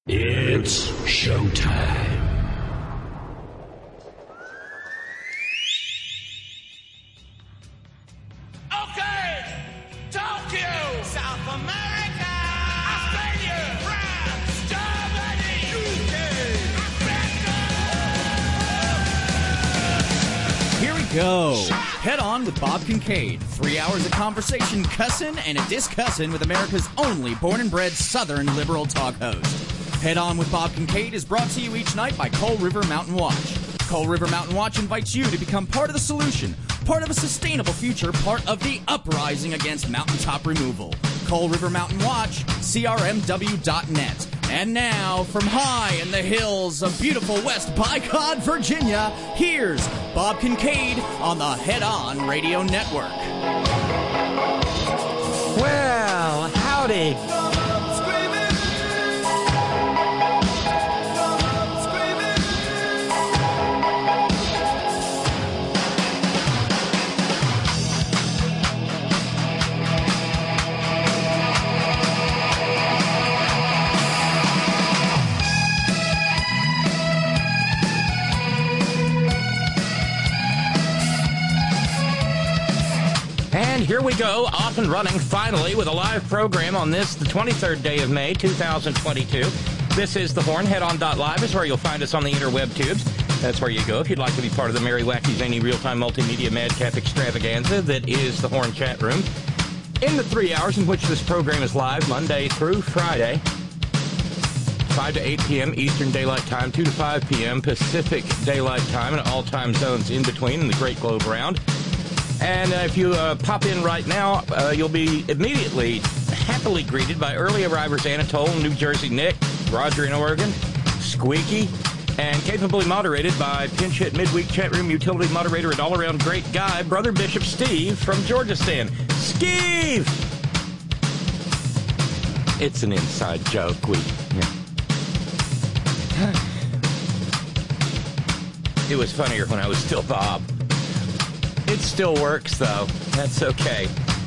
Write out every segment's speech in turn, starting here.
It's showtime. Okay, Tokyo, South America, Australia, France, Germany, UK, Africa. Here we go. Head on with Bob Kincaid. 3 hours of conversation, cussin' and a discussin' with America's only born and bred Southern liberal talk host. Head On with Bob Kincaid is brought to you each night by Coal River Mountain Watch. Coal River Mountain Watch invites you to become part of the solution, part of a sustainable future, part of the uprising against mountaintop removal. Coal River Mountain Watch, crmw.net. And now, from high in the hills of beautiful West Bicod, Virginia, here's Bob Kincaid on the Head On Radio Network. Well, howdy. And here we go, off and running, finally, with a live program on this, the 23rd day of May, 2022. This is The Horn. HeadOn.live is where you'll find us on the interweb tubes. That's where you go if you'd like to be part of the Merry Wacky Zany real-time multimedia madcap extravaganza that is The Horn chat room. In the 3 hours in which this program is live, Monday through Friday, 5 to 8 p.m. Eastern Daylight Time, 2 to 5 p.m. Pacific Daylight Time, and all time zones in between in the Great Globe Round. And if you pop in right now, you'll be immediately happily greeted by early arrivers Anatole, New Jersey Nick, Roger in Oregon, Squeaky, and capably moderated by pinch hit midweek chat room utility moderator and all-around great guy, Brother Bishop Steve from Georgistan. Steve! It's an inside joke. It was funnier when I was still Bob. It still works, though. That's okay.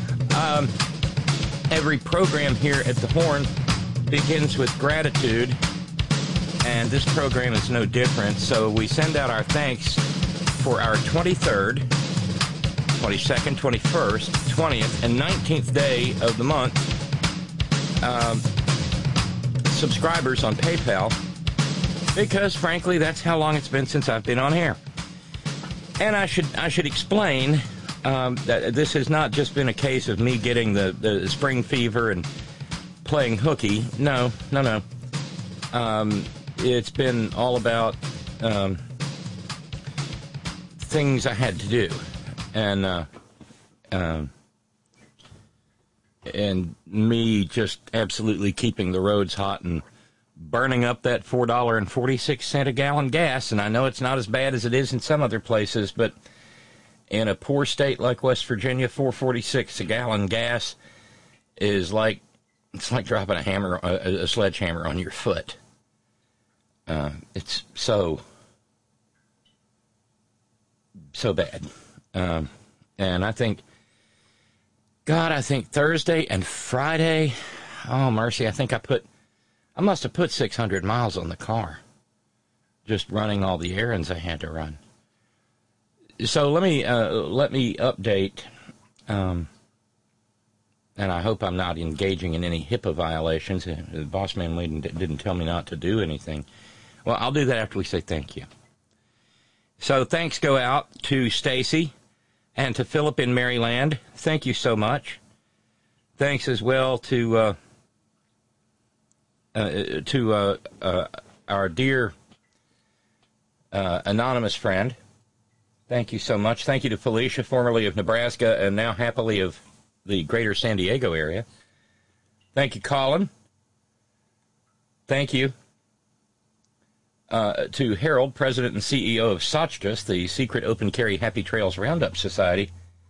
Every program here at The Horn begins with gratitude, and this program is no different. So we send out our thanks for our 23rd, 22nd, 21st, 20th, and 19th day of the month subscribers on PayPal, because, frankly, that's how long it's been since I've been on air. And I should explain that this has not just been a case of me getting the spring fever and playing hooky. No. It's been all about things I had to do, and me just absolutely keeping the roads hot and burning up that $4.46 a gallon gas. And I know it's not as bad as it is in some other places, but in a poor state like West Virginia, $4.46 a gallon gas is like, it's like dropping a sledgehammer on your foot. It's so bad. And I think Thursday and Friday, oh mercy, I must have put 600 miles on the car, just running all the errands I had to run. So let me update, and I hope I'm not engaging in any HIPAA violations. The boss man didn't tell me not to do anything. Well, I'll do that after we say thank you. So thanks go out to Stacy and to Philip in Maryland. Thank you so much. Thanks as well to our dear anonymous friend. Thank you so much. Thank you to Felicia, formerly of Nebraska and now happily of the greater San Diego area. Thank you, Colin. Thank you to Harold, president and CEO of SOCHTUS, the Secret Open Carry Happy Trails Roundup Society.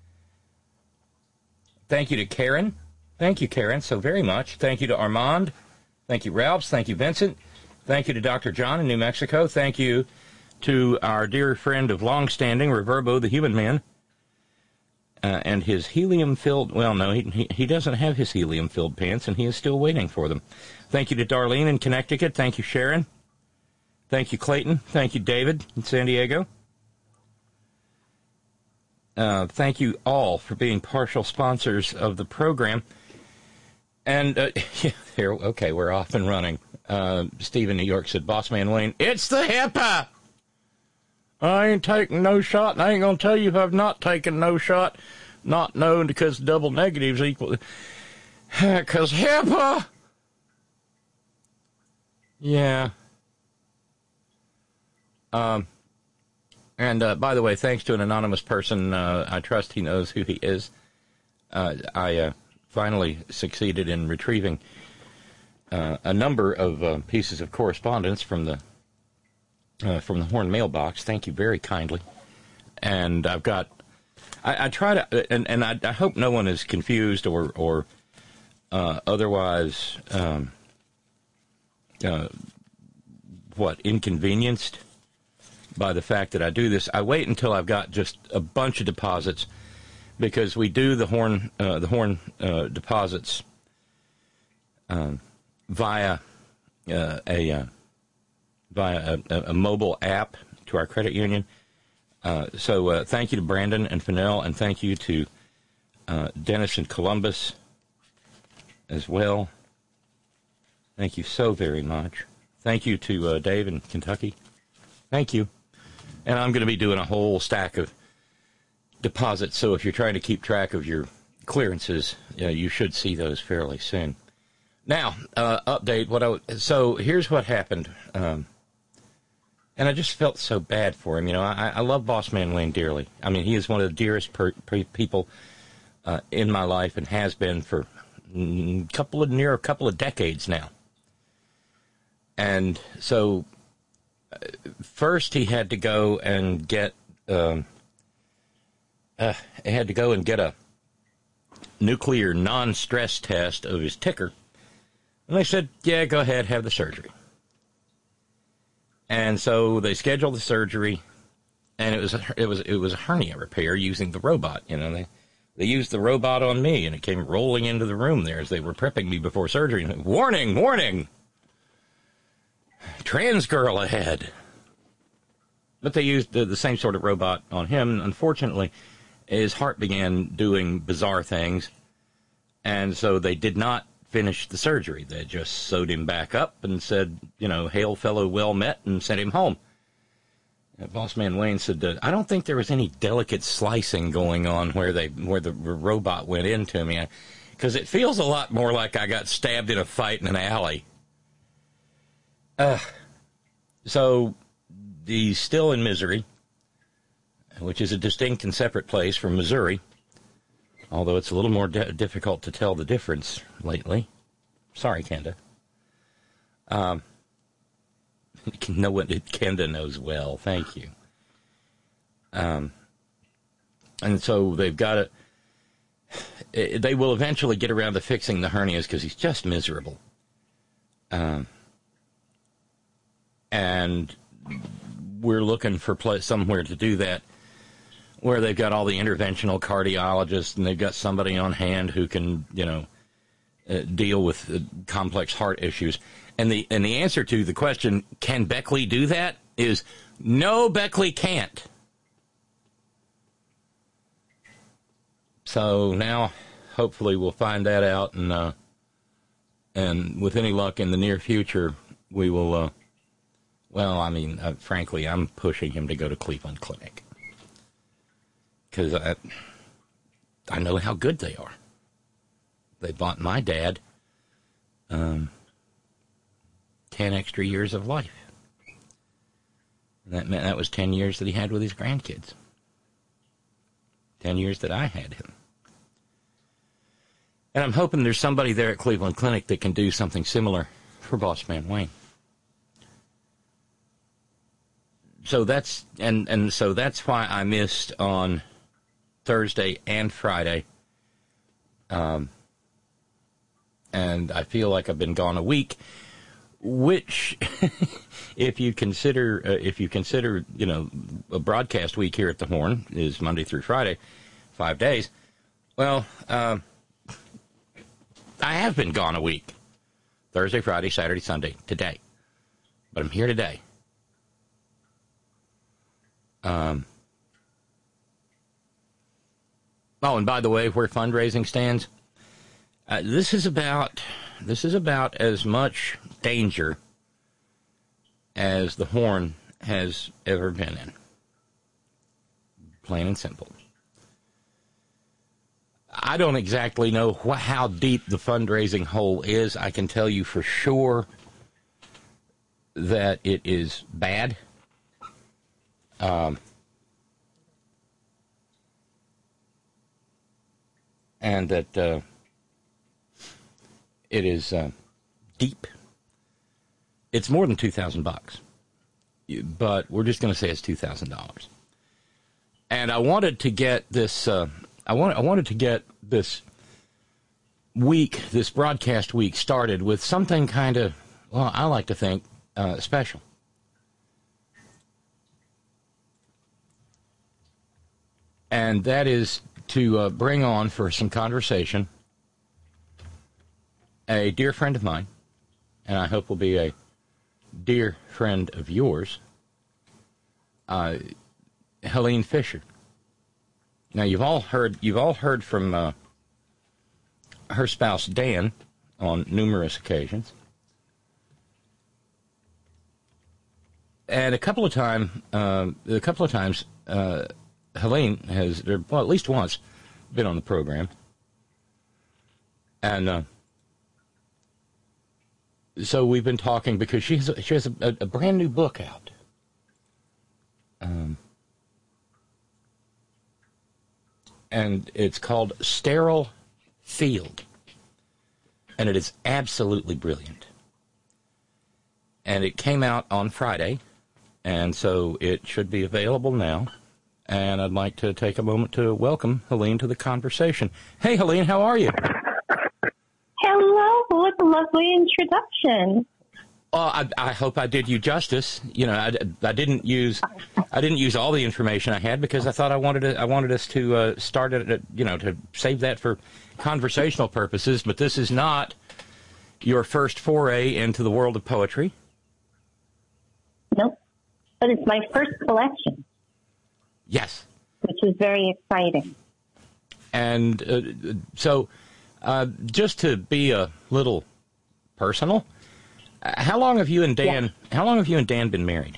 Thank you to Karen. Thank you, Karen, so very much. Thank you to Armand. Thank you, Ralphs. Thank you, Vincent. Thank you to Dr. John in New Mexico. Thank you to our dear friend of long-standing, Reverbo the Human Man. and his helium-filled, well, no, he doesn't have his helium-filled pants, and he is still waiting for them. Thank you to Darlene in Connecticut. Thank you, Sharon. Thank you, Clayton. Thank you, David in San Diego. Thank you all for being partial sponsors of the program. And, okay, we're off and running. Steve in New York said, Boss Man Wayne, it's the HIPAA! I ain't taking no shot, and I ain't going to tell you if I've not taken no shot. Not known because double negatives equal... Because HIPAA! Yeah. And by the way, thanks to an anonymous person, I trust he knows who he is. I finally succeeded in retrieving a number of pieces of correspondence from the Horn mailbox. Thank you very kindly. And I've got, I try to, and I hope no one is confused or otherwise, inconvenienced by the fact that I do this. I wait until I've got just a bunch of deposits, because we do the Horn deposits via a mobile app to our credit union. So thank you to Brandon and Fennell, and thank you to Dennis in Columbus as well. Thank you so very much. Thank you to Dave in Kentucky. Thank you. And I'm going to be doing a whole stack of deposits, so if you're trying to keep track of your clearances, you should see those fairly soon. Now, update. So here's what happened. And I just felt so bad for him. I love Boss Man Wayne dearly. I mean, he is one of the dearest people in my life, and has been for a couple of decades now. And so first he had to go and get a nuclear non-stress test of his ticker. And they said, yeah, go ahead, have the surgery. And so they scheduled the surgery, and it was a hernia repair using the robot. They used the robot on me, and it came rolling into the room there as they were prepping me before surgery. Warning, warning! Trans girl ahead. But they used the same sort of robot on him. Unfortunately, his heart began doing bizarre things, and so they did not finish the surgery. They just sewed him back up and said, hail fellow, well met, and sent him home. And Boss Man Wayne said, I don't think there was any delicate slicing going on where the robot went into me, because it feels a lot more like I got stabbed in a fight in an alley. So he's still in Misery, which is a distinct and separate place from Missouri, although it's a little more difficult to tell the difference lately. Sorry, Kenda. Kenda knows well. Thank you. And so they've got they will eventually get around to fixing the hernias, because he's just miserable. And we're looking for somewhere to do that, where they've got all the interventional cardiologists, and they've got somebody on hand who can, deal with complex heart issues. And the answer to the question, can Beckley do that, is no, Beckley can't. So now, hopefully, we'll find that out, and with any luck in the near future, we will. Frankly, I'm pushing him to go to Cleveland Clinic, because I know how good they are. They bought my dad 10 extra years of life. And that meant that was 10 years that he had with his grandkids. 10 years that I had him. And I'm hoping there's somebody there at Cleveland Clinic that can do something similar for Boss Man Wayne. So that's so that's why I missed on Thursday and Friday, and I feel like I've been gone a week. Which, if you consider a broadcast week here at the Horn is Monday through Friday, 5 days. Well, I have been gone a week. Thursday, Friday, Saturday, Sunday, today. But I'm here today. Oh, and by the way, where fundraising stands, this is about as much danger as the Horn has ever been in. Plain and simple. I don't exactly know how deep the fundraising hole is. I can tell you for sure that it is bad. And that it is deep. It's more than $2,000, but we're just going to say it's $2,000. And I wanted to get this. I wanted to get this week, this broadcast week, started with something kind of, well, I like to think special. And that is to bring on for some conversation a dear friend of mine, and I hope will be a dear friend of yours, Helene Fisher. Now you've all heard from her spouse Dan on numerous occasions, and a couple of times, Helene has, well, at least once, been on the program, and so we've been talking because she has a brand new book out. And it's called Sterile Field. And it is absolutely brilliant. And it came out on Friday, and so it should be available now. And I'd like to take a moment to welcome Helene to the conversation. Hey, Helene, how are you? Hello, what a lovely introduction. I hope I did you justice. You know, I didn't use all the information I had because I thought I wanted us to start it, to save that for conversational purposes. But this is not your first foray into the world of poetry. Nope, but it's my first collection. Yes, which is very exciting. And so, just to be a little personal. How long have you and Dan? Yeah. How long have you and Dan been married?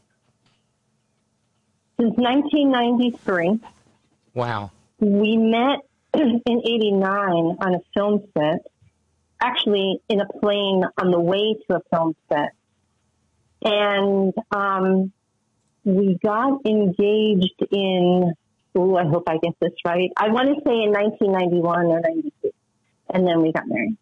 Since 1993. Wow. We met in '89 on a film set, actually in a plane on the way to a film set, and we got engaged in. Oh, I hope I get this right. I want to say in 1991 or 92, and then we got married.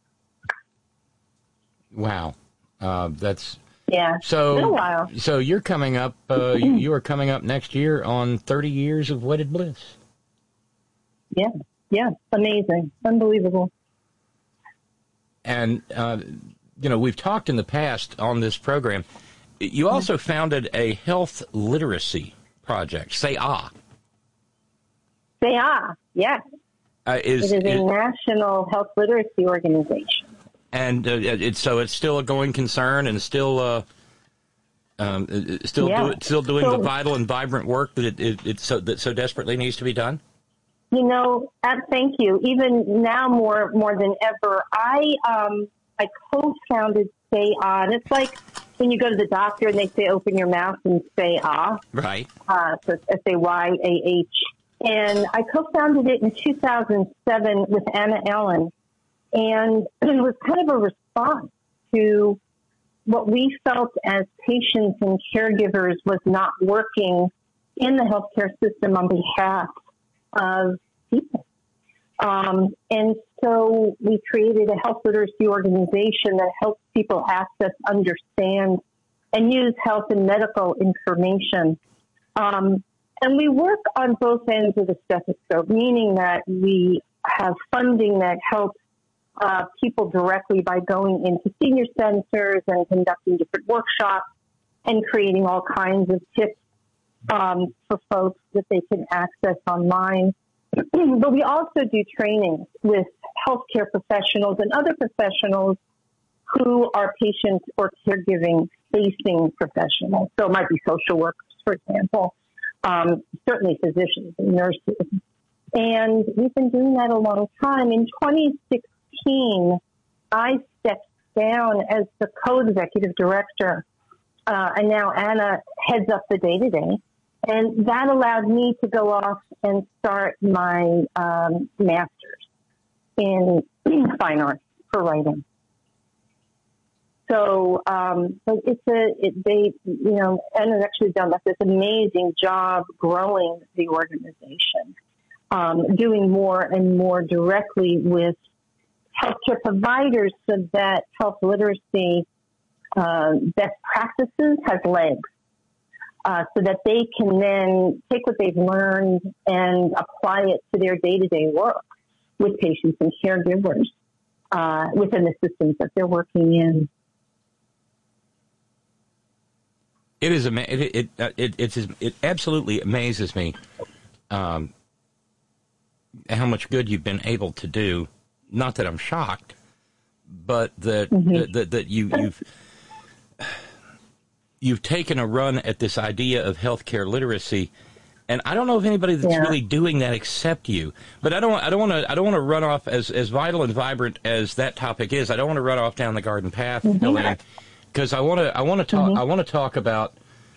Wow. That's yeah. So, been a while. So you're coming up. You are coming up next year on 30 years of wedded bliss. Yeah, amazing, unbelievable. And we've talked in the past on this program. You also founded a health literacy project. Say ah. Say ah. Yes. It is a national health literacy organization. And it's still a going concern, and still doing the vital and vibrant work that it so desperately needs to be done. Thank you. Even now, more than ever, I co-founded Say Ah. And it's like when you go to the doctor and they say open your mouth and say ah. Right. So it's SAYAH. And I co-founded it in 2007 with Anna Ellen. And it was kind of a response to what we felt as patients and caregivers was not working in the healthcare system on behalf of people. And so we created a health literacy organization that helps people access, understand, and use health and medical information. And we work on both ends of the stethoscope, meaning that we have funding that helps people directly by going into senior centers and conducting different workshops and creating all kinds of tips for folks that they can access online. but we also do trainings with healthcare professionals and other professionals who are patient or caregiving facing professionals. So it might be social workers, for example, certainly physicians and nurses. And we've been doing that a long time. In 2016, I stepped down as the co-executive director, and now Anna heads up the day-to-day. And that allowed me to go off and start my master's in fine arts for writing. So, but Anna's actually done this amazing job growing the organization, doing more and more directly with healthcare providers so that health literacy best practices has legs, so that they can then take what they've learned and apply it to their day-to-day work with patients and caregivers within the systems that they're working in. It absolutely amazes me how much good you've been able to do. Not that I'm shocked, but that that you've taken a run at this idea of healthcare literacy, and I don't know of anybody that's really doing that except you. But I don't want to run off as vital and vibrant as that topic is. I don't want to run off down the garden path, Elaine, because I want to talk about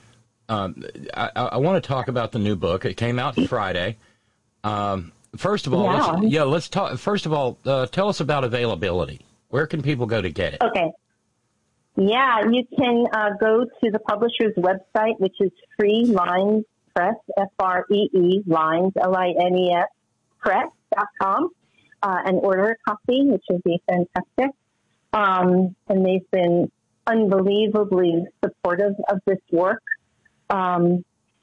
the new book. It came out Friday. First of all, let's talk. First of all, tell us about availability. Where can people go to get it? Okay. Yeah, you can go to the publisher's website, which is Free Lines Press, Free Lines, Lines, press.com, and order a copy, which would be fantastic. And they've been unbelievably supportive of this work. And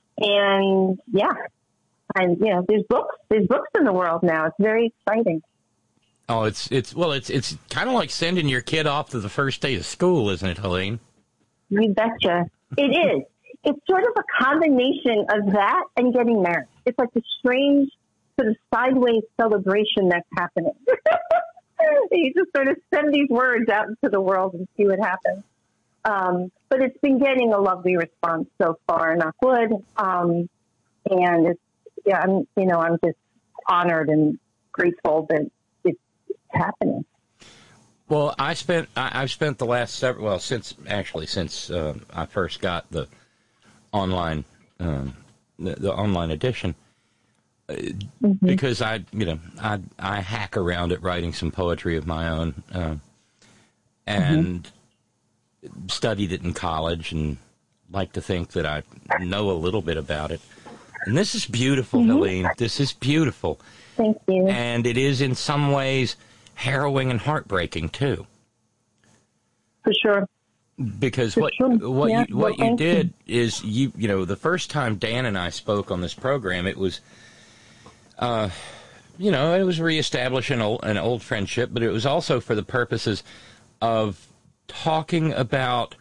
there's books in the world now. It's very exciting. Oh, it's kind of like sending your kid off to the first day of school, isn't it, Helene? You betcha. It is. It's sort of a combination of that and getting married. It's like a strange sort of sideways celebration that's happening. You just sort of send these words out into the world and see what happens. But it's been getting a lovely response so far, knock wood. And I'm just honored and grateful that it's happening. Well, I've spent the last since I first got the online edition, because I hack around at writing some poetry of my own, and studied it in college, and like to think that I know a little bit about it. And this is beautiful, Helene. This is beautiful. Thank you. And it is in some ways harrowing and heartbreaking too. For sure. Because what you did is the first time Dan and I spoke on this program, it was it was reestablishing an old friendship, but it was also for the purposes of talking about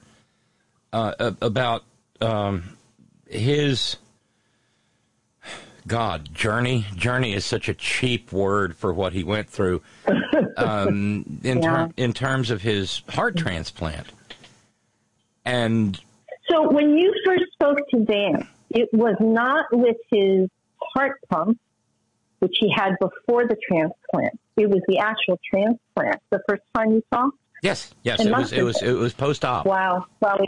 his journey. Journey is such a cheap word for what he went through in terms of his heart transplant. And so when you first spoke to Dan, it was not with his heart pump, which he had before the transplant. It was the actual transplant. The first time you saw? Yes. It was post-op. Wow.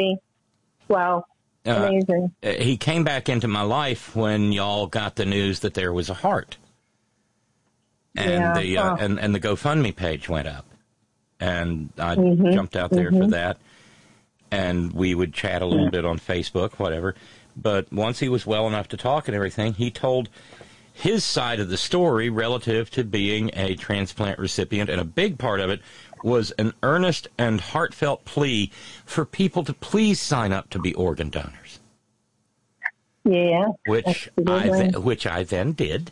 Amazing. He came back into my life when y'all got the news that there was a heart, and the GoFundMe page went up, and I jumped out there for that, and we would chat a little bit on Facebook, whatever. But once he was well enough to talk and everything, he told his side of the story relative to being a transplant recipient, and a big part of it was an earnest and heartfelt plea for people to please sign up to be organ donors. Yeah, which I then did.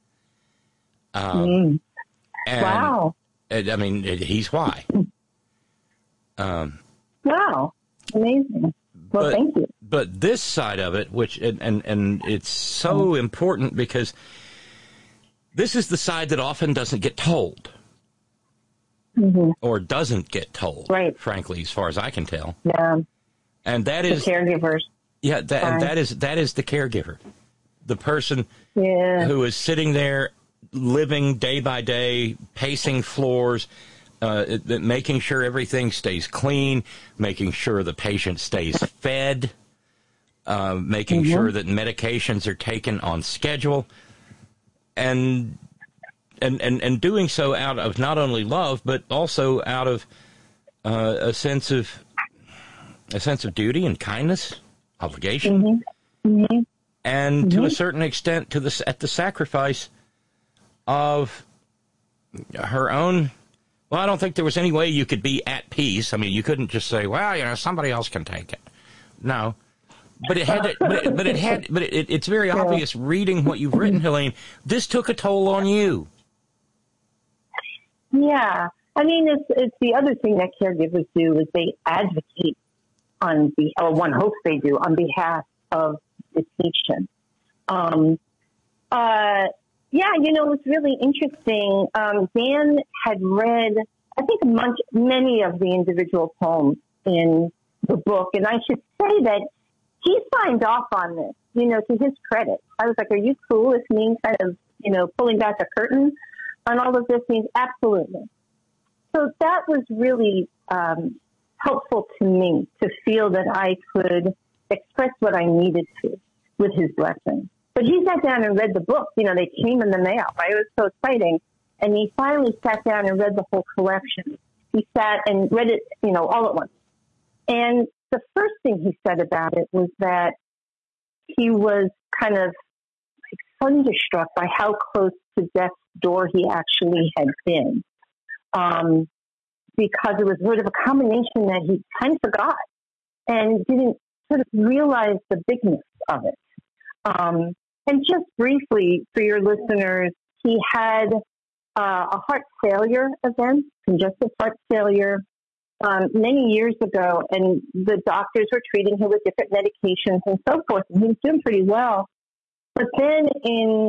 Wow. I mean, he's why. Wow, amazing. Well, thank you. But this side of it, which and it's so important, because This is the side that often doesn't get told. Or doesn't get told, right? Frankly, as far as I can tell. Yeah. And that the is caregivers. Yeah, that is the caregiver, the person who is sitting there, living day by day, pacing floors, making sure everything stays clean, making sure the patient stays fed, making sure that medications are taken on schedule, and doing so out of not only love but also out of a sense of duty and kindness, obligation, and to a certain extent at the sacrifice of her own. Well, I don't think there was any way you could be at peace. I mean, you couldn't just say, "Well, somebody else can take it." No, but it had to, it's very obvious reading what you've written, Helene. This took a toll on you. Yeah, I mean, it's the other thing that caregivers do is they advocate or one hopes they do, on behalf of the patient. It's really interesting. Dan had read, I think, many of the individual poems in the book, and I should say that he signed off on this, to his credit. I was like, are you cool with me kind of, pulling back the curtain on all of this? Means absolutely. So that was really helpful to me to feel that I could express what I needed to with his blessing. But he sat down and read the book. They came in the mail. Right? It was so exciting. And he finally sat down and read the whole collection. He sat and read it, all at once. And the first thing he said about it was that he was kind of thunderstruck by how close to death's door he actually had been. Because it was sort of a combination that he kind of forgot and didn't sort of realize the bigness of it. And just briefly for your listeners, he had a heart failure event, congestive heart failure, many years ago, and the doctors were treating him with different medications and so forth, and he was doing pretty well. But then in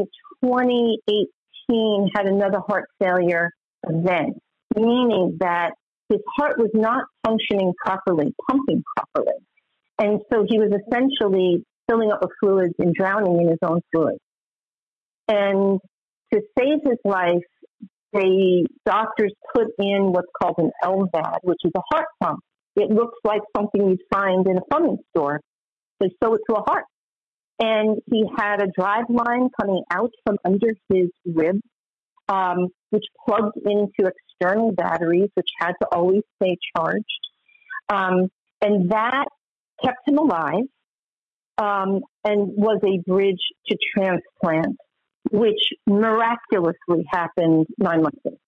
2018 had another heart failure event, meaning that his heart was not functioning properly, pumping properly. And so he was essentially filling up with fluids and drowning in his own fluids. And to save his life, the doctors put in what's called an LVAD, which is a heart pump. It looks like something you'd find in a plumbing store. They sew it to a heart. And he had a drive line coming out from under his ribs, which plugged into external batteries, which had to always stay charged. And that kept him alive and was a bridge to transplant, which miraculously happened 9 months ago.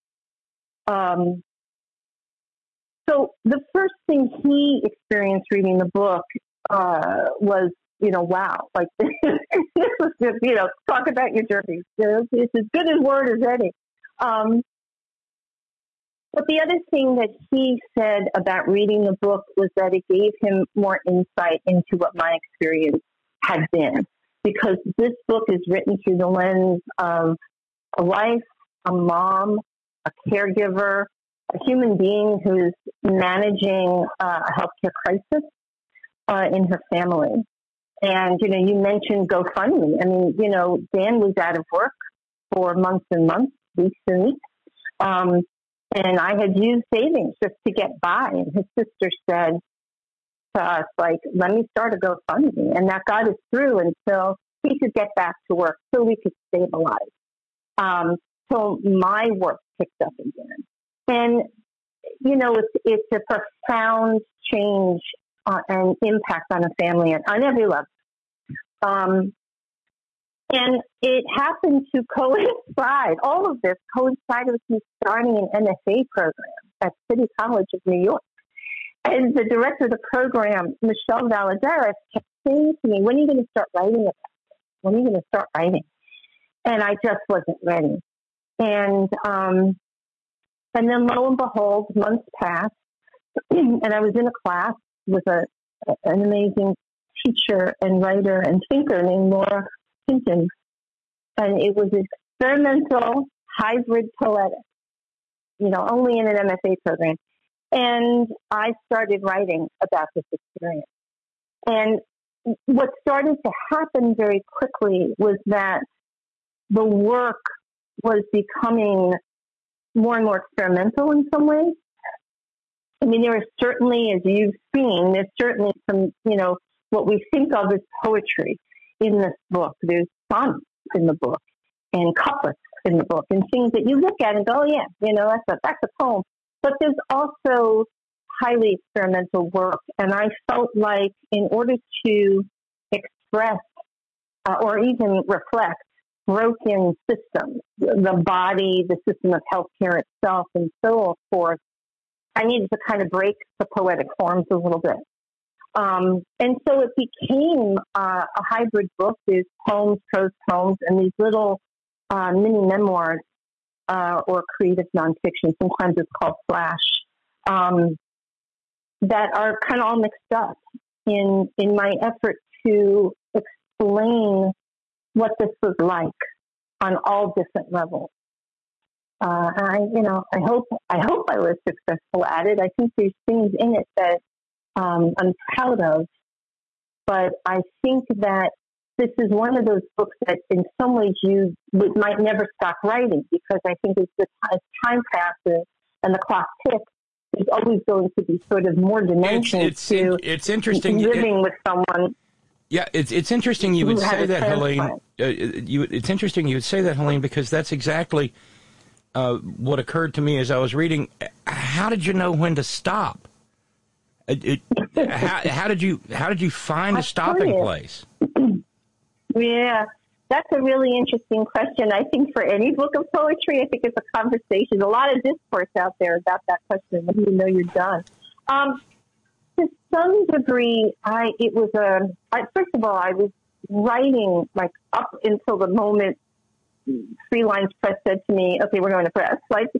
So the first thing he experienced reading the book was, wow, like this was just, talk about your journey. It's as good a word as any. But the other thing that he said about reading the book was that it gave him more insight into what my experience had been, because this book is written through the lens of a wife, a mom, a caregiver, a human being who's managing a healthcare crisis in her family. And, you mentioned GoFundMe. I mean, Dan was out of work for months and months, weeks and weeks. And I had used savings just to get by. And his sister said to us, let me start a GoFundMe. And that got us through until he could get back to work, so we could stay alive. So my work picked up again. And, it's a profound change and impact on a family on every level. And it happened to coincide, all of this coincided with me starting an MFA program at City College of New York. And the director of the program, Michelle Valadares, kept saying to me, when are you going to start writing about this? When are you going to start writing? And I just wasn't ready. And then lo and behold, months passed, and I was in a class with an amazing teacher and writer and thinker named Laura Hinton. And it was experimental hybrid poetic, only in an MFA program. And I started writing about this experience. And what started to happen very quickly was that the work was becoming more and more experimental in some ways. I mean, there are certainly, as you've seen, there's certainly some, what we think of as poetry in this book. There's sonnets in the book and couplets in the book and things that you look at and go, oh, yeah, that's a poem. But there's also highly experimental work. And I felt like in order to express or even reflect broken systems, the body, the system of healthcare itself, and so forth, I needed to kind of break the poetic forms a little bit. And so it became a hybrid book. There's poems, prose poems, and these little mini memoirs or creative nonfiction. Sometimes it's called flash, that are kind of all mixed up in my effort to explain what this was like on all different levels. And I hope I was successful at it. I think there's things in it that I'm proud of, but I think that this is one of those books that in some ways you might never stop writing, because I think as time passes and the clock ticks, there's always going to be sort of more dimensions to it's interesting living with someone. Yeah, it's interesting you would say that, Helene. It's interesting you would say that, Helene, because that's exactly what occurred to me as I was reading. How did you know when to stop? How did you find a stopping place? Yeah, that's a really interesting question. I think for any book of poetry, I think it's a conversation. A lot of discourse out there about that question. When do you know you're done? To some degree, first of all, I was writing like up until the moment Three Lines Press said to me, "Okay, we're going to press."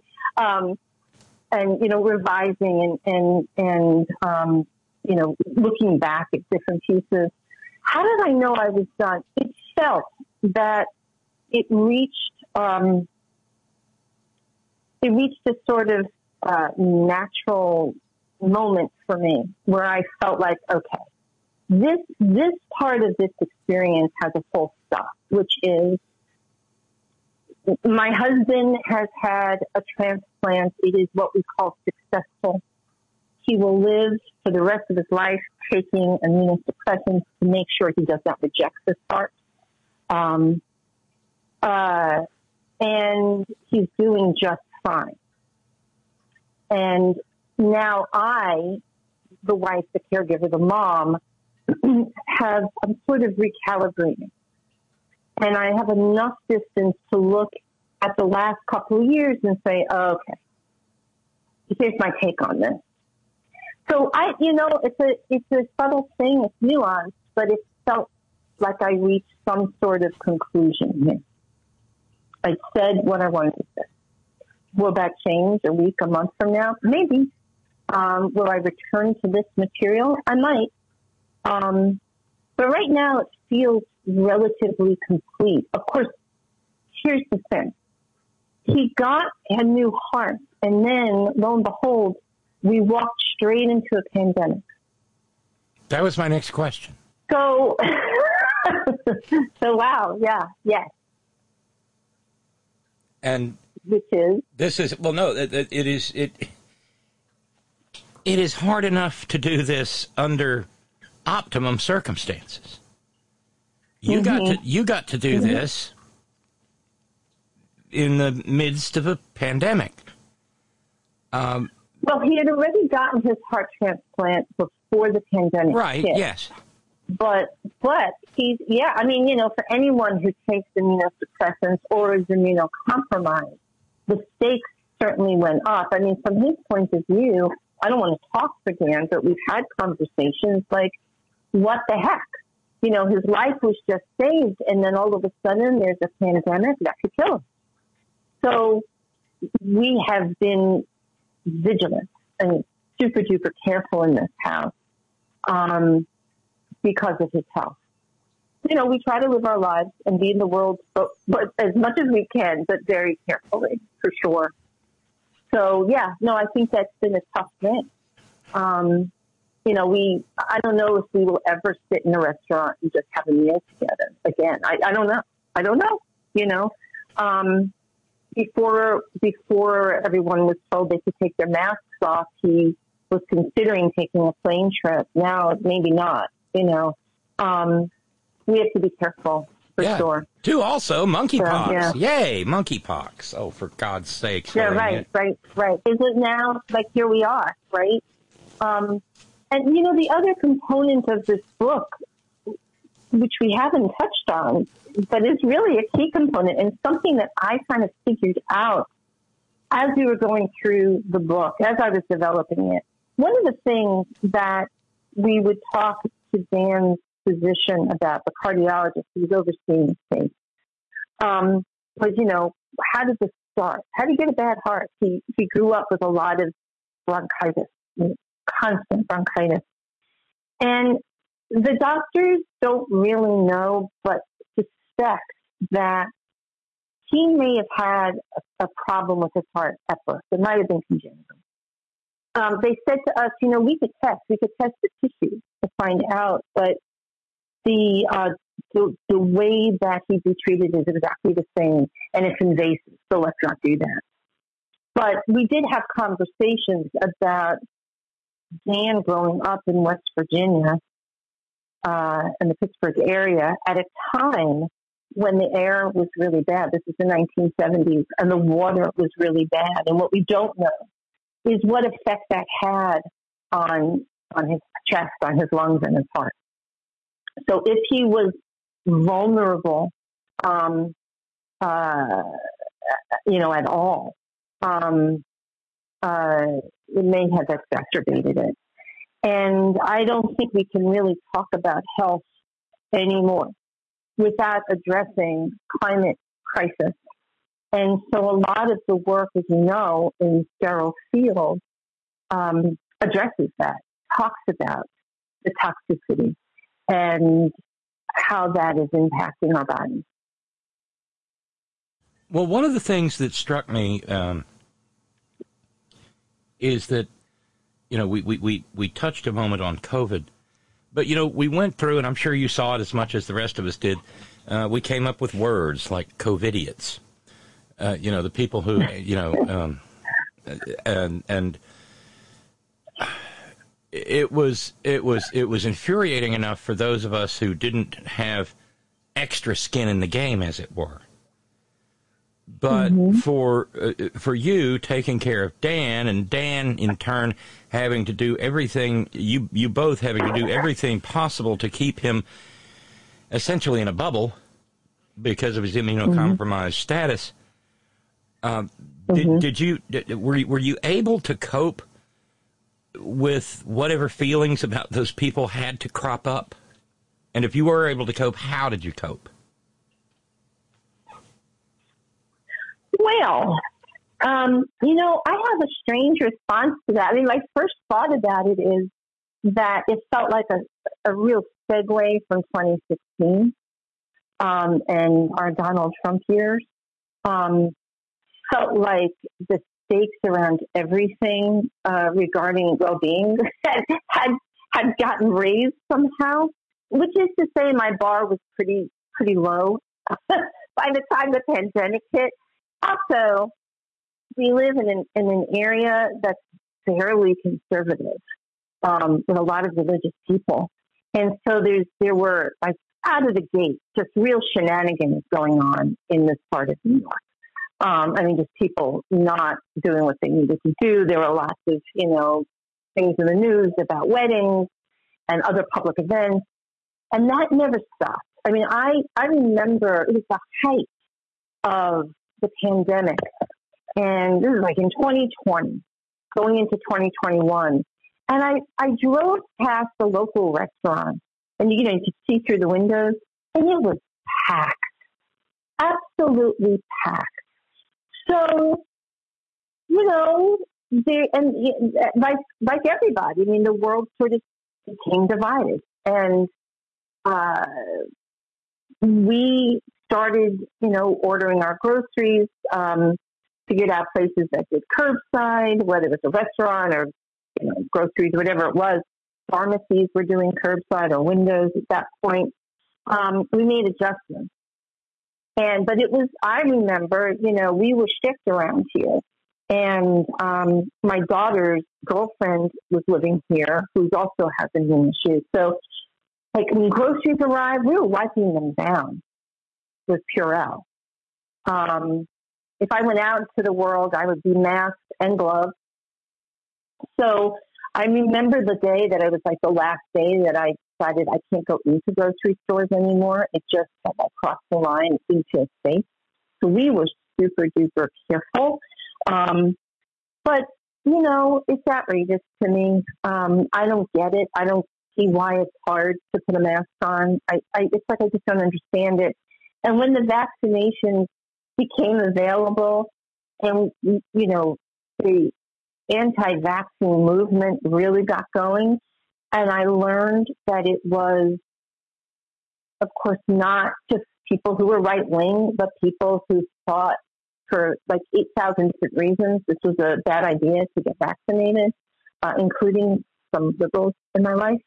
And revising and looking back at different pieces. How did I know I was done? It felt that it reached a sort of natural moment for me where I felt like, okay, this part of this experience has a full stop, which is my husband has had a transplant. It is what we call successful. He will live for the rest of his life taking immunosuppressants to make sure he does not reject this part. And he's doing just fine. And now I, the wife, the caregiver, the mom, I'm sort of recalibrating. And I have enough distance to look at the last couple of years and say, oh, okay, here's my take on this. So it's a subtle thing, it's nuanced, but it felt like I reached some sort of conclusion here. I said what I wanted to say. Will that change a week, a month from now? Maybe. Will I return to this material? I might. But right now it feels relatively complete. Of course, here's the thing. He got a new heart, and then, lo and behold, we walked straight into a pandemic. That was my next question. So, wow, yeah, yes. And which is? This is, well, no, it is hard enough to do this under optimum circumstances. You got to do this in the midst of a pandemic. Well, he had already gotten his heart transplant before the pandemic hit. Yes. But he's, for anyone who takes immunosuppressants or is immunocompromised, the stakes certainly went up. I mean, from his point of view, I don't want to talk for Dan, but we've had conversations like, what the heck? His life was just saved, and then all of a sudden there's a pandemic that could kill him. So we have been vigilant and super duper careful in this house because of his health. we try to live our lives and be in the world, but as much as we can, but very carefully, for sure. So, I think that's been a tough thing. I don't know if we will ever sit in a restaurant and just have a meal together again. I don't know. Before everyone was told they could take their masks off, he was considering taking a plane trip. Now, maybe not, We have to be careful, for sure. Too, also, monkeypox. So, Yay, monkeypox. Oh, for God's sakes. Yeah, right. Is it now, here we are, right? And, the other component of this book, which we haven't touched on, but is really a key component and something that I kind of figured out as we were going through the book, as I was developing it. One of the things that we would talk to Dan's physician about, the cardiologist who was overseeing the case, was, how did this start? How do you get a bad heart? He grew up with a lot of bronchitis, constant bronchitis. And the doctors don't really know, but suspect that he may have had a problem with his heart at birth. It might have been congenital. They said to us, we could test the tissue to find out, but the way that he'd be treated is exactly the same, and it's invasive, so let's not do that. But we did have conversations about Dan growing up in West Virginia, in the Pittsburgh area, at a time when the air was really bad. This is the 1970s, and the water was really bad. And what we don't know is what effect that had on his chest, on his lungs, and his heart. So if he was vulnerable, at all, it may have exacerbated it. And I don't think we can really talk about health anymore without addressing climate crisis. And so a lot of the work, as you know, in sterile fields addresses that, talks about the toxicity and how that is impacting our bodies. Well, one of the things that struck me is that, we touched a moment on COVID, but, we went through, and I'm sure you saw it as much as the rest of us did, we came up with words like COVIDiots, the people who, and it was infuriating enough for those of us who didn't have extra skin in the game, as it were. But for you taking care of Dan, and Dan in turn having to do everything, you both having to do everything possible to keep him essentially in a bubble because of his immunocompromised status. Were you able to cope with whatever feelings about those people had to crop up? And if you were able to cope, how did you cope? Well, I have a strange response to that. I mean, my first thought about it is that it felt like a real segue from 2016 and our Donald Trump years. Felt like the stakes around everything regarding well-being had gotten raised somehow, which is to say my bar was pretty low by the time the pandemic hit. Also, we live in an area that's fairly conservative, with a lot of religious people. And so there were, like, out of the gate, just real shenanigans going on in this part of New York. Just people not doing what they needed to do. There were lots of, things in the news about weddings and other public events. And that never stopped. I mean, I remember it was the height of the pandemic. And this is like in 2020, going into 2021. And I drove past the local restaurant, and you could see through the windows, and it was packed, absolutely packed. So, like everybody, I mean, the world sort of became divided, and we started, ordering our groceries, figured out places that did curbside, whether it was a restaurant or, groceries, whatever it was. Pharmacies were doing curbside or windows at that point. We made adjustments. But I remember, we were shift around here. And my daughter's girlfriend was living here, who also has immune issues. So, when groceries arrived, we were wiping them down with Purell. If I went out into the world, I would be masked and gloved. So I remember the day that it was the last day that I decided I can't go into grocery stores anymore. It just crossed the line into a safe. So we were super duper careful. But, it's outrageous to me. I don't get it. I don't see why it's hard to put a mask on. It's I just don't understand it. And when the vaccinations became available and, the anti-vaccine movement really got going, and I learned that it was, of course, not just people who were right-wing, but people who thought for 8,000 different reasons this was a bad idea to get vaccinated, including some liberals in my life.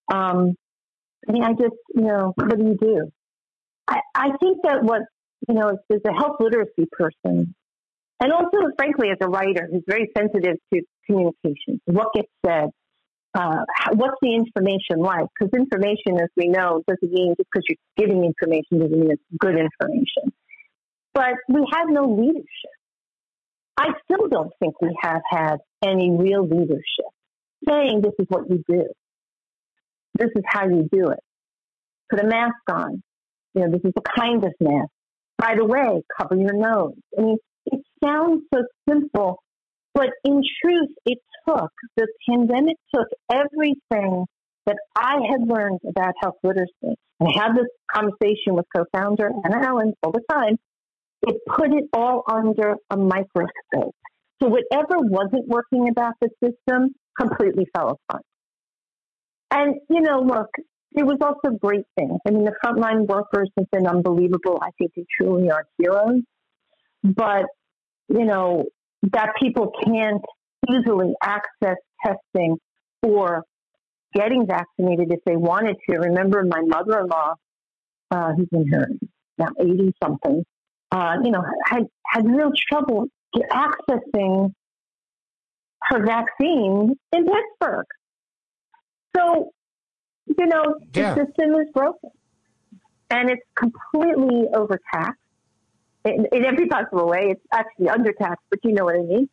I just, what do you do? I think that as a health literacy person, and also, frankly, as a writer who's very sensitive to communication, what gets said, what's the information like? Because information, as we know, doesn't mean just because you're giving information doesn't mean it's good information. But we have no leadership. I still don't think we have had any real leadership saying this is what you do. This is how you do it. Put a mask on. This is the kind of mask. By the way, cover your nose. It sounds so simple, but in truth, the pandemic took everything that I had learned about health literacy. And I had this conversation with co-founder Anna Allen all the time. It put it all under a microscope. So whatever wasn't working about the system completely fell apart. And, look, there was also great things. The frontline workers have been unbelievable. I think they truly are heroes. But, that people can't easily access testing or getting vaccinated if they wanted to. Remember my mother-in-law, who's in her now 80-something, had real trouble accessing her vaccine in Pittsburgh. So, the system is broken. And it's completely overtaxed in every possible way. It's actually undertaxed, but you know what I mean.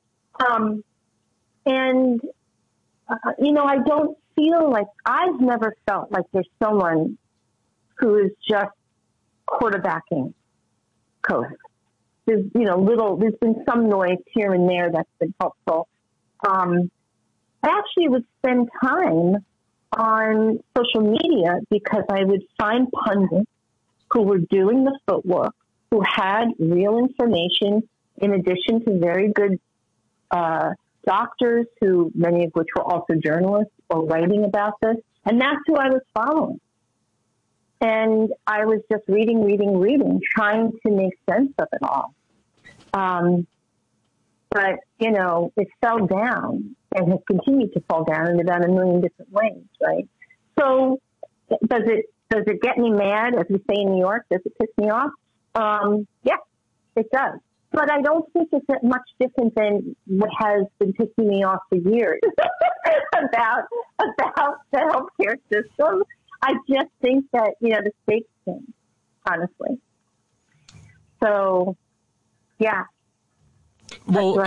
I don't feel I've never felt like there's someone who is just quarterbacking COVID. There's been some noise here and there that's been helpful. I actually would spend time on social media because I would find pundits who were doing the footwork, who had real information, in addition to very good doctors, who many of which were also journalists or writing about this. And that's who I was following. And I was just reading, trying to make sense of it all. But, it fell down and has continued to fall down in about a million different ways, right? So does it get me mad, as we say in New York? Does it piss me off? Yeah, it does. But I don't think it's that much different than what has been pissing me off for years about the healthcare system. I just think that, the stakes change, honestly. So, yeah. Well,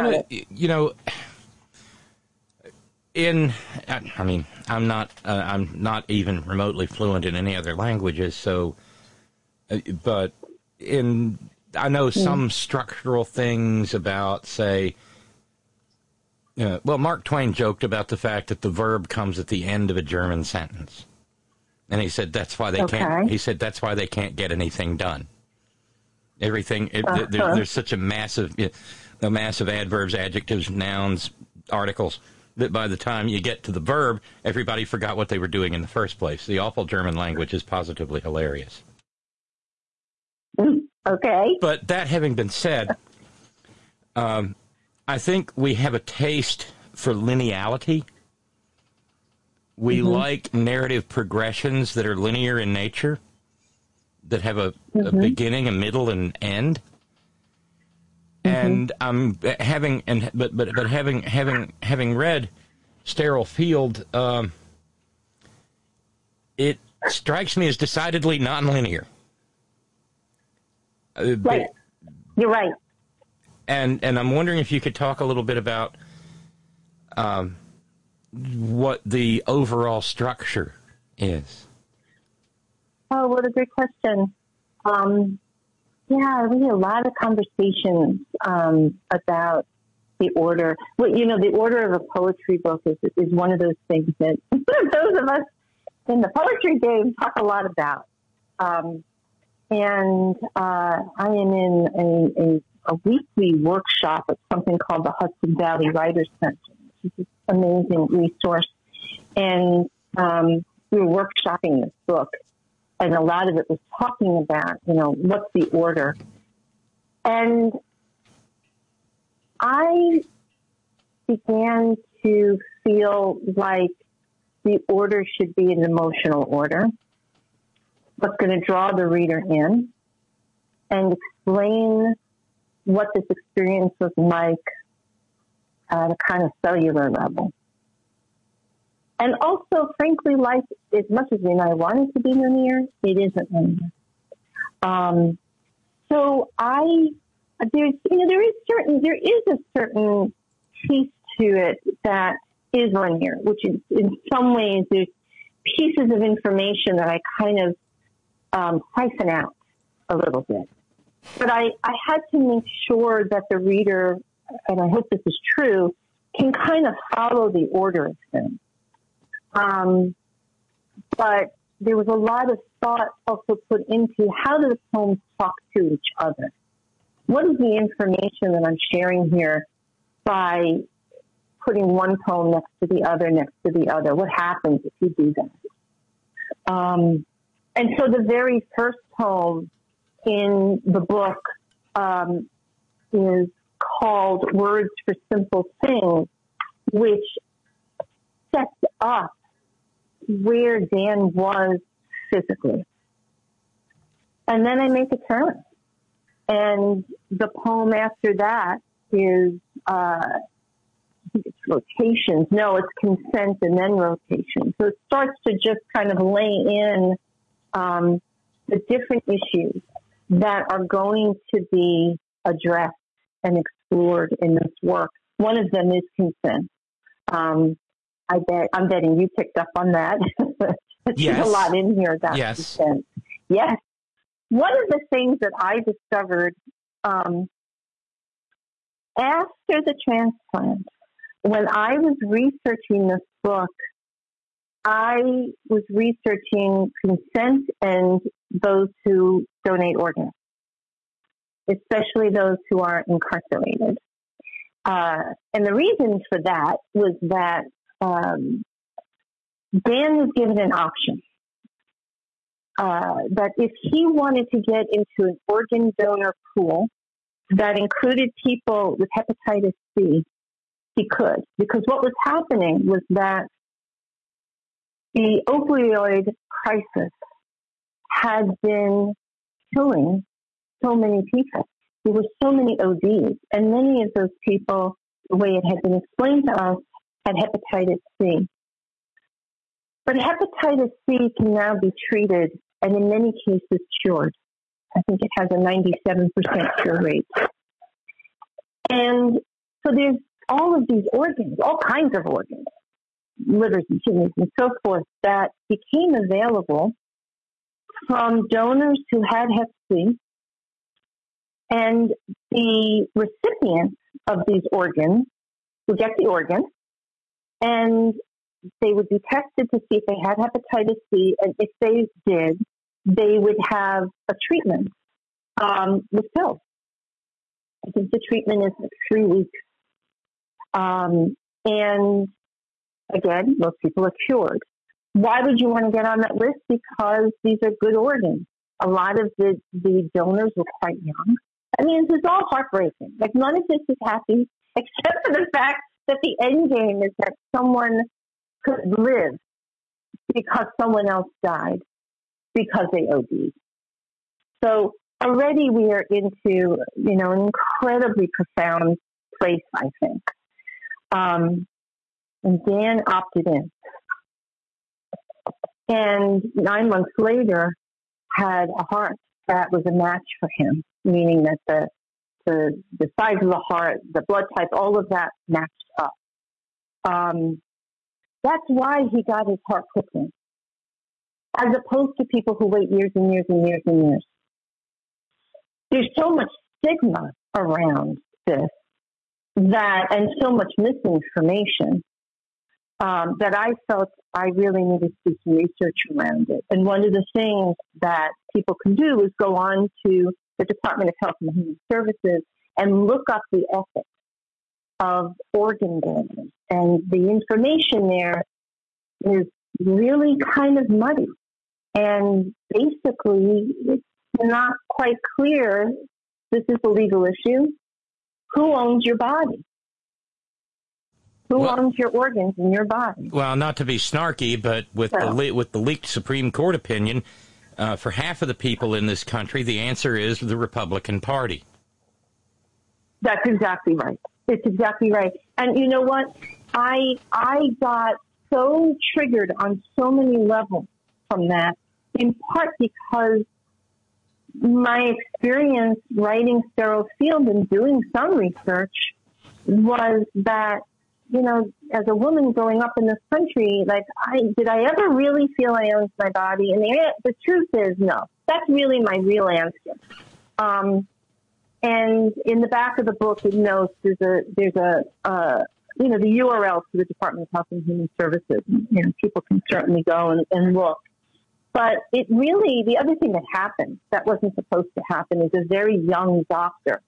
I'm not even remotely fluent in any other languages. So, but I know some structural things about, say, Mark Twain joked about the fact that the verb comes at the end of a German sentence. And he said that's why they can't. He said that's why they can't get anything done. Everything there's such a massive adverbs, adjectives, nouns, articles that by the time you get to the verb, everybody forgot what they were doing in the first place. The awful German language is positively hilarious. Okay. But that having been said, I think we have a taste for lineality. We like narrative progressions that are linear in nature, that have a beginning, a middle, and end. And having read Sterile Field, it strikes me as decidedly nonlinear. Right. You're right. And I'm wondering if you could talk a little bit about what the overall structure is. Oh, what a great question. Yeah, we had a lot of conversations about the order. Well, you know, the order of a poetry book is one of those things that those of us in the poetry game talk a lot about. And I am in a weekly workshop at something called the Hudson Valley Writers Center, which is an amazing resource. And we were workshopping this book, and a lot of it was talking about, you know, what's the order. And I began to feel like the order should be an emotional order, what's going to draw the reader in and explain what this experience was like at a kind of cellular level. And also, frankly, life, as much as we might want it to be linear, it isn't linear. So there is a certain piece to it that is linear, which is, in some ways, there's pieces of information that I kind of siphon out a little bit. But I had to make sure that the reader, and I hope this is true, can kind of follow the order of things. But there was a lot of thought also put into how do the poems talk to each other? What is the information that I'm sharing here by putting one poem next to the other, What happens if you do that? And so the very first poem in the book is called Words for Simple Things, which sets up where Dan was physically. And then I make a turn. And the poem after that is, I think it's rotations. No, it's consent and then rotation. So it starts to just kind of lay in the different issues that are going to be addressed and explored in this work. One of them is consent. I'm betting you picked up on that. Yes. There's a lot in here about consent. Yes. One of the things that I discovered after the transplant, when I was researching this book, I was researching consent and those who donate organs, especially those who are incarcerated. And the reason for that was that Dan was given an option. That if he wanted to get into an organ donor pool that included people with hepatitis C, he could. Because what was happening was that the opioid crisis had been killing so many people. There were so many ODs, and many of those people, the way it had been explained to us, had hepatitis C. But hepatitis C can now be treated and in many cases cured. I think it has a 97% cure rate. And so there's all of these organs, all kinds of organs, livers and kidneys and so forth, that became available from donors who had hep C. And the recipients of these organs would get the organ, and they would be tested to see if they had hepatitis C, and if they did, they would have a treatment with pills. I think the treatment is like 3 weeks. And again, most people are cured. Why would you want to get on that list? Because these are good organs. A lot of the donors were quite young. I mean, this is all heartbreaking. Like, none of this is happy, except for the fact that the end game is that someone could live because someone else died because they OD'd. So already we are into, an incredibly profound place, I think. And Dan opted in. And 9 months later, had a heart that was a match for him, meaning that the size of the heart, the blood type, all of that matched up. That's why he got his heart put in, as opposed to people who wait years and years and years and years. There's so much stigma around this and so much misinformation that I felt I really needed to do some research around it. And one of the things that people can do is go on to the Department of Health and Human Services and look up the ethics of organ donors. And the information there is really kind of muddy. And basically, it's not quite clear. This is a legal issue. Who owns your body? Who owns your organs in your body? Well, not to be snarky, but with the leaked Supreme Court opinion, for half of the people in this country, the answer is the Republican Party. That's exactly right. It's exactly right. And you know what? I got so triggered on so many levels from that, in part because my experience writing Sterile Field and doing some research was that, as a woman growing up in this country, did I ever really feel I owned my body? And the truth is no. That's really my real answer. And in the back of the book, it notes there's the URL to the Department of Health and Human Services. People can certainly go and look. But it really, the other thing that happened that wasn't supposed to happen is a very young doctor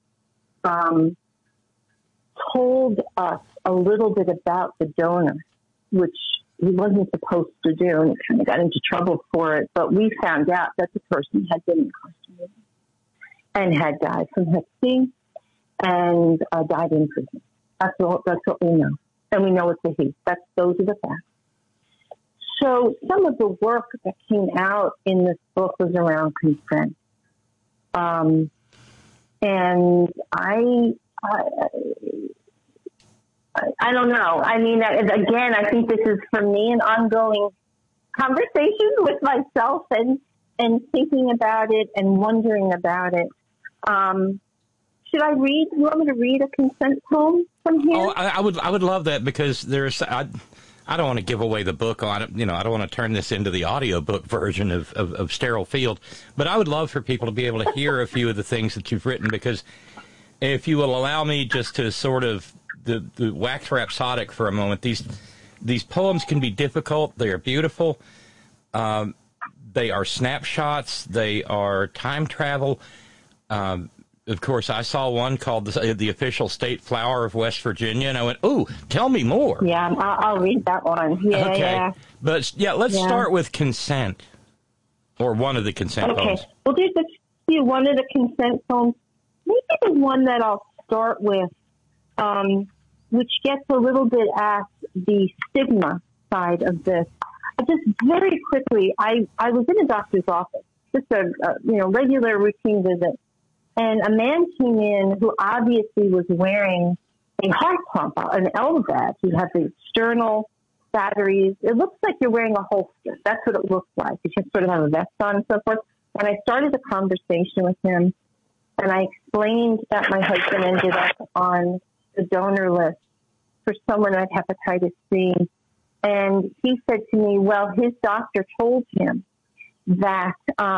told us a little bit about the donor, which he wasn't supposed to do, and he kind of got into trouble for it. But we found out that the person had been incarcerated and had died from Hep C and died in prison. That's what we know. And we know it's a he. Those are the facts. So some of the work that came out in this book was around consent. And I don't know. I mean, again, I think this is, for me, an ongoing conversation with myself and thinking about it and wondering about it. Should I read? You want me to read a consent poem from here? Oh, I would love that, because I don't want to give away the book on it. I don't want to turn this into the audiobook version of Sterile Field, but I would love for people to be able to hear a few of the things that you've written, because if you will allow me just to sort of the wax rhapsodic for a moment, these poems can be difficult. They are beautiful. They are snapshots. They are time travel. Of course, I saw one called the Official State Flower of West Virginia, and I went, "Ooh, tell me more." Yeah, I'll read that one. Yeah, okay. Yeah. But let's start with consent, or one of the consent poems. Well, there's a few. One of the consent poems, maybe the one that I'll start with, which gets a little bit at the stigma side of this. Just very quickly, I was in a doctor's office, just a regular routine visit. And a man came in who obviously was wearing a heart pump, an LVAD. He had the external batteries. It looks like you're wearing a holster. That's what it looks like. You just sort of have a vest on and so forth. And I started a conversation with him, and I explained that my husband ended up on the donor list for someone who had hepatitis C. And he said to me, well, his doctor told him that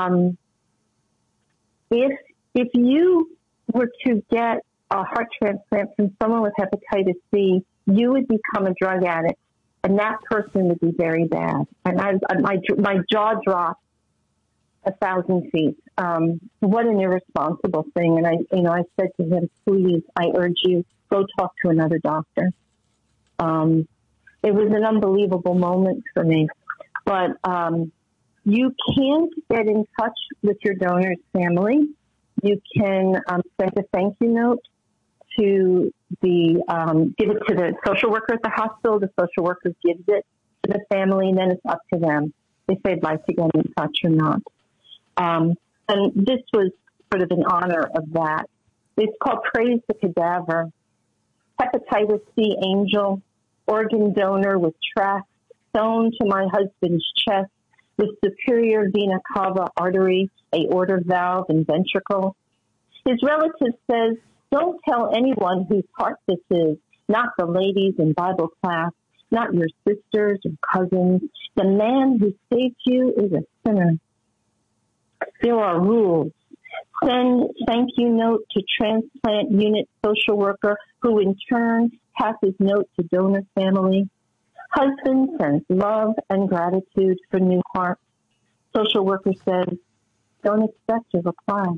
if you were to get a heart transplant from someone with hepatitis C, you would become a drug addict, and that person would be very bad. And my jaw dropped 1,000 feet. What an irresponsible thing! And I said to him, "Please, I urge you, go talk to another doctor." It was an unbelievable moment for me, but You can't get in touch with your donor's family. You can send a thank you note to give it to the social worker at the hospital. The social worker gives it to the family, and then it's up to them if they'd like to get in touch or not. And this was sort of in honor of that. It's called Praise the Cadaver. Hepatitis C angel, organ donor with tracts sewn to my husband's chest with superior vena cava artery, aorta valve, and ventricle. His relative says, don't tell anyone whose heart this is, not the ladies in Bible class, not your sisters or cousins. The man who saved you is a sinner. There are rules. Send thank you note to transplant unit social worker, who in turn passes note to donor family. Husband sends love and gratitude for new heart. Social worker says, don't expect a reply.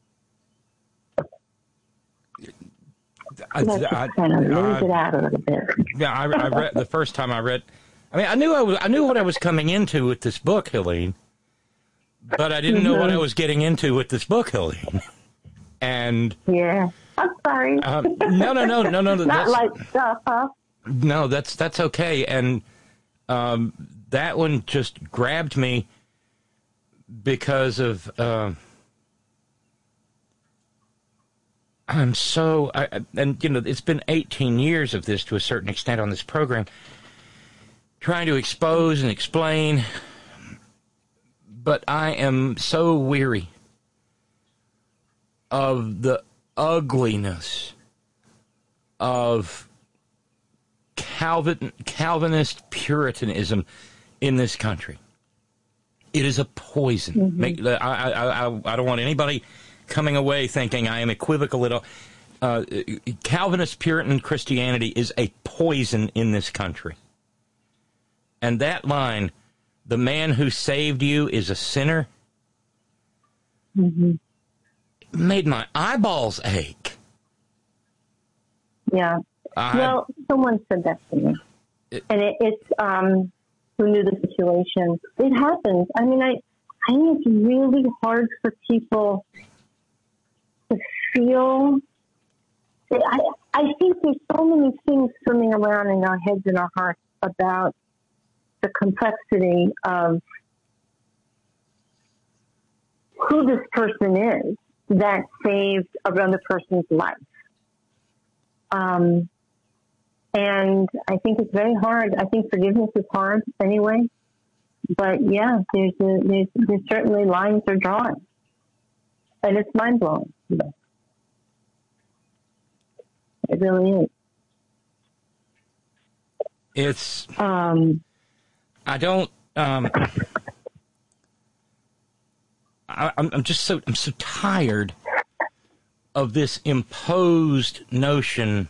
I Let's just kind of lose it out a little bit. Yeah, I read the first time I read. I mean, I knew what I was coming into with this book, Helene, but I didn't know what I was getting into with this book, Helene. And yeah, I'm sorry. No. Not like stuff, huh? No, that's okay. And that one just grabbed me because of. And you know, it's been 18 years of this to a certain extent on this program, trying to expose and explain, but I am so weary of the ugliness of Calvinist Puritanism in this country. It is a poison. Mm-hmm. I don't want anybody coming away thinking I am equivocal at all. Calvinist Puritan Christianity is a poison in this country. And that line, the man who saved you is a sinner, made my eyeballs ache. Yeah. Well, someone said that to me. And it's who knew the situation. It happens. I mean, I think it's really hard for people to feel. I think there's so many things swimming around in our heads and our hearts about the complexity of who this person is that saved another person's life. And I think it's very hard. I think forgiveness is hard anyway. But yeah, there's certainly lines are drawn. And it's mind-blowing. It really is. It's, I don't, I'm so tired of this imposed notion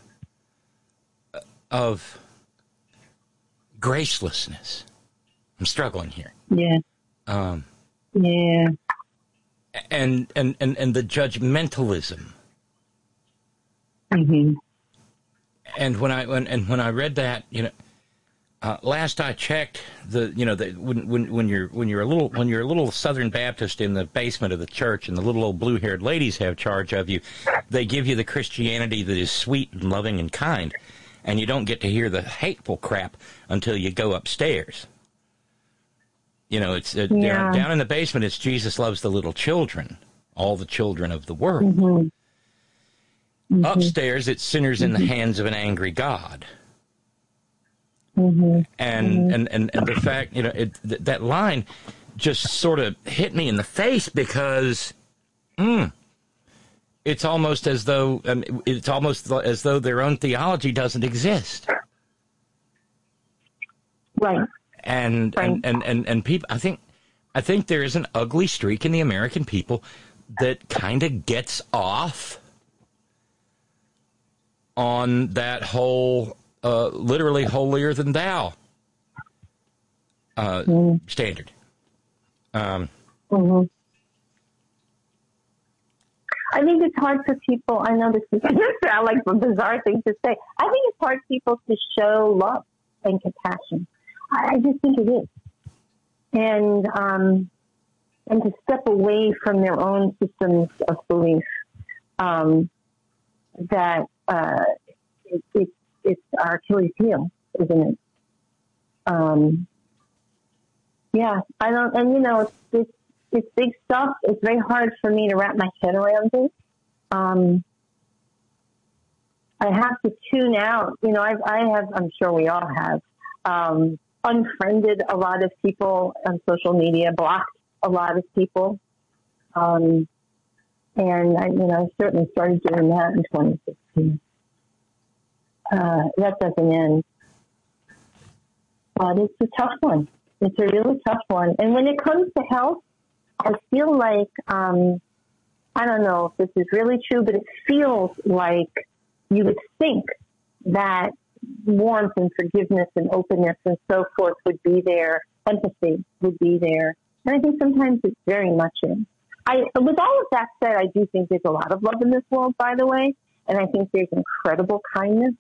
of gracelessness. I'm struggling here. Yeah. Yeah. And the judgmentalism. Mm-hmm. And when I read that, you know, last I checked, when you're a little Southern Baptist in the basement of the church, and the little old blue-haired ladies have charge of you, they give you the Christianity that is sweet and loving and kind, and you don't get to hear the hateful crap until you go upstairs. You know, it's down in the basement. It's Jesus loves the little children, all the children of the world. Mm-hmm. Upstairs, it's sinners in the hands of an angry God. Mm-hmm. And the fact, you know, that line just sort of hit me in the face because it's almost as though their own theology doesn't exist. Right. And people, I think there is an ugly streak in the American people that kind of gets off on that whole literally holier than thou standard. I think it's hard for people. I know this is going to sound like a bizarre thing to say. I think it's hard for people to show love and compassion. I just think it is. and to step away from their own systems of belief, that it's our Achilles heel, isn't it? Yeah, I don't, and you know, it's big stuff. It's very hard for me to wrap my head around it. I have to tune out. You know, I'm sure we all have, unfriended a lot of people on social media, blocked a lot of people. And I certainly started doing that in 2016. That doesn't end. But it's a tough one. It's a really tough one. And when it comes to health, I feel like, I don't know if this is really true, but it feels like you would think that warmth and forgiveness and openness and so forth would be there, empathy would be there. And I think sometimes it's very much in. With all of that said, I do think there's a lot of love in this world, by the way, and I think there's incredible kindness.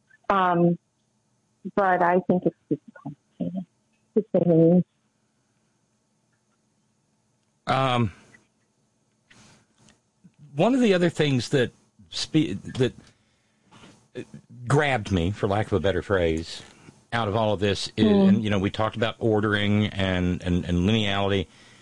But I think it's just complicated, to say the least. One of the other things that grabbed me, for lack of a better phrase, out of all of this is, and you know, we talked about ordering and lineality,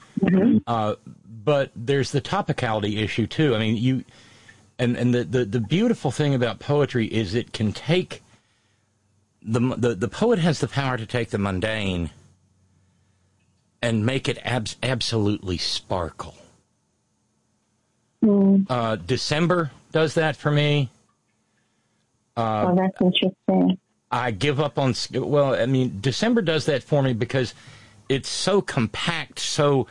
but there's the topicality issue too. I mean, the beautiful thing about poetry is it can take the poet has the power to take the mundane and make it absolutely sparkle. December does that for me. Oh, that's interesting. I give up on, well, I mean, December does that for me because it's so compact, so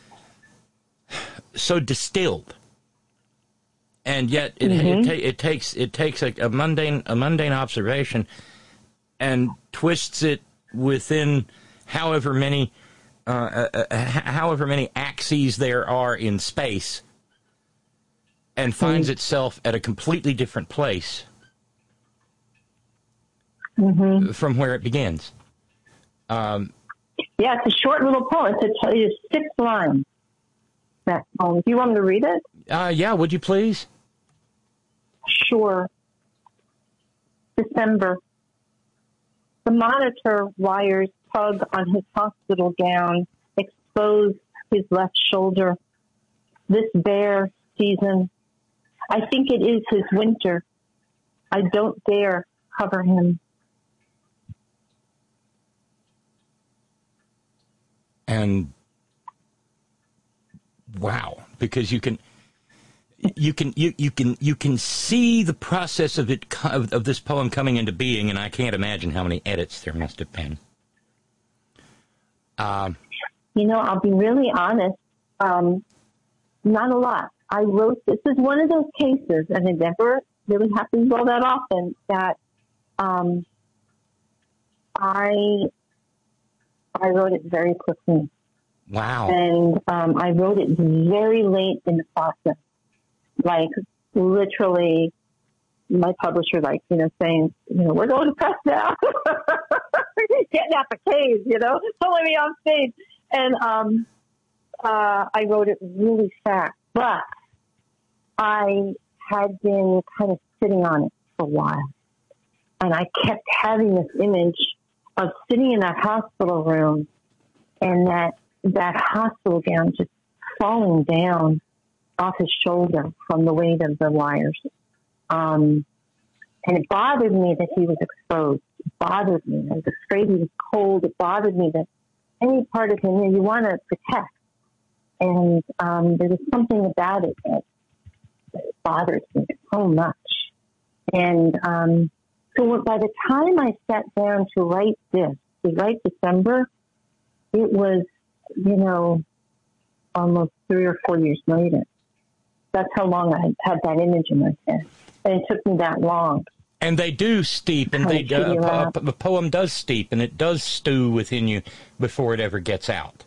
distilled, and yet it takes a mundane observation and twists it within however many axes there are in space, and finds itself at a completely different place from where it begins. Yeah, it's a short little poem. It's 6 lines. That poem. Do you want me to read it? Yeah, would you please? Sure. December. The monitor wires tug on his hospital gown, expose his left shoulder. This bare season. I think it is his winter. I don't dare cover him. And wow, because you can see the process of this poem coming into being, and I can't imagine how many edits there must have been. You know, I'll be really honest. Not a lot. I wrote, this is one of those cases, and it never really happens all that often, that I wrote it very quickly. Wow. And I wrote it very late in the process. Like, literally, my publisher, like, you know, saying, you know, we're going to press now. Getting out the cave, you know, pulling me off stage. And I wrote it really fast. But I had been kind of sitting on it for a while. And I kept having this image of sitting in that hospital room and that hospital gown just falling down off his shoulder from the weight of the wires. And it bothered me that he was exposed. It bothered me. I was afraid he was cold. It bothered me that any part of him you want to protect. And there was something about it that bothered me so much. And so by the time I sat down to write December, it was, you know, almost 3 or 4 years later. That's how long I had that image in my head. And it took me that long. And they do steep, and the poem does steep, and it does stew within you before it ever gets out.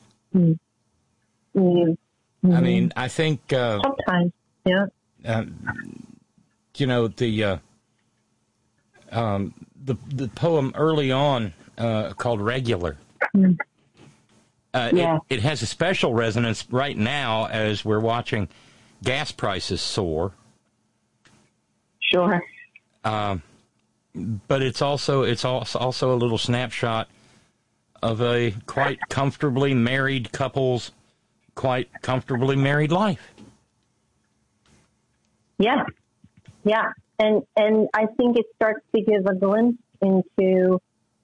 I mean, I think sometimes, yeah. You know, the poem early on called "Regular." It has a special resonance right now as we're watching gas prices soar. Sure. But it's also a little snapshot of a quite comfortably married couple's quite comfortably married life. Yeah. Yeah. And I think it starts to give a glimpse into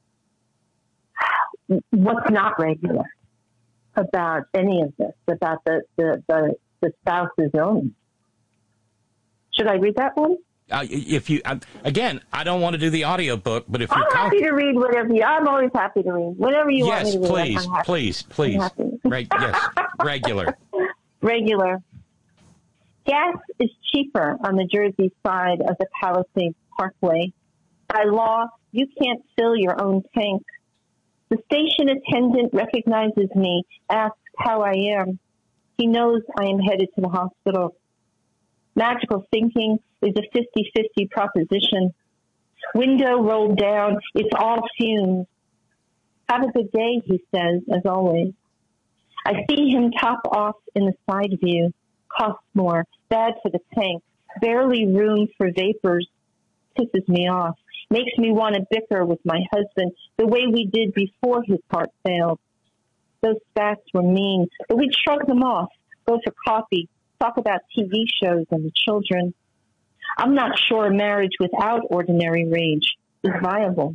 what's not regular about any of this, about the spouse's illness. Should I read that one? If you again, I don't want to do the audio book, but if I'm you're happy to read whatever I'm always happy to read whatever you want me to read. Yes, please. Yes, regular. Regular. Gas is cheaper on the Jersey side of the Palisades Parkway. By law, you can't fill your own tank. The station attendant recognizes me, asks how I am. He knows I am headed to the hospital. Magical thinking is a 50-50 proposition. Window rolled down, it's all fumes. Have a good day, he says, as always. I see him top off in the side view. Costs more, bad for the tank, barely room for vapors. Pisses me off. Makes me want to bicker with my husband the way we did before his heart failed. Those spats were mean, but we'd shrug them off, go for coffee, talk about TV shows and the children. I'm not sure a marriage without ordinary rage is viable.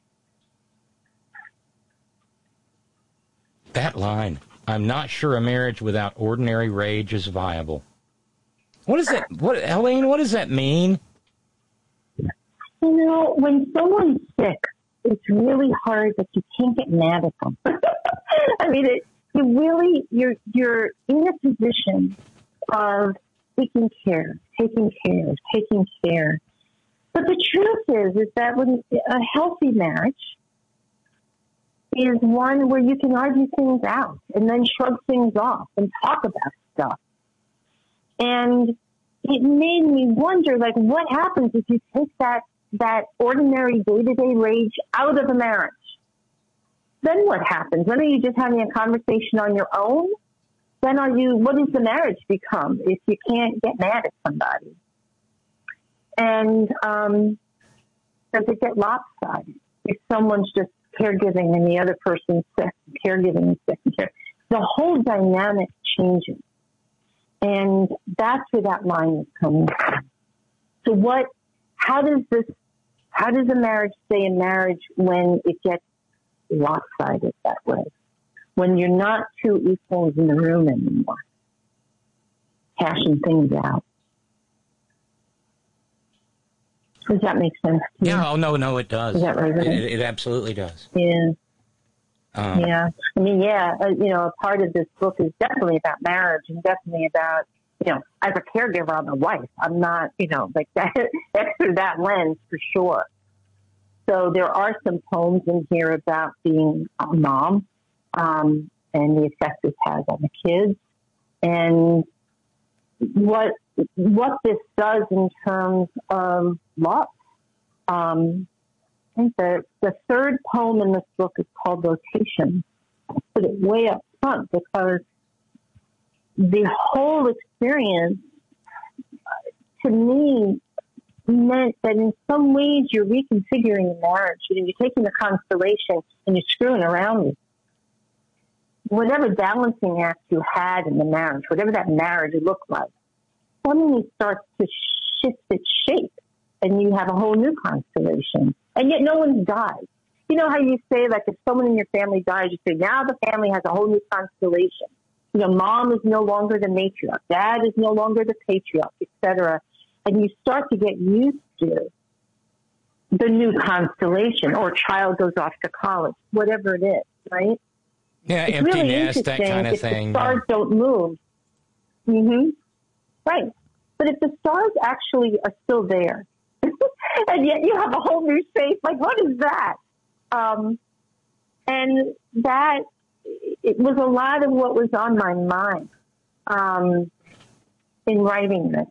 That line, I'm not sure a marriage without ordinary rage is viable. What is that? Elaine, what does that mean? You know, when someone's sick, it's really hard that you can't get mad at them. I mean, you're in a position of taking care. But the truth is that when a healthy marriage is one where you can argue things out and then shrug things off and talk about stuff. And it made me wonder, like, what happens if you take that ordinary day-to-day rage out of a marriage? Then what happens? Then are you just having a conversation on your own? Then what does the marriage become if you can't get mad at somebody? And does it get lopsided if someone's just caregiving and the other person's sick, caregiving and sick and care? The whole dynamic changes. And that's where that line is coming from. So how does a marriage stay a marriage when it gets lopsided that way? When you're not two equals in the room anymore, hashing things out. Does that make sense to you? Yeah, no, it does. Is that right? It absolutely does. Yeah. Yeah. I mean, a part of this book is definitely about marriage and definitely about, as a caregiver, I'm a wife. I'm not, like that, through that lens for sure. So there are some poems in here about being a mom, and the effect this has on the kids, and what this does in terms of love. I think the third poem in this book is called Rotation. I put it way up front because the whole experience, to me, meant that in some ways you're reconfiguring the marriage. You're taking the constellation and you're screwing around with it. Whatever balancing act you had in the marriage, whatever that marriage looked like, suddenly starts to shift its shape and you have a whole new constellation. And yet no one's died. You know how you say, like, if someone in your family dies, you say, now the family has a whole new constellation. Mom is no longer the matriarch. Dad is no longer the patriarch, etc. And you start to get used to the new constellation, or child goes off to college, whatever it is, right? Yeah, it's empty really nest, that kind of if thing. The stars don't move. Mm-hmm. Right. But if the stars actually are still there, and yet you have a whole new space, like, what is that? And that, it was a lot of what was on my mind in writing this.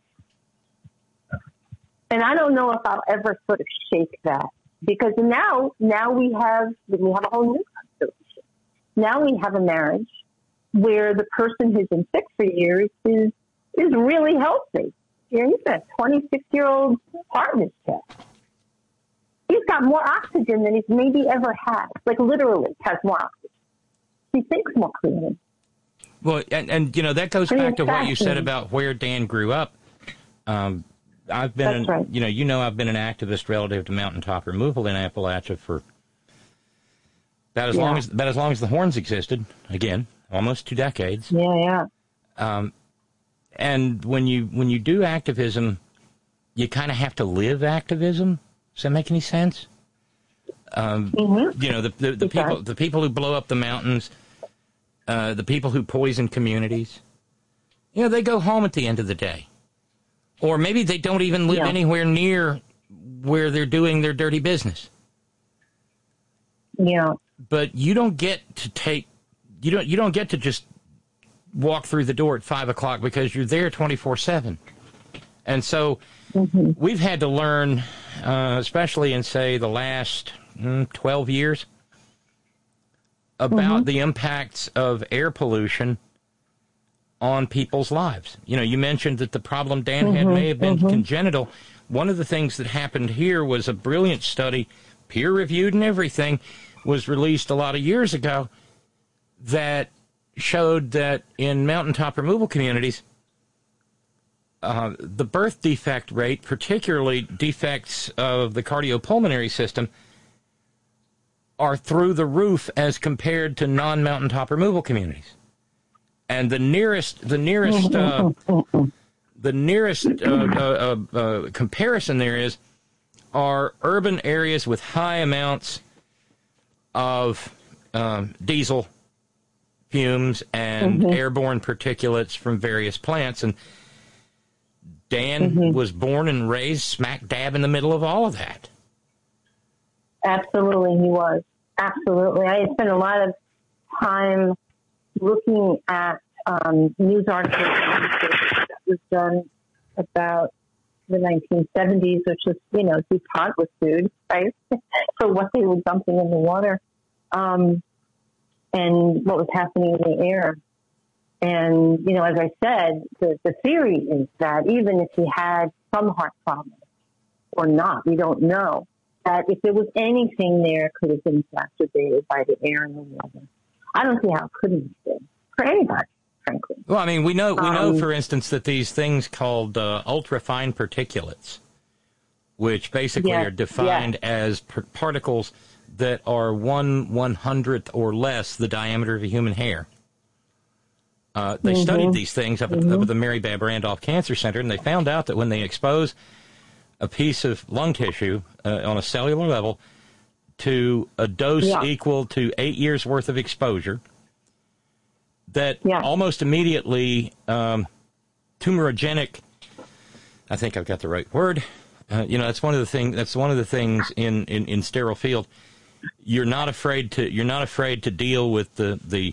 And I don't know if I'll ever sort of shake that, because now we have a whole new constellation. now we have a marriage where the person who's been sick for years is really healthy. You know, he's got a 26-year-old heart in his chest. He's got more oxygen than he's maybe ever had. Like, literally has more oxygen. He thinks more clearly. Well, and you know, that goes back to what you said about where Dan grew up. I've been, right. I've been an activist relative to mountaintop removal in Appalachia for about as long as the Horns existed. Again, almost 2 decades. Yeah. And when you do activism, you kind of have to live activism. Does that make any sense? Mm-hmm. You know, the people who blow up the mountains, the people who poison communities, you know, they go home at the end of the day. Or maybe they don't even live anywhere near where they're doing their dirty business. Yeah. But you don't get to you don't get to just walk through the door at 5 o'clock because you're there 24/7. And so we've had to learn, especially in, say, the last 12 years, about the impacts of air pollution on people's lives. You know, you mentioned that the problem Dan had may have been congenital. One of the things that happened here was a brilliant study, peer-reviewed and everything, was released a lot of years ago, that showed that in mountaintop removal communities, the birth defect rate, particularly defects of the cardiopulmonary system, are through the roof as compared to non-mountaintop removal communities. And the nearest comparison there are urban areas with high amounts of diesel fumes and airborne particulates from various plants. And Dan was born and raised smack dab in the middle of all of that. Absolutely, he was. Absolutely. I spent a lot of time looking at news articles that was done about the 1970s, which was, you know, DuPont was sued, right, for what they were dumping in the water, and what was happening in the air. And, you know, as I said, the theory is that even if he had some heart problems or not, we don't know, that if there was anything there, it could have been exacerbated by the air and the water. I don't see how it couldn't have been for anybody, frankly. Well, I mean, we know, for instance, that these things called ultrafine particulates, which basically are defined as particles that are 1/100th or less the diameter of a human hair. They studied these things up at the Mary Bab Randolph Cancer Center, and they found out that when they expose a piece of lung tissue on a cellular level to a dose equal to 8 years' worth of exposure, that almost immediately tumorigenic, I think I've got the right word. You know, that's one of the things in sterile field. You're not afraid to deal with the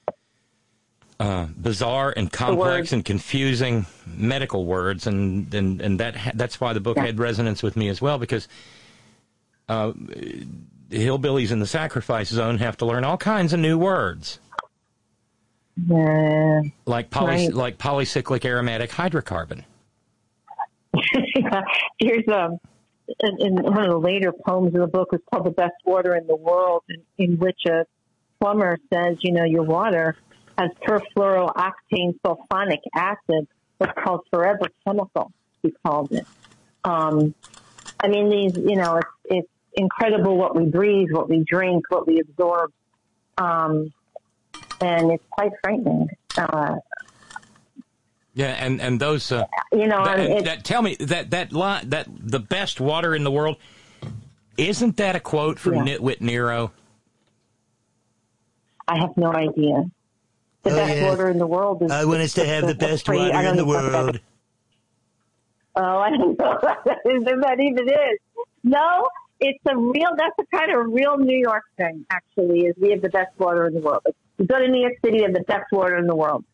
bizarre and complex and confusing medical words, and that's why the book had resonance with me as well, because the hillbillies in the sacrifice zone have to learn all kinds of new words, like polycyclic aromatic hydrocarbon. Here's in one of the later poems of the book is called "The Best Water in the World," in which a plumber says, you know, your water has perfluorooctane sulfonic acid, what's called forever chemical, he called it. I mean, these, you know, it's incredible what we breathe, what we drink, what we absorb, and it's quite frightening. And those, you know, tell me that the best water in the world, isn't that a quote from Nitwit Nero? I have no idea. The best water in the world is... I want us to have the best water in the world. Oh, I don't know if that even is. No, that's a kind of real New York thing, actually, is we have the best water in the world. You go to New York City, you have the best water in the world.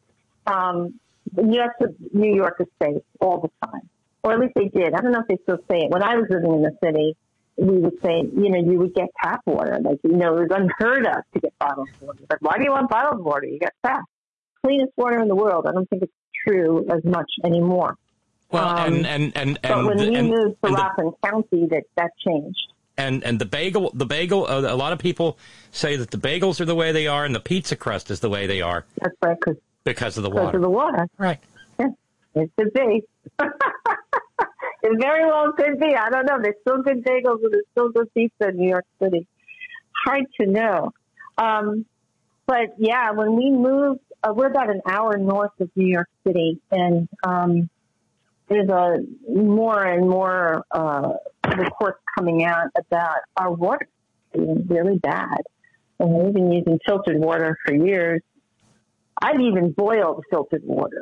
New York is safe all the time. Or at least they did. I don't know if they still say it. When I was living in the city, we would say, you would get tap water. Like, it was unheard of to get bottled water. But why do you want bottled water? You got tap. Cleanest water in the world. I don't think it's true as much anymore. Well, but when we moved to Rockland County, that changed. And the bagel, a lot of people say that the bagels are the way they are and the pizza crust is the way they are. That's right, because of the water. Because of the water. Right. Yeah, it could be. It very well could be. I don't know. There's still good bagels and there's still good pizza in New York City. Hard to know. But yeah, when we moved, we're about an hour north of New York City, and there's a more and more reports coming out about our water being really bad. And we've been using filtered water for years. I've even boiled filtered water.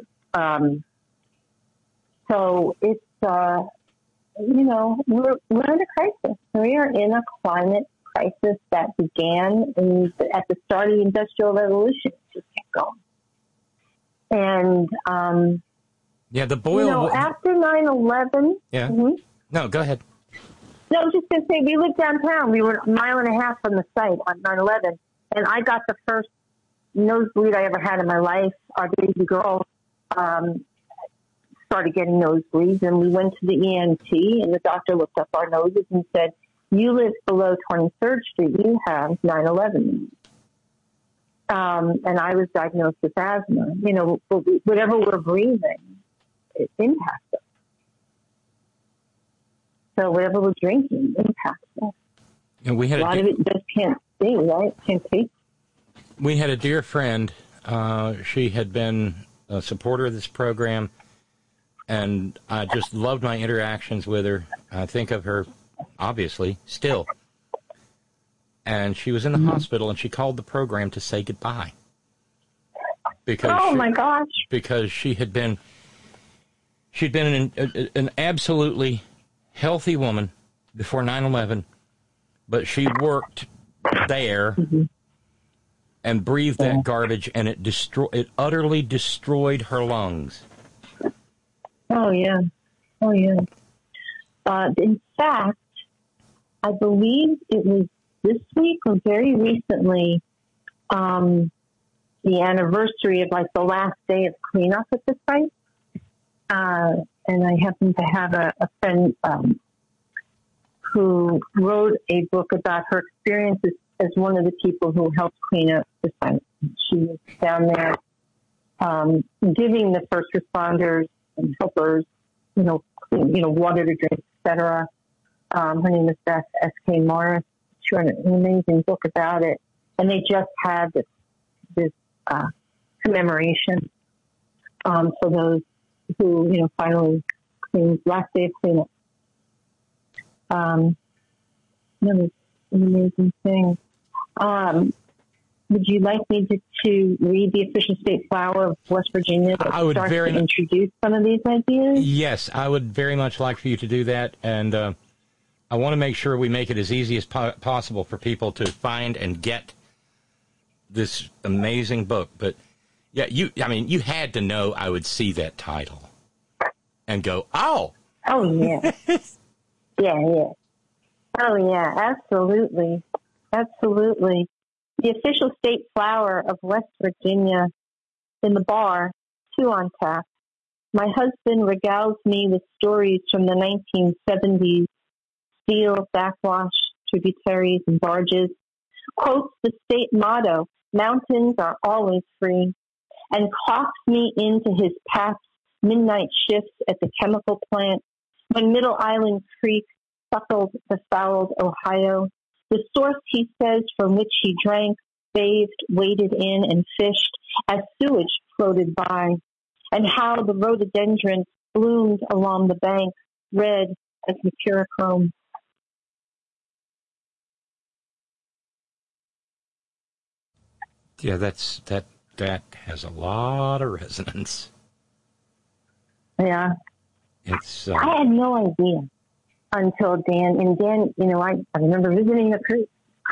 So it's, we're in a crisis. We are in a climate crisis that began at the start of the Industrial Revolution. It just kept going. And, the boil. After 9/11. Yeah. Mm-hmm. No, go ahead. No, I was just going to say, we lived downtown. We were a mile and a half from the site on 9/11. And I got the first nosebleed I ever had in my life. Our baby girl started getting nosebleeds, and we went to the ENT, and the doctor looked up our noses and said, "You live below 23rd Street. You have 9/11." And I was diagnosed with asthma. Whatever we're breathing, it impacts us. So whatever we're drinking impacts us. And we had a lot of it just can't see, right? Can't taste. We had a dear friend. She had been a supporter of this program, and I just loved my interactions with her. I think of her, obviously, still. And she was in the hospital, and she called the program to say goodbye. My gosh! Because she'd been an absolutely healthy woman before 9/11, but she worked there and breathed that garbage, and it utterly destroyed her lungs. Oh yeah. In fact, I believe it was this week or very recently, the anniversary of the last day of cleanup at the site. And I happen to have a friend who wrote a book about her experiences as one of the people who helped clean up the site. She was down there giving the first responders and helpers, water to drink, etc. Her name is Beth S.K. Morris. She wrote an amazing book about it. And they just had this commemoration for those who, finally cleaned, last day of cleanup. That was an amazing thing. Would you like me to read the official state flower of West Virginia that starts to introduce some of these ideas? Yes, I would very much like for you to do that. And I want to make sure we make it as easy as possible for people to find and get this amazing book. But, yeah, you had to know I would see that title and go, oh. Oh, yeah. Yeah. Oh, yeah, absolutely. Absolutely. The official state flower of West Virginia in the bar, 2 on tap. My husband regales me with stories from the 1970s, steel, backwash, tributaries, and barges, quotes the state motto, "Mountains are always free," and clocks me into his past midnight shifts at the chemical plant when Middle Island Creek suckled the fouled Ohio, the source, he says, from which he drank, bathed, waded in, and fished as sewage floated by, and how the rhododendron bloomed along the bank, red as mercurochrome. Yeah, that has a lot of resonance. Yeah. It's. I had no idea until Dan. And Dan, I remember visiting the creek,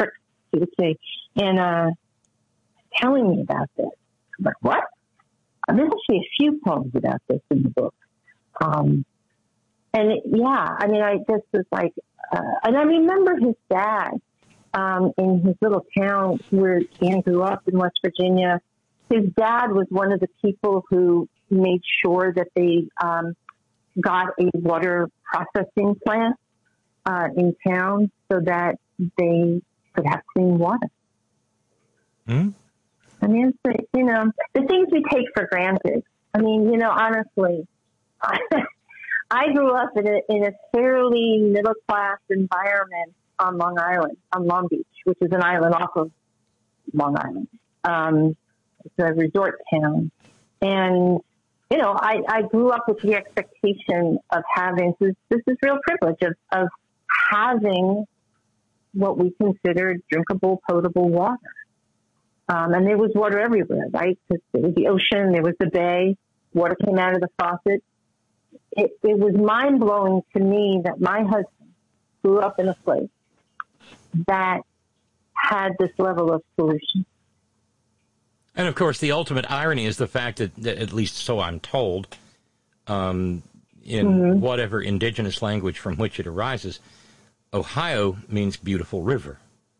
and telling me about this. I'm like, what? There's actually a few poems about this in the book. I just was like, and I remember his dad in his little town where Dan grew up in West Virginia. His dad was one of the people who made sure that they got a water processing plant in town so that they could have clean water. Hmm? I mean, it's, you know, the things we take for granted. I mean, you know, honestly, I grew up in a fairly middle-class environment on Long Island, on Long Beach, which is an island off of Long Island. It's a resort town. And, you know, I grew up with the expectation of having, this is real privilege, of having what we considered drinkable, potable water. And there was water everywhere, right? Because there was the ocean, there was the bay, water came out of the faucet. It was mind-blowing to me that my husband grew up in a place that had this level of solution. And, of course, the ultimate irony is the fact that at least so I'm told, in whatever indigenous language from which it arises, Ohio means beautiful river.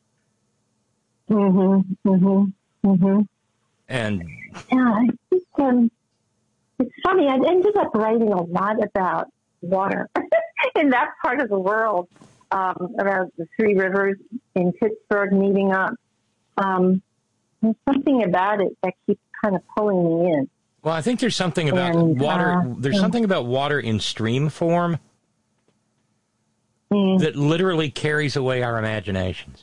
And yeah, it's funny. I ended up writing a lot about water in that part of the world, about the three rivers in Pittsburgh meeting up. There's something about it that keeps kind of pulling me in. Well, I think there's something about water. There's something about water in stream form that literally carries away our imaginations.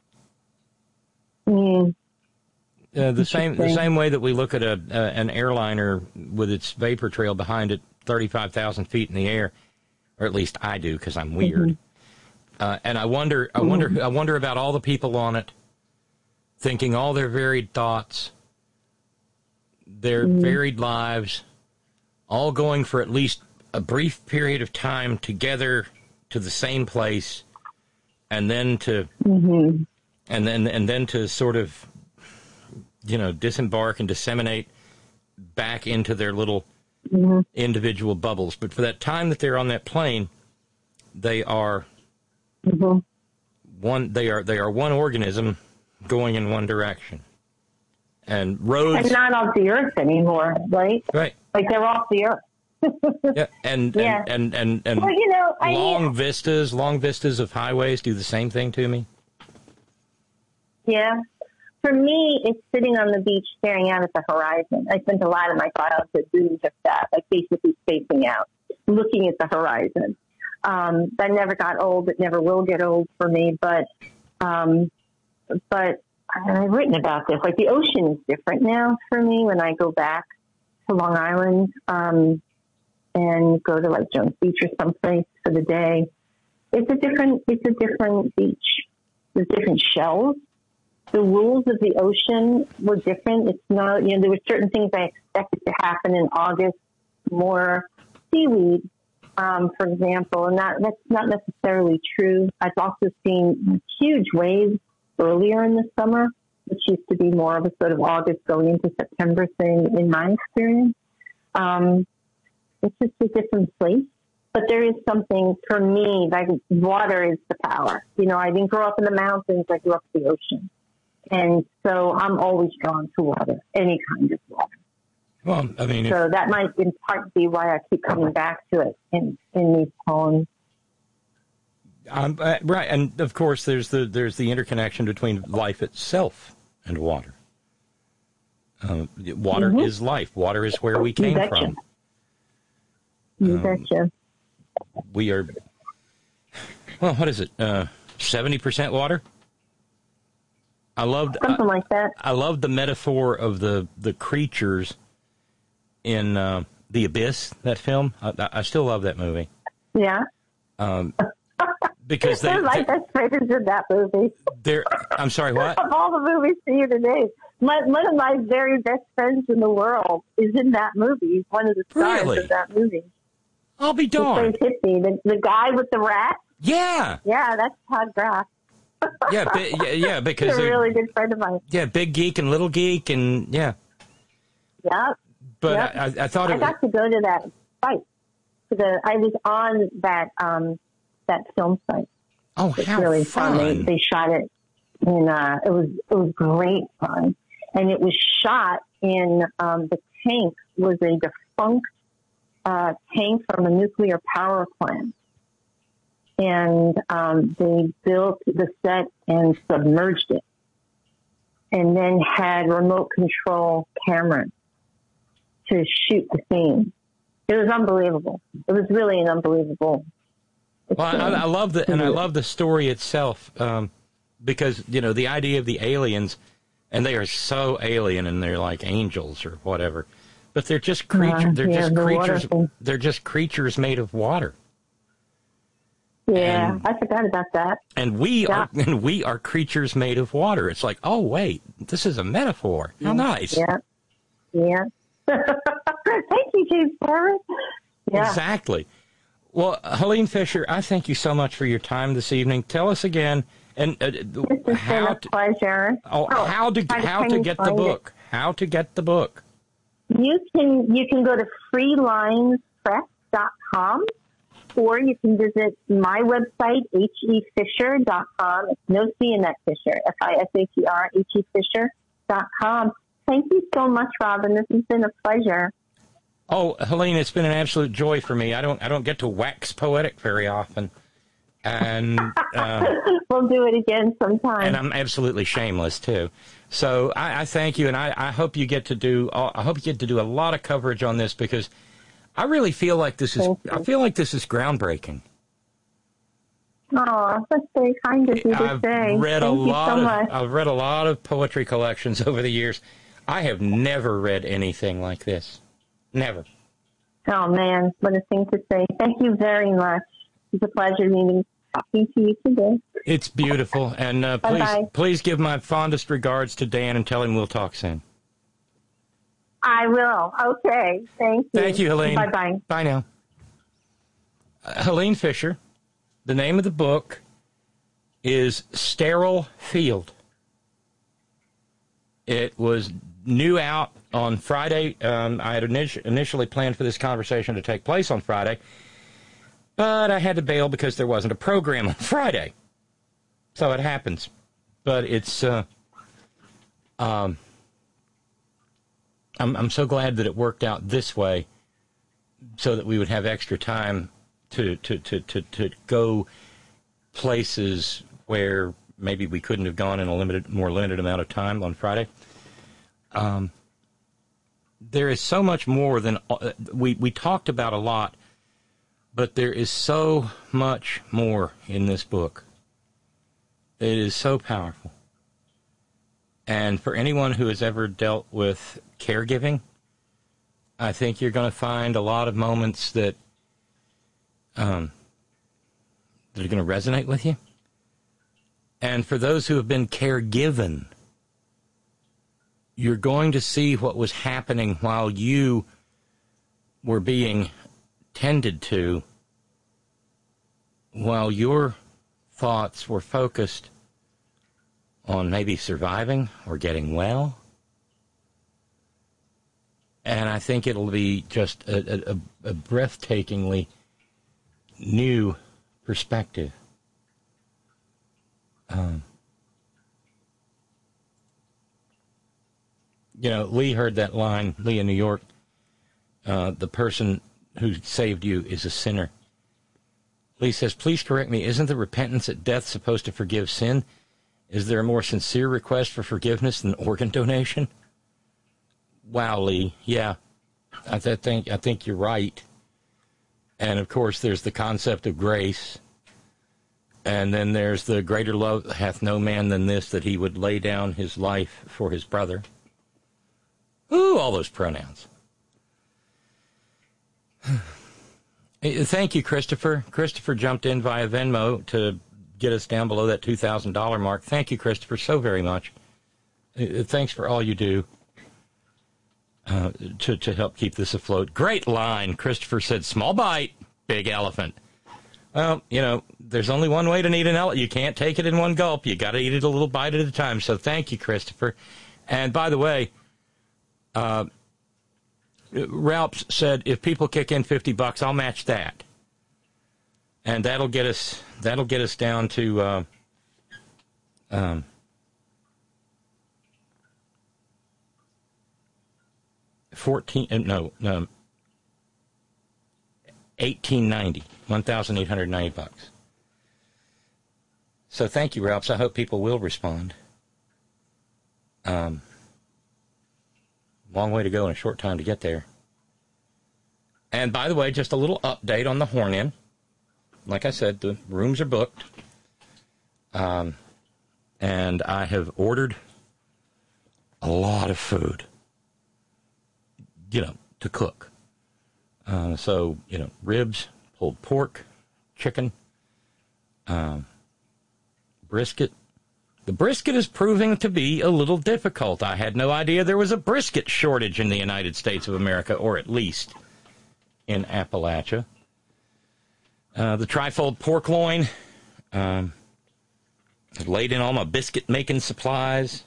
The same way that we look at an airliner with its vapor trail behind it, 35,000 feet in the air, or at least I do because I'm weird. And I wonder about all the people on it, thinking all their varied thoughts, their varied lives, all going for at least a brief period of time together to the same place, and then to and then to sort of, you know, disembark and disseminate back into their little individual bubbles. But for that time that they're on that plane, they are one. They are one organism going in one direction. And roads, and not off the earth anymore, right? Right. Like they're off the earth. Yeah, and well, you know, long vistas of highways do the same thing to me. Yeah. For me, it's sitting on the beach staring out at the horizon. I spent a lot of my childhood doing just that, like basically spacing out, looking at the horizon. That never got old. It never will get old for me. But I've written about this. Like the ocean is different now for me when I go back to Long Island and go to like Jones Beach or someplace for the day. It's a different beach. There's different shells. The rules of the ocean were different. It's not, you know, there were certain things I expected to happen in August, more seaweed, for example, and that's not necessarily true. I've also seen huge waves earlier in the summer, which used to be more of a sort of August going into September thing in my experience. It's just a different place. But there is something, for me, like water is the power. You know, I didn't grow up in the mountains. I grew up in the ocean. And so I'm always drawn to water, any kind of water. Well, I mean, so that might in part be why I keep coming back to it in these poems. Right, and of course, there's the interconnection between life itself and water. Water is life. Water is where we came from. You betcha. We are. Well, what is it? 70% water. I loved something like that. I loved the metaphor of the creatures in The Abyss. That film. I still love that movie. Yeah. Because they're my best friends in that movie. I'm sorry, what? Of all the movies to you today, one of my very best friends in the world is in that movie. He's one of the stars of that movie. I'll be darned. He plays Hippie, the guy with the rat. Yeah. Yeah, that's Todd Graff. Yeah, because he's a really good friend of mine. Yeah, big geek and little geek, and yeah. Yeah. But yep. I thought I got to go to that site. I was on that film site. Oh, It's how really fun. They shot it in, it was great fun. And it was shot in, the tank was a defunct, tank from a nuclear power plant. And, they built the set and submerged it. And then had remote control cameras to shoot the scene. It was unbelievable. It was really an unbelievable experience. Well, I love the story itself, because, you know, the idea of the aliens, and they are so alien and they're like angels or whatever, but they're just creatures. They're just creatures made of water. Yeah, And I forgot about that. And we are creatures made of water. It's like, oh wait, this is a metaphor. How nice. Yeah. Yeah. Thank you, James Barrett. Yeah. Exactly. Well, Helene Fisher, I thank you so much for your time this evening. Tell us again, and how to pleasure. How to get the book. How to get the book. You can go to freelinespress.com, or you can visit my website, hefisher.com. It's no C in that Fisher, Fisher, hefisher.com. Thank you so much, Robin. This has been a pleasure. Oh, Helene, it's been an absolute joy for me. I don't get to wax poetic very often, and we'll do it again sometime. And I'm absolutely shameless too. So I thank you, and I hope you get to do. I hope you get to do a lot of coverage on this, because I really feel like this is. I feel like this is groundbreaking. Oh, that's very kind of you to say. I've read a lot of poetry collections over the years. I have never read anything like this. Never. Oh, man, what a thing to say. Thank you very much. It's a pleasure talking to you today. It's beautiful. And please give my fondest regards to Dan and tell him we'll talk soon. I will. Okay. Thank you. Thank you, Helene. Bye-bye. Bye now. Helene Fisher, the name of the book is Sterile Field. It was new out on Friday. I had initially planned for this conversation to take place on Friday, but I had to bail because there wasn't a program on Friday. So it happens. But it's I'm so glad that it worked out this way, so that we would have extra time to go places where maybe we couldn't have gone in a more limited amount of time on Friday. There is so much more than we talked about a lot, but there is so much more in this book. It is so powerful. And for anyone who has ever dealt with caregiving, I think you're going to find a lot of moments that are going to resonate with you. And for those who have been caregiven, you're going to see what was happening while you were being tended to, while your thoughts were focused on maybe surviving or getting well. And I think it'll be just a breathtakingly new perspective. You know, Lee heard that line, Lee in New York, the person who saved you is a sinner. Lee says, please correct me, isn't the repentance at death supposed to forgive sin? Is there a more sincere request for forgiveness than organ donation? Wow, Lee, yeah, I think you're right. And, of course, there's the concept of grace. And then there's the greater love hath no man than this, that he would lay down his life for his brother. Ooh, all those pronouns. Thank you, Christopher. Christopher jumped in via Venmo to get us down below that $2,000 mark. Thank you, Christopher, so very much. Thanks for all you do to help keep this afloat. Great line. Christopher said, small bite, big elephant. Well, you know, there's only one way to eat an elephant. You can't take it in one gulp. You got to eat it a little bite at a time. So thank you, Christopher. And by the way, Ralph said, if people kick in $50, I'll match that. And that'll get us down to 1890, $1,890. So thank you, Ralphs. I hope people will respond. Long way to go and a short time to get there. And by the way, just a little update on the Horn Inn. Like I said, the rooms are booked. And I have ordered a lot of food, to cook. So, ribs, pulled pork, chicken, brisket. The brisket is proving to be a little difficult. I had no idea there was a brisket shortage in the United States of America, or at least in Appalachia. The trifold pork loin. I've laid in all my biscuit-making supplies.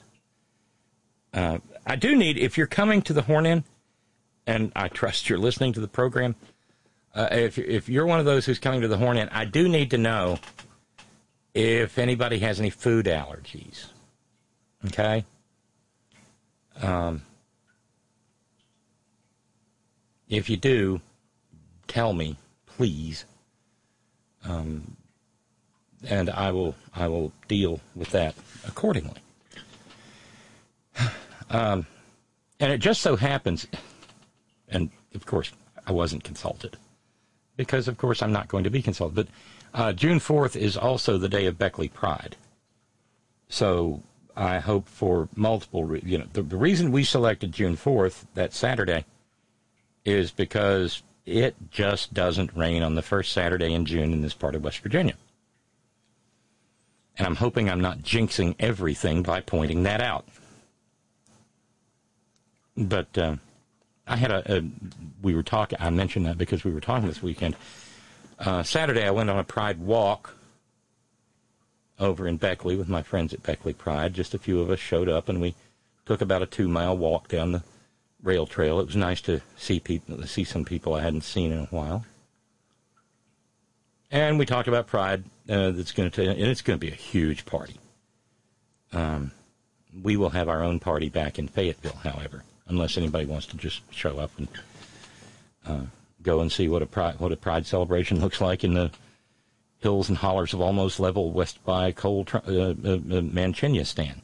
I do need, if you're coming to the Horn Inn, and I trust you're listening to the program, if you're one of those who's coming to the Horn Inn, I do need to know if anybody has any food allergies. Okay? If you do, tell me, please. And I will deal with that accordingly. And it just so happens, and of course I wasn't consulted, because of course I'm not going to be consulted, but June 4th is also the day of Beckley Pride. So I hope for multiple, the reason we selected June 4th, that Saturday, is because it just doesn't rain on the first Saturday in June in this part of West Virginia. And I'm hoping I'm not jinxing everything by pointing that out. But I had I mentioned that because we were talking this weekend. Saturday I went on a Pride walk over in Beckley with my friends at Beckley Pride. Just a few of us showed up, and we took about a 2-mile walk down the rail trail. It was nice to see some people I hadn't seen in a while. And we talked about Pride. It's going to be a huge party. We will have our own party back in Fayetteville, however, unless anybody wants to just show up and go and see what a Pride celebration looks like in the hills and hollers of Almost Level west by Manchinia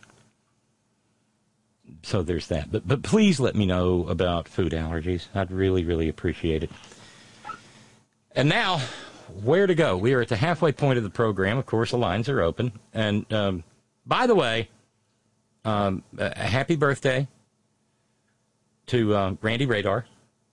So there's that. But please let me know about food allergies. I'd really, really appreciate it. And now, where to go? We are at the halfway point of the program. Of course, the lines are open. And by the way, a happy birthday to Randy Radar.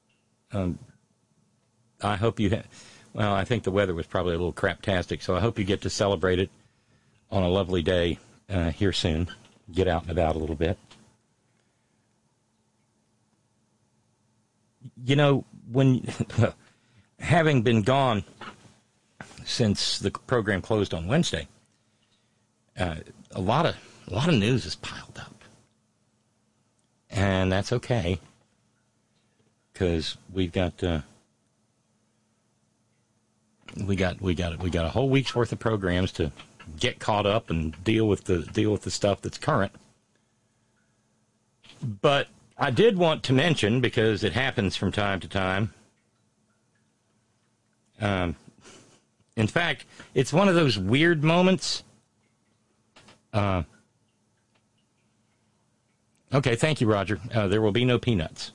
I hope you well, I think the weather was probably a little craptastic, so I hope you get to celebrate it on a lovely day here soon. Get out and about a little bit. Having been gone since the program closed on Wednesday, a lot of news is piled up, and that's okay, because we've got a whole week's worth of programs to get caught up and deal with the stuff that's current. But I did want to mention, because it happens from time to time. In fact, it's one of those weird moments. Okay, thank you, Roger. There will be no peanuts.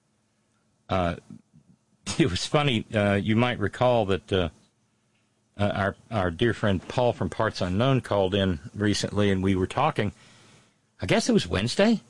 It was funny. You might recall that our dear friend Paul from Parts Unknown called in recently, and we were talking. I guess it was Wednesday.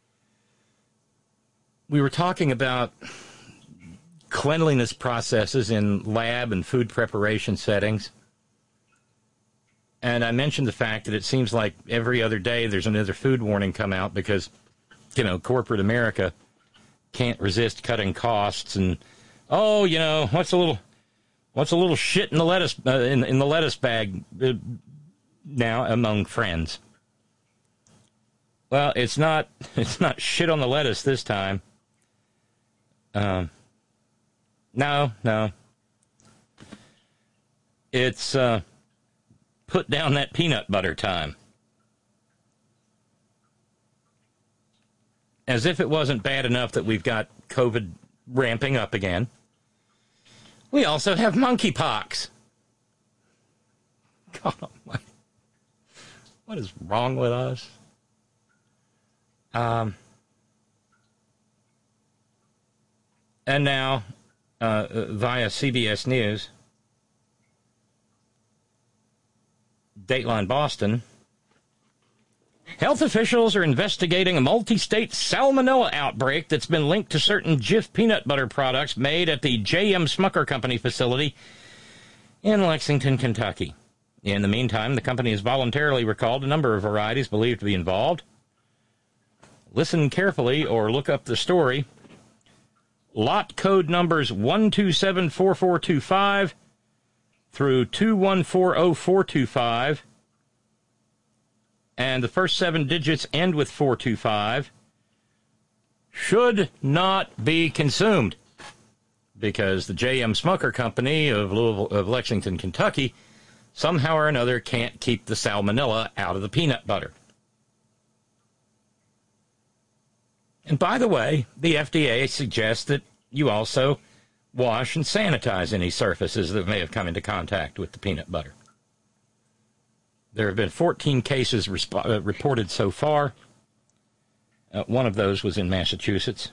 We were talking about cleanliness processes in lab and food preparation settings. And I mentioned the fact that it seems like every other day there's another food warning come out because, corporate America can't resist cutting costs. And, what's a little shit in the lettuce in the lettuce bag now among friends? Well, it's not shit on the lettuce this time. No. It's put down that peanut butter time. As if it wasn't bad enough that we've got COVID ramping up again. We also have monkeypox. God almighty. What is wrong with us? And now, via CBS News, Dateline Boston, health officials are investigating a multi-state salmonella outbreak that's been linked to certain Jif peanut butter products made at the J.M. Smucker Company facility in Lexington, Kentucky. In the meantime, the company has voluntarily recalled a number of varieties believed to be involved. Listen carefully or look up the story. Lot code numbers 1274425 through 2140425, and the first 7 digits end with 425, should not be consumed because the J.M. Smucker Company of Lexington, Kentucky, somehow or another can't keep the salmonella out of the peanut butter. And by the way, the FDA suggests that you also wash and sanitize any surfaces that may have come into contact with the peanut butter. There have been 14 cases reported so far. One of those was in Massachusetts.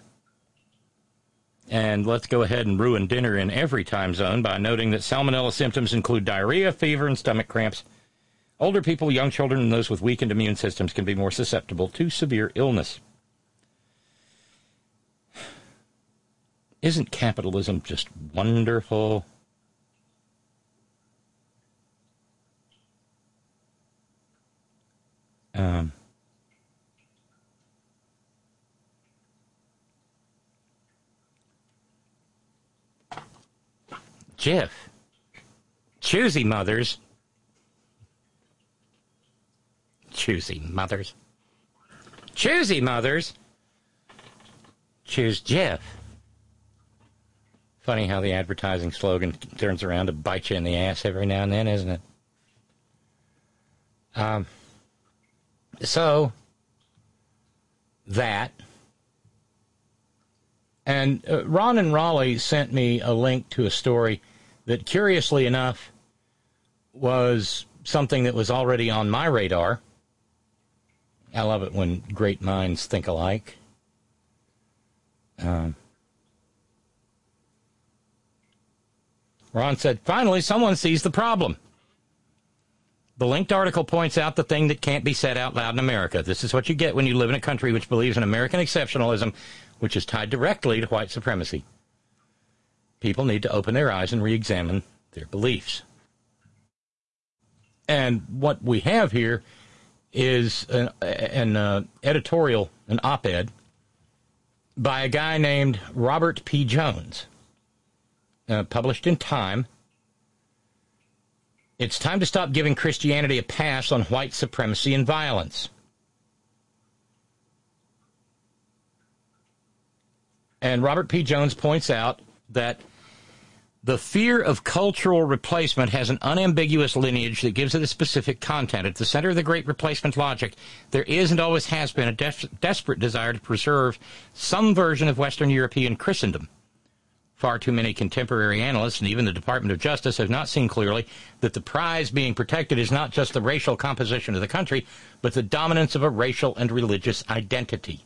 And let's go ahead and ruin dinner in every time zone by noting that salmonella symptoms include diarrhea, fever, and stomach cramps. Older people, young children, and those with weakened immune systems can be more susceptible to severe illness. Isn't capitalism just wonderful? Jif. Choosy mothers. Choosy mothers. Choosy mothers. Choose Jif. Funny how the advertising slogan turns around to bite you in the ass every now and then, isn't it? So, that. And Ron and Raleigh sent me a link to a story that, curiously enough, was something that was already on my radar. I love it when great minds think alike. Ron said, finally, someone sees the problem. The linked article points out the thing that can't be said out loud in America. This is what you get when you live in a country which believes in American exceptionalism, which is tied directly to white supremacy. People need to open their eyes and re-examine their beliefs. And what we have here is an editorial, an op-ed, by a guy named Robert P. Jones, published in Time. It's time to stop giving Christianity a pass on white supremacy and violence. And Robert P. Jones points out that the fear of cultural replacement has an unambiguous lineage that gives it a specific content. At the center of the great replacement logic, there is and always has been a desperate desire to preserve some version of Western European Christendom. Far too many contemporary analysts and even the Department of Justice have not seen clearly that the prize being protected is not just the racial composition of the country, but the dominance of a racial and religious identity.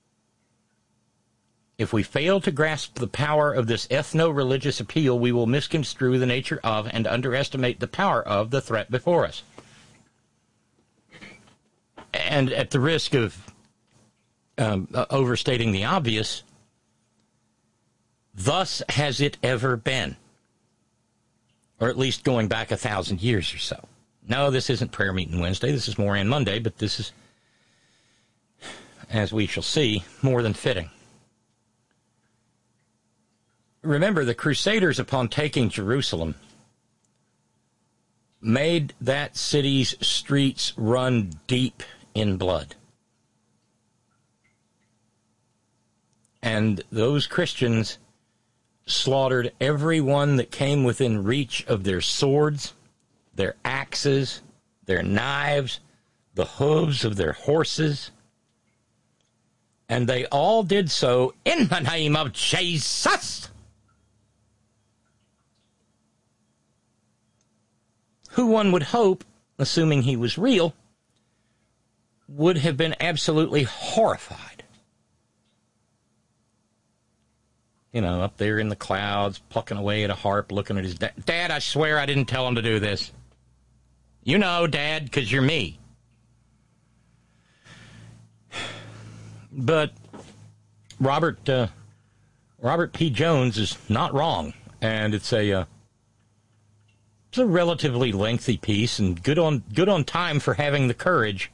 If we fail to grasp the power of this ethno-religious appeal, we will misconstrue the nature of and underestimate the power of the threat before us. And at the risk of overstating the obvious, thus has it ever been. Or at least going back 1,000 years or so. No, this isn't Prayer Meeting Wednesday. This is Moran Monday, but this is, as we shall see, more than fitting. Remember, the Crusaders, upon taking Jerusalem, made that city's streets run deep in blood. And those Christians slaughtered everyone that came within reach of their swords their axes, their knives, the hooves of their horses. And they all did so in the name of Jesus, who one would hope, assuming he was real, would have been absolutely horrified. You know, up there in the clouds, plucking away at a harp, looking at his dad. Dad, I swear I didn't tell him to do this. You know, Dad, because you're me. But Robert P. Jones is not wrong, and it's a relatively lengthy piece, and good on time for having the courage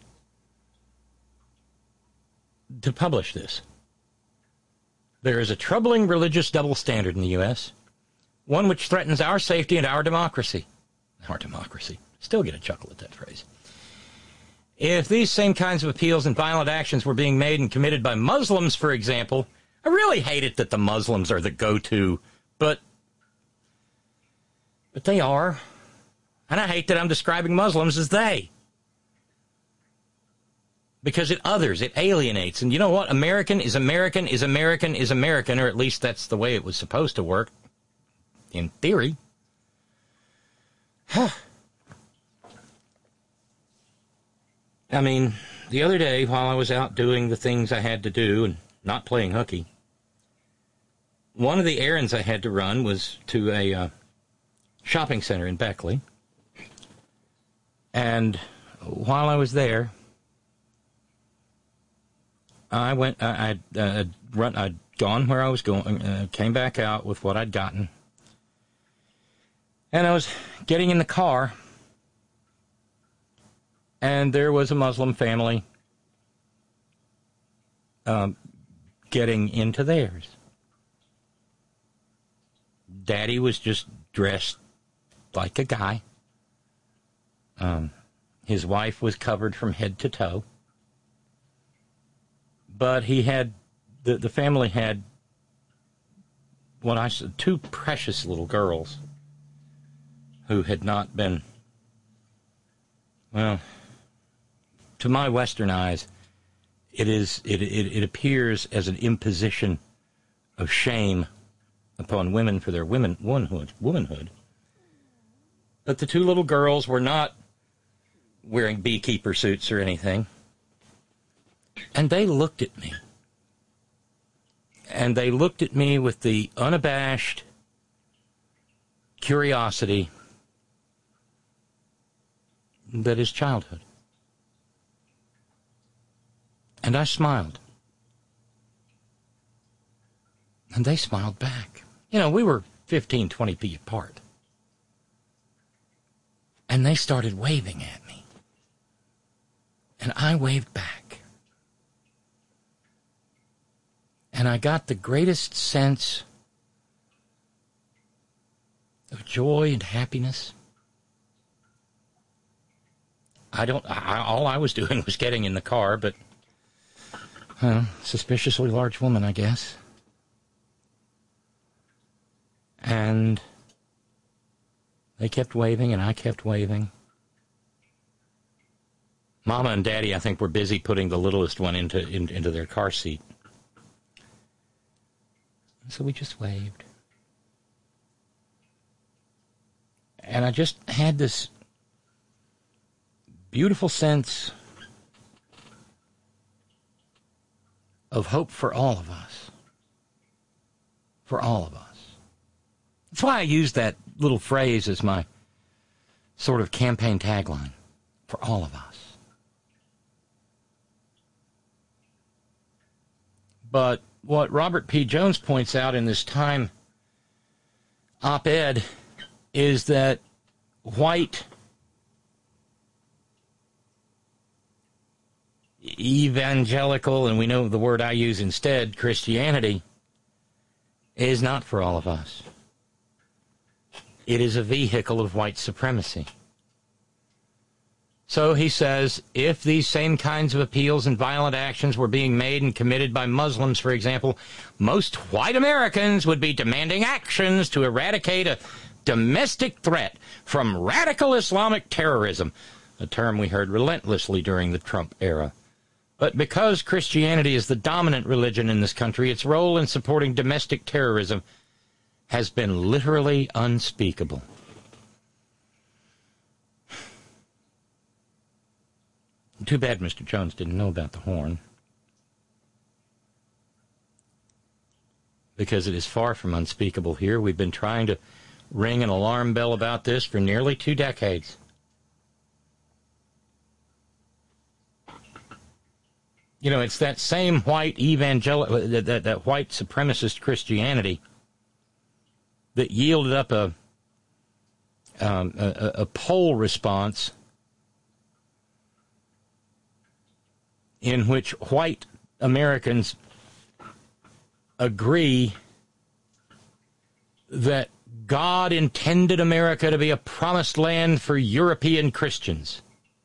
to publish this. There is a troubling religious double standard in the U.S., one which threatens our safety and our democracy. Our democracy. Still get a chuckle at that phrase. If these same kinds of appeals and violent actions were being made and committed by Muslims, for example, I really hate it that the Muslims are the go-to, but they are. And I hate that I'm describing Muslims as they. Because it others, it alienates. And you know what? American is American is American is American, or at least that's the way it was supposed to work, in theory. I mean, the other day, while I was out doing the things I had to do and not playing hooky, one of the errands I had to run was to a shopping center in Beckley. And while I was there, I'd gone where I was going, came back out with what I'd gotten. And I was getting in the car, and there was a Muslim family getting into theirs. Daddy was just dressed like a guy. His wife was covered from head to toe. But he had, the family had, what I said, two precious little girls who had not been, well, to my Western eyes, it appears as an imposition of shame upon women for their womanhood. But the two little girls were not wearing beekeeper suits or anything. And they looked at me. And they looked at me with the unabashed curiosity that is childhood. And I smiled. And they smiled back. You know, we were 15, 20 feet apart. And they started waving at me. And I waved back. And I got the greatest sense of joy and happiness. All I was doing was getting in the car, but suspiciously large woman, I guess. And they kept waving, and I kept waving. Mama and Daddy, I think, were busy putting the littlest one into their car seat. So we just waved. And I just had this beautiful sense of hope for all of us. For all of us. That's why I use that little phrase as my sort of campaign tagline. For all of us. But what Robert P. Jones points out in this Time op-ed is that white evangelical, and we know the word I use instead, Christianity, is not for all of us. It is a vehicle of white supremacy. So he says, if these same kinds of appeals and violent actions were being made and committed by Muslims, for example, most white Americans would be demanding actions to eradicate a domestic threat from radical Islamic terrorism, a term we heard relentlessly during the Trump era. But because Christianity is the dominant religion in this country, its role in supporting domestic terrorism has been literally unspeakable. Too bad Mr. Jones didn't know about the horn, because it is far from unspeakable here. We've been trying to ring an alarm bell about this for nearly 2 decades. You know, it's that same white evangelical, that white supremacist Christianity that yielded up a poll response in which white Americans agree that God intended America to be a promised land for European Christians.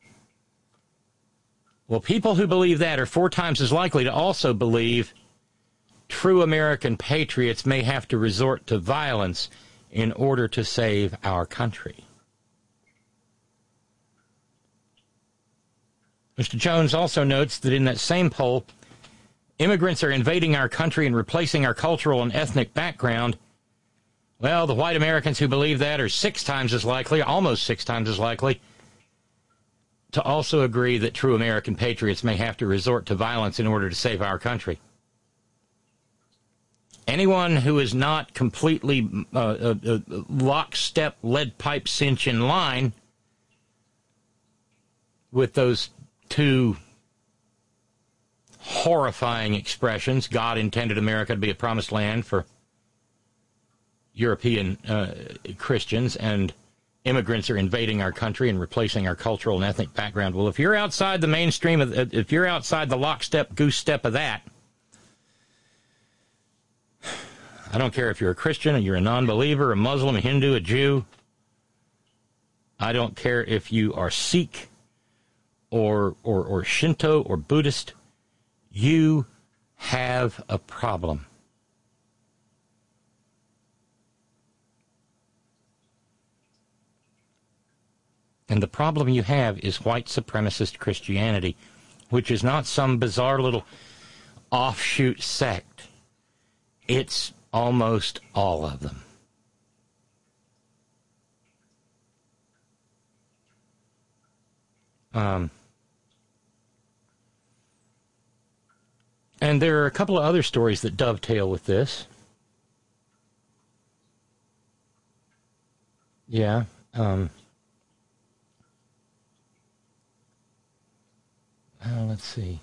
Well, people who believe that are 4 times as likely to also believe true American patriots may have to resort to violence in order to save our country. Mr. Jones also notes that in that same poll, immigrants are invading our country and replacing our cultural and ethnic background. Well, the white Americans who believe that are 6 times as likely, almost 6 times as likely, to also agree that true American patriots may have to resort to violence in order to save our country. Anyone who is not completely lockstep, lead pipe cinch in line with those 2 horrifying expressions, God intended America to be a promised land for European Christians, and immigrants are invading our country and replacing our cultural and ethnic background. Well, if you're outside the mainstream, if you're outside the lockstep, goose step of that, I don't care if you're a Christian or you're a non-believer, a Muslim, a Hindu, a Jew. I don't care if you are Sikh or Shinto or Buddhist. You have a problem. And the problem you have is white supremacist Christianity, which is not some bizarre little offshoot sect. It's almost all of them. And there are a couple of other stories that dovetail with this. Yeah. Let's see.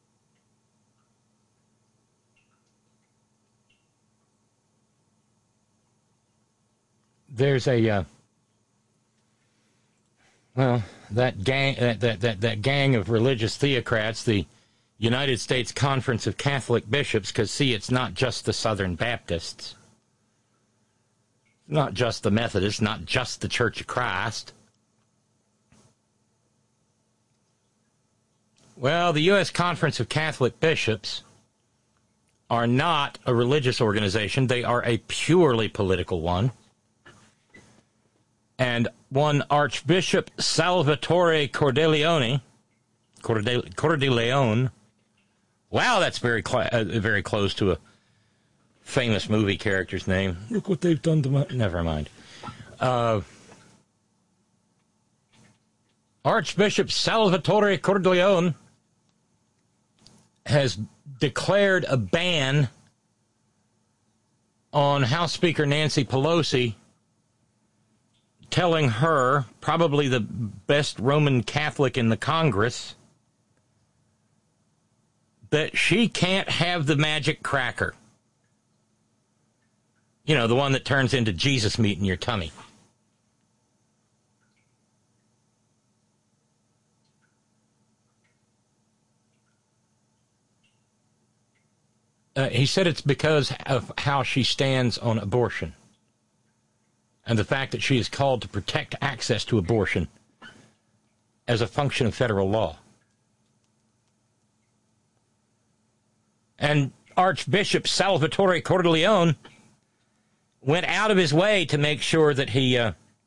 There's that gang of religious theocrats, the United States Conference of Catholic Bishops, because, see, it's not just the Southern Baptists, not just the Methodists, not just the Church of Christ. Well, the U.S. Conference of Catholic Bishops are not a religious organization. They are a purely political one. And one Archbishop Salvatore Cordileone, wow, that's very close to a famous movie character's name. Look what they've done to my... Never mind. Archbishop Salvatore Cordileone has declared a ban on House Speaker Nancy Pelosi, telling her, probably the best Roman Catholic in the Congress, that she can't have the magic cracker. You know, the one that turns into Jesus meat in your tummy. He said it's because of how she stands on abortion and the fact that she is called to protect access to abortion as a function of federal law. And Archbishop Salvatore Cordileone went out of his way to make sure that he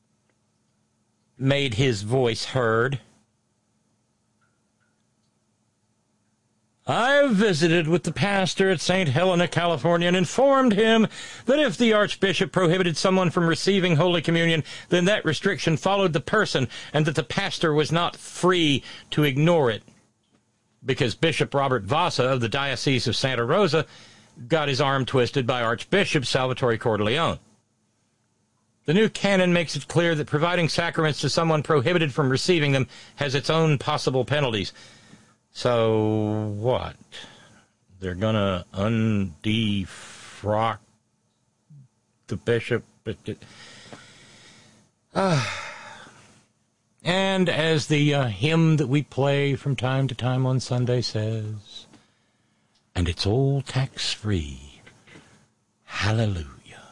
made his voice heard. I visited with the pastor at St. Helena, California, and informed him that if the archbishop prohibited someone from receiving Holy Communion, then that restriction followed the person, and that the pastor was not free to ignore it. Because Bishop Robert Vasa of the Diocese of Santa Rosa got his arm twisted by Archbishop Salvatore Cordileone. The new canon makes it clear that providing sacraments to someone prohibited from receiving them has its own possible penalties. So what? They're going to undefrock the bishop? And as the hymn that we play from time to time on Sunday says, and it's all tax-free. Hallelujah.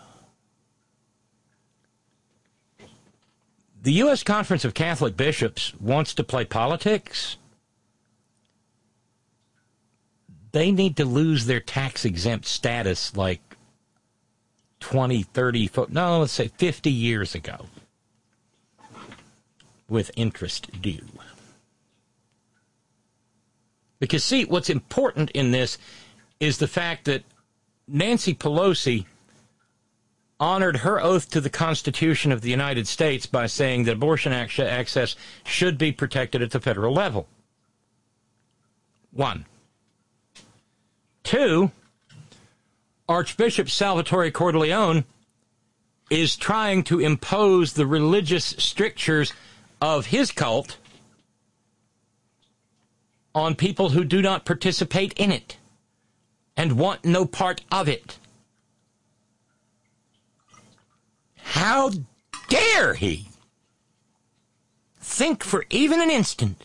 The U.S. Conference of Catholic Bishops wants to play politics. They need to lose their tax-exempt status like 20, 30, no, let's say 50 years ago, with interest due. Because, see, what's important in this is the fact that Nancy Pelosi honored her oath to the Constitution of the United States by saying that abortion access should be protected at the federal level. 1. 2, Archbishop Salvatore Cordileone is trying to impose the religious strictures of his cult on people who do not participate in it and want no part of it. How dare he think for even an instant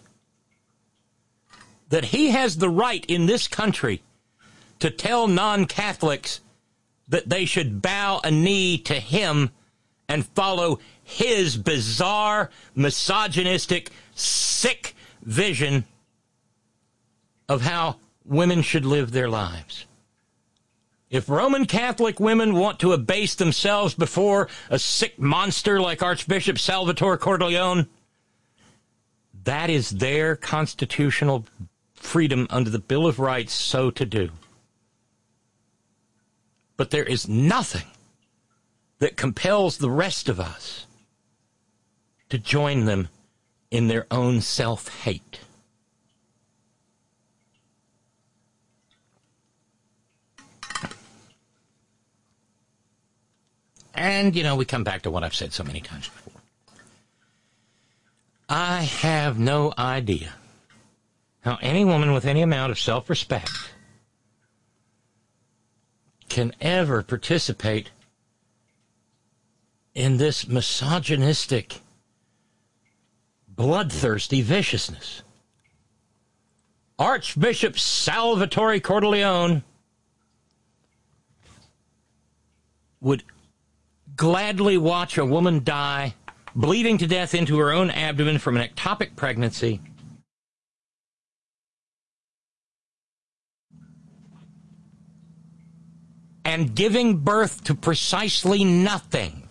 that he has the right in this country to tell non-Catholics that they should bow a knee to him and follow his bizarre, misogynistic, sick vision of how women should live their lives. If Roman Catholic women want to abase themselves before a sick monster like Archbishop Salvatore Cordileone, that is their constitutional freedom under the Bill of Rights so to do. But there is nothing that compels the rest of us to join them in their own self-hate. And, you know, we come back to what I've said so many times before. I have no idea how any woman with any amount of self-respect can ever participate in this misogynistic, bloodthirsty viciousness. Archbishop Salvatore Cordileone would gladly watch a woman die, bleeding to death into her own abdomen from an ectopic pregnancy, and giving birth to precisely nothing.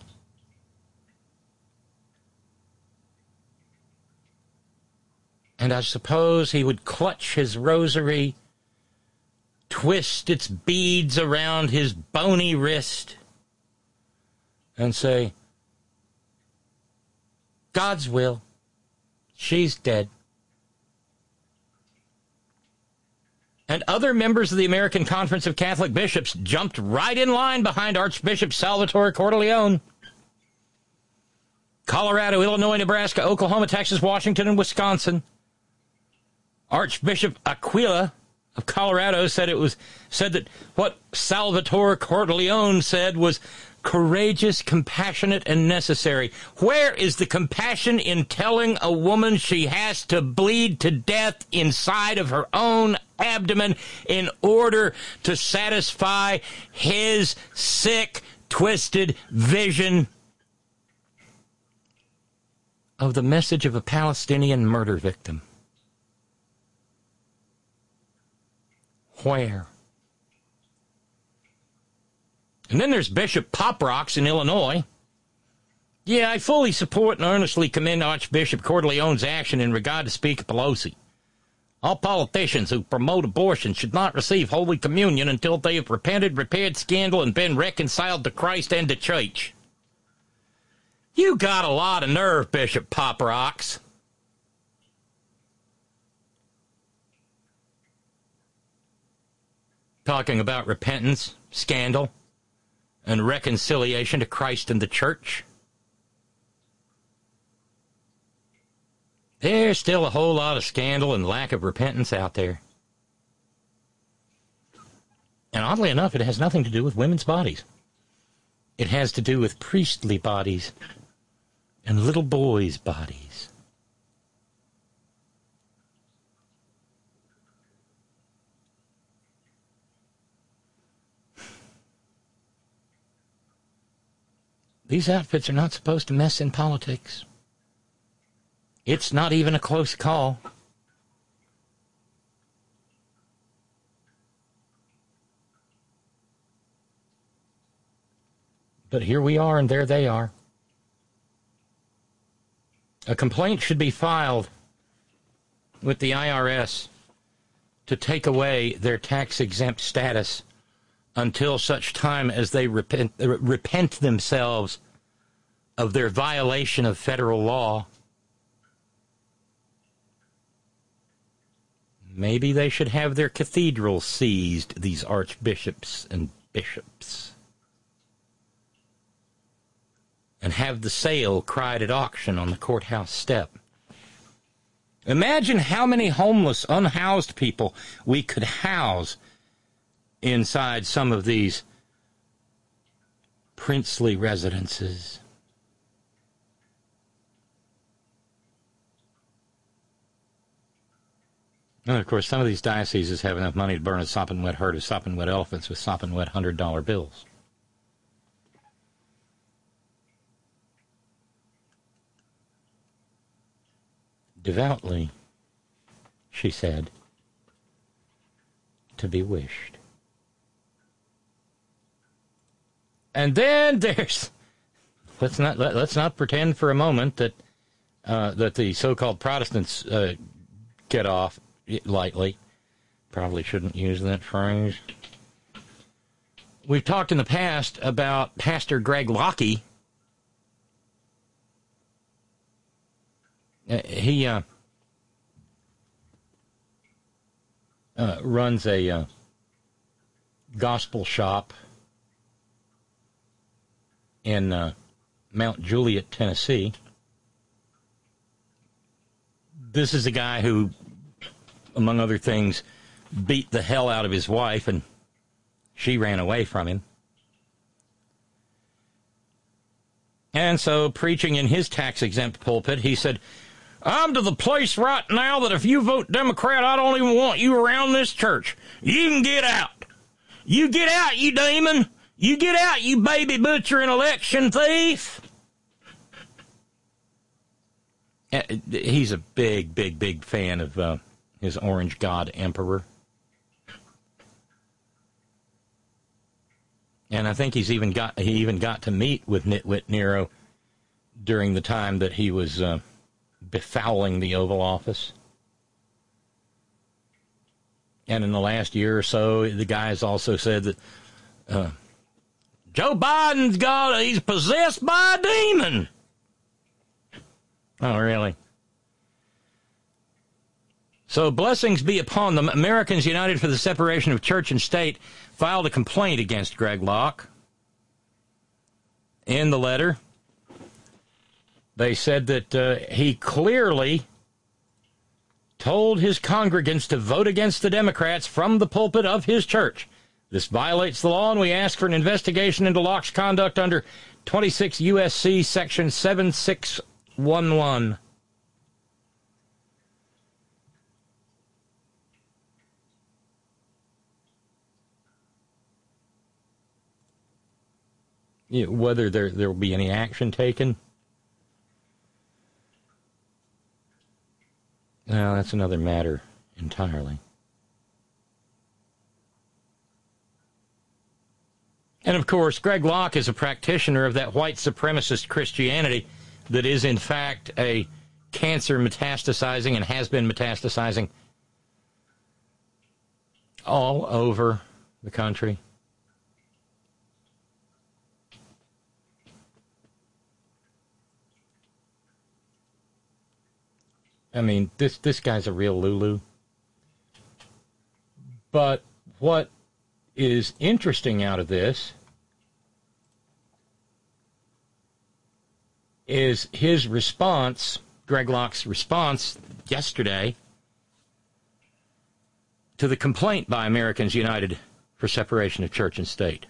And I suppose he would clutch his rosary, twist its beads around his bony wrist, and say, God's will, she's dead. And other members of the American Conference of Catholic Bishops jumped right in line behind Archbishop Salvatore Cordileone. Colorado, Illinois, Nebraska, Oklahoma, Texas, Washington, and Wisconsin. Archbishop Aquila of Colorado said that what Salvatore Cordileone said was courageous, compassionate, and necessary. Where is the compassion in telling a woman she has to bleed to death inside of her own abdomen in order to satisfy his sick, twisted vision of the message of a Palestinian murder victim? Where? And then there's Bishop Poprocks in Illinois. Yeah, I fully support and earnestly commend Archbishop Cordileone's action in regard to Speaker Pelosi. All politicians who promote abortion should not receive Holy Communion until they have repented, repaired scandal, and been reconciled to Christ and the Church. You got a lot of nerve, Bishop Poprocks. Talking about repentance, scandal, and reconciliation to Christ and the Church. There's still a whole lot of scandal and lack of repentance out there. And oddly enough, it has nothing to do with women's bodies. It has to do with priestly bodies and little boys' bodies. These outfits are not supposed to mess in politics. It's not even a close call. But here we are, and there they are. A complaint should be filed with the IRS to take away their tax-exempt status until such time as they repent themselves of their violation of federal law. Maybe they should have their cathedrals seized, these archbishops and bishops, and have the sale cried at auction on the courthouse step. Imagine how many homeless, unhoused people we could house inside some of these princely residences. And, of course, some of these dioceses have enough money to burn a sopping wet herd of sopping wet elephants with sopping wet $100 bills. Devoutly, she said, to be wished. And then there's, let's not pretend for a moment that that the so-called Protestants get off lightly. Probably shouldn't use that phrase. We've talked in the past about Pastor Greg Locke. He runs a gospel shop in Mount Juliet, Tennessee. This is a guy who, among other things, beat the hell out of his wife, and she ran away from him. And so, preaching in his tax-exempt pulpit, he said, "I'm to the place right now that if you vote Democrat, I don't even want you around this church. You can get out. You get out, you demon. You get out, you baby butcher and election thief." He's a big, big, big fan of his Orange God Emperor. And I think he even got to meet with Nitwit Nero during the time that he was befouling the Oval Office. And in the last year or so, the guy has also said that Joe Biden's he's possessed by a demon. Oh, really? So, blessings be upon them. Americans United for the Separation of Church and State filed a complaint against Greg Locke. In the letter, they said that he clearly told his congregants to vote against the Democrats from the pulpit of his church. This violates the law, and we ask for an investigation into Locke's conduct under 26 U.S.C. Section 7611. Whether there will be any action taken, well, that's another matter entirely. And, of course, Greg Locke is a practitioner of that white supremacist Christianity that is, in fact, a cancer metastasizing and has been metastasizing all over the country. I mean, this guy's a real Lulu. But what is interesting out of this is his response, Greg Locke's response yesterday to the complaint by Americans United for separation of church and state.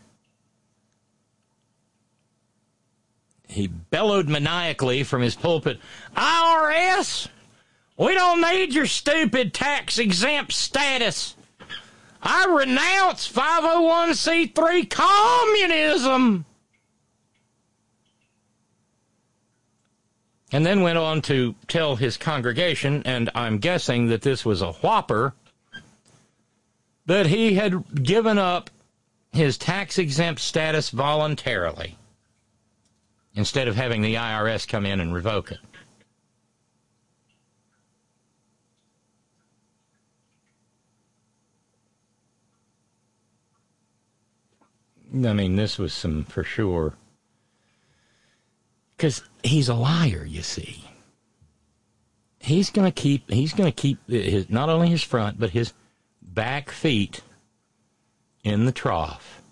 He bellowed maniacally from his pulpit, IRS, we don't need your stupid tax-exempt status. I renounce 501c3 communism. And then went on to tell his congregation, and I'm guessing that this was a whopper, that he had given up his tax-exempt status voluntarily instead of having the IRS come in and revoke it. I mean, this was some, for sure, because he's a liar, you see. He's going to keep his, not only his front, but his back feet in the trough.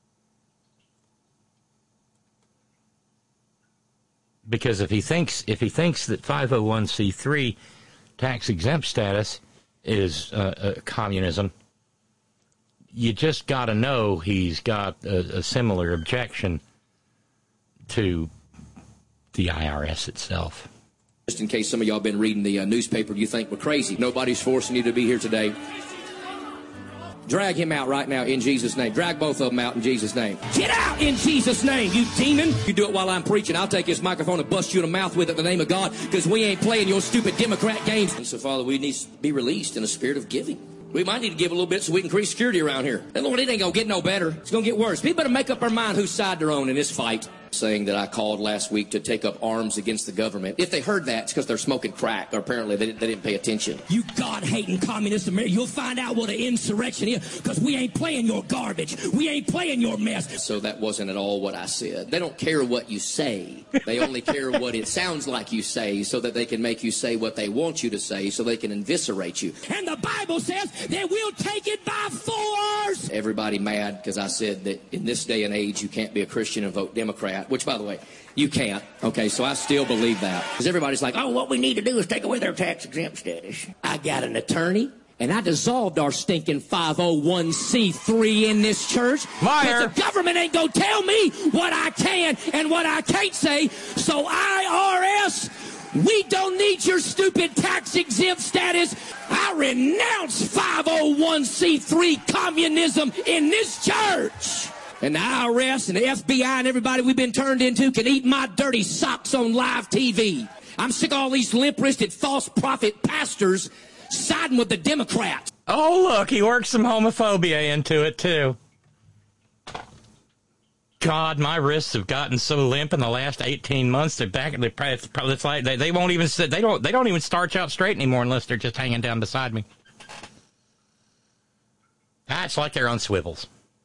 Because if he thinks that 501c3 tax-exempt status is communism, you just got to know he's got a similar objection to the IRS itself. Just in case some of y'all have been reading the newspaper, you think we're crazy. Nobody's forcing you to be here today. Drag him out right now in Jesus' name. Drag both of them out in Jesus' name. Get out in Jesus' name, you demon. You do it while I'm preaching. I'll take this microphone and bust you in the mouth with it in the name of God, because we ain't playing your stupid Democrat games. And so, Father, we need to be released in a spirit of giving. We might need to give a little bit so we can increase security around here. And Lord, it ain't going to get no better. It's going to get worse. People better make up their mind whose side they're on in this fight. Saying that I called last week to take up arms against the government. If they heard that, it's because they're smoking crack, or apparently they didn't pay attention. You God-hating communist America, you'll find out what an insurrection is, because we ain't playing your garbage. We ain't playing your mess. So that wasn't at all what I said. They don't care what you say. They only care what it sounds like you say, so that they can make you say what they want you to say, so they can eviscerate you. And the Bible says that we'll take it by force. Everybody mad because I said that in this day and age you can't be a Christian and vote Democrat. Which, by the way, you can't. Okay, so I still believe that. Because everybody's like, oh, what we need to do is take away their tax-exempt status. I got an attorney, and I dissolved our stinking 501c3 in this church. Liar. Because the government ain't going to tell me what I can and what I can't say. So IRS, we don't need your stupid tax-exempt status. I renounce 501c3 communism in this church. And the IRS and the FBI and everybody we've been turned into can eat my dirty socks on live TV. I'm sick of all these limp-wristed false prophet pastors siding with the Democrats. Oh, look, he worked some homophobia into it, too. God, my wrists have gotten so limp in the last 18 months. They're back. It's like they won't even sit. They don't even starch out straight anymore unless they're just hanging down beside me. It's like they're on swivels.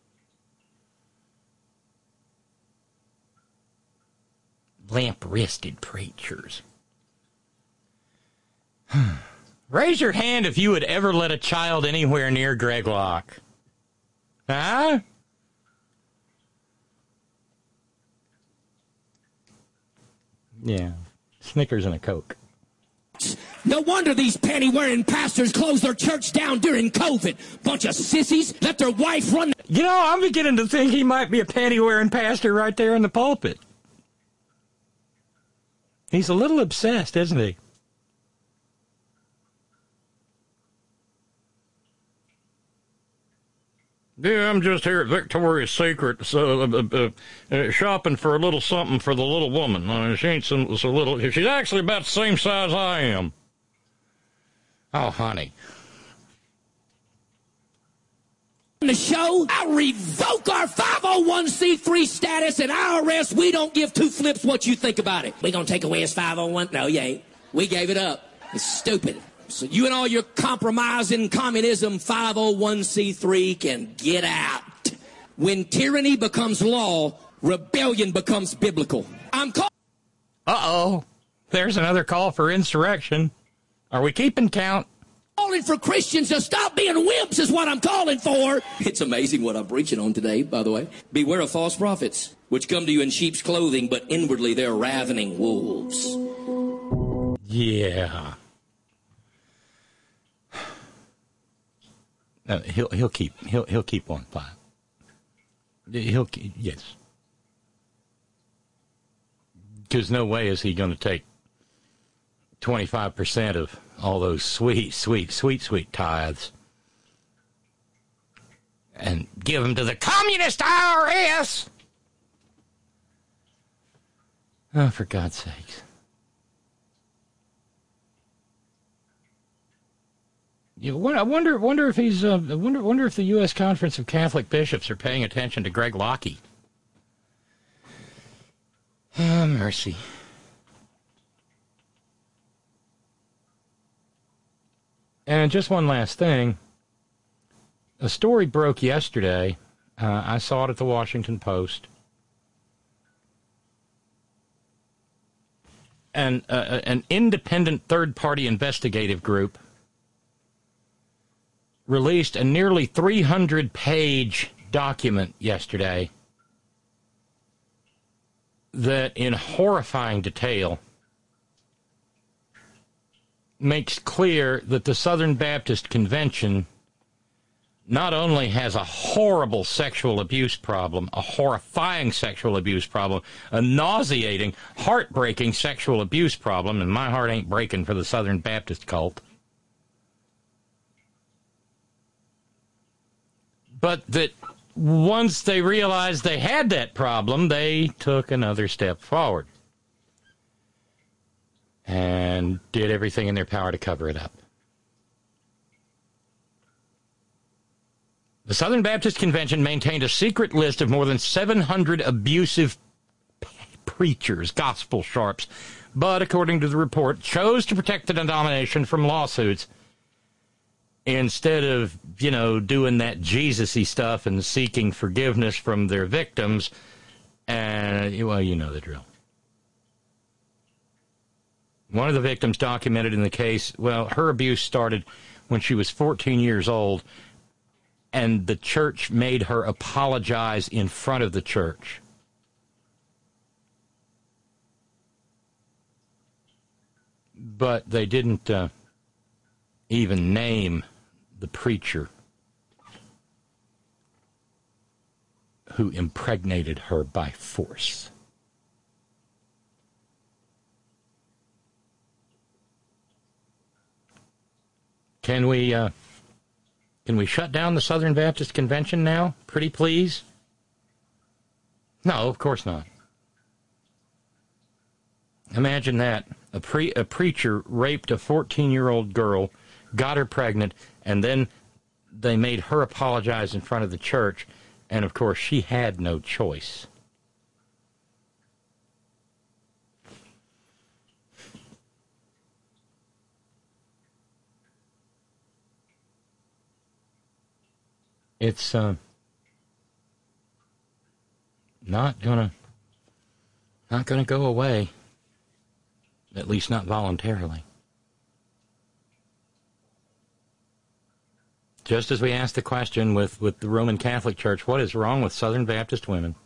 Lamp-wristed preachers. Raise your hand if you would ever let a child anywhere near Greg Locke. Huh? Yeah. Snickers and a Coke. No wonder these panty-wearing pastors closed their church down during COVID. Bunch of sissies let their wife run. You know, I'm beginning to think he might be a panty-wearing pastor right there in the pulpit. He's a little obsessed, isn't he? Yeah, I'm just here at Victoria's Secret, shopping for a little something for the little woman. She ain't so little. She's actually about the same size I am. Oh, honey. the show, I revoke our 501c3 status and IRS. We don't give two flips what you think about it. We gonna take away his 501? No, you ain't. We gave it up. It's stupid. So you and all your compromising communism 501c3 can get out. When tyranny becomes law, rebellion becomes biblical. I'm calling. Uh-oh. There's another call for insurrection. Are we keeping count? Calling for Christians to stop being wimps is what I'm calling for. It's amazing what I'm preaching on today, by the way. Beware of false prophets, which come to you in sheep's clothing, but inwardly they're ravening wolves. Yeah. He'll keep on fire. Yes. Because no way is he going to take 25% of all those sweet tithes and give them to the communist IRS. Oh, for God's sakes. I wonder if he's wonder if the U.S. Conference of Catholic Bishops are paying attention to Greg Locke. Oh, mercy. And just one last thing. A story broke yesterday. I saw it at the Washington Post. And an independent third-party investigative group released a nearly 300-page document yesterday that, in horrifying detail, makes clear that the Southern Baptist Convention not only has a horrible sexual abuse problem, a horrifying sexual abuse problem, a nauseating, heartbreaking sexual abuse problem, and my heart ain't breaking for the Southern Baptist cult, but that once they realized they had that problem, they took another step forward and did everything in their power to cover it up. The Southern Baptist Convention maintained a secret list of more than 700 abusive preachers, gospel sharps, but, according to the report, chose to protect the denomination from lawsuits instead of, doing that Jesus-y stuff and seeking forgiveness from their victims. And, well, you know the drill. One of the victims documented in the case, well, her abuse started when she was 14 years old, and the church made her apologize in front of the church. But they didn't even name the preacher who impregnated her by force. Can we shut down the Southern Baptist Convention now? Pretty please? No, of course not. Imagine that. A preacher raped a 14-year-old girl, got her pregnant, and then they made her apologize in front of the church, and of course she had no choice. It's not gonna go away, at least not voluntarily. Just as we asked the question with the Roman Catholic Church, what is wrong with Southern Baptist women?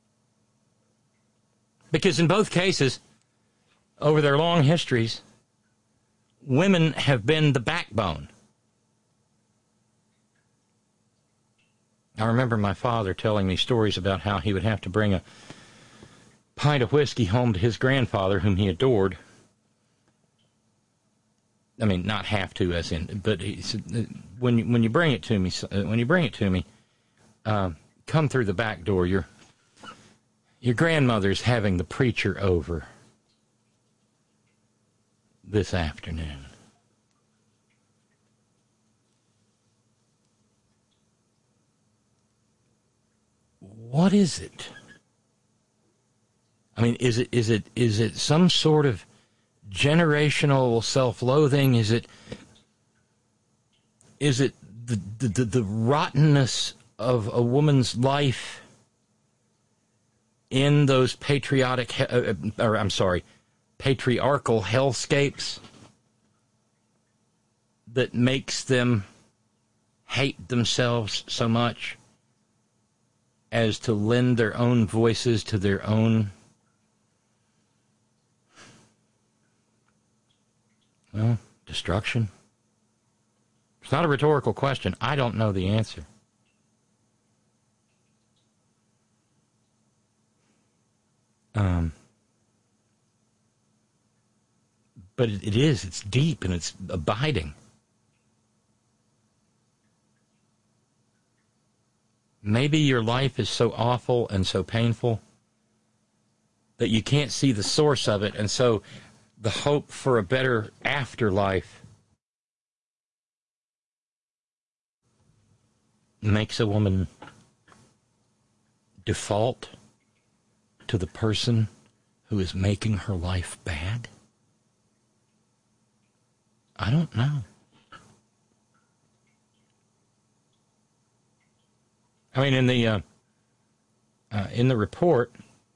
Because in both cases, over their long histories, women have been the backbone. I remember my father telling me stories about how he would have to bring a pint of whiskey home to his grandfather, whom he adored. I mean, not have to, as in, but he said, when you bring it to me, come through the back door. Your grandmother's having the preacher over this afternoon. what is it? I mean, is it some sort of generational self-loathing? Is it the rottenness of a woman's life in those patriarchal hellscapes that makes them hate themselves so much as to lend their own voices to their own, well, destruction? It's not a rhetorical question. I don't know the answer. But it is. It's deep and it's abiding. Maybe your life is so awful and so painful that you can't see the source of it, and so the hope for a better afterlife makes a woman default to the person who is making her life bad? I don't know. I mean, in the report,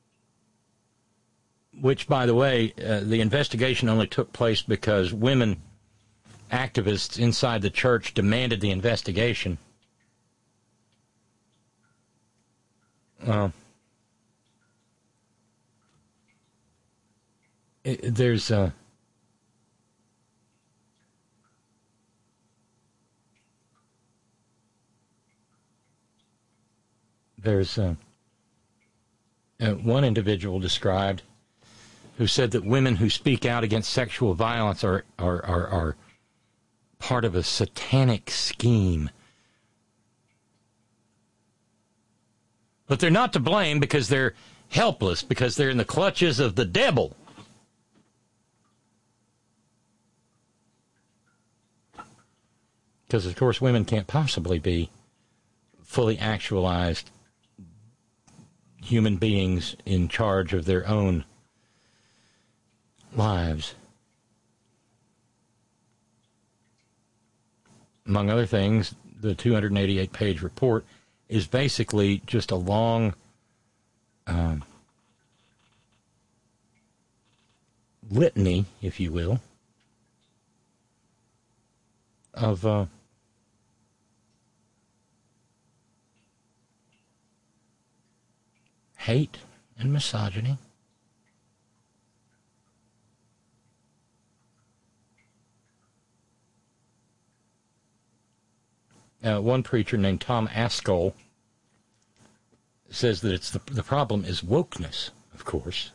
which, by the way, the investigation only took place because women activists inside the church demanded the investigation. There's one individual described who said that women who speak out against sexual violence are part of a satanic scheme. But they're not to blame because they're helpless, because they're in the clutches of the devil. Because, of course, women can't possibly be fully actualized human beings in charge of their own lives. Among other things, the 288-page report is basically just a long litany, if you will, of hate and misogyny. One preacher named Tom Ascol says that it's the problem is wokeness, of course,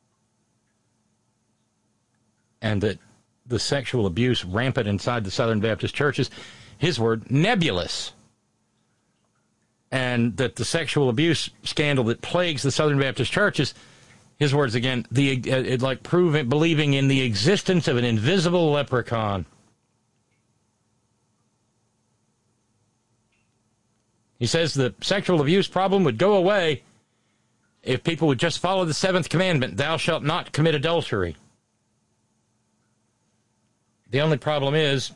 and that the sexual abuse rampant inside the Southern Baptist churches, his word, nebulous, and that the sexual abuse scandal that plagues the Southern Baptist churches, his words again, believing in the existence of an invisible leprechaun. He says the sexual abuse problem would go away if people would just follow the seventh commandment, thou shalt not commit adultery. The only problem is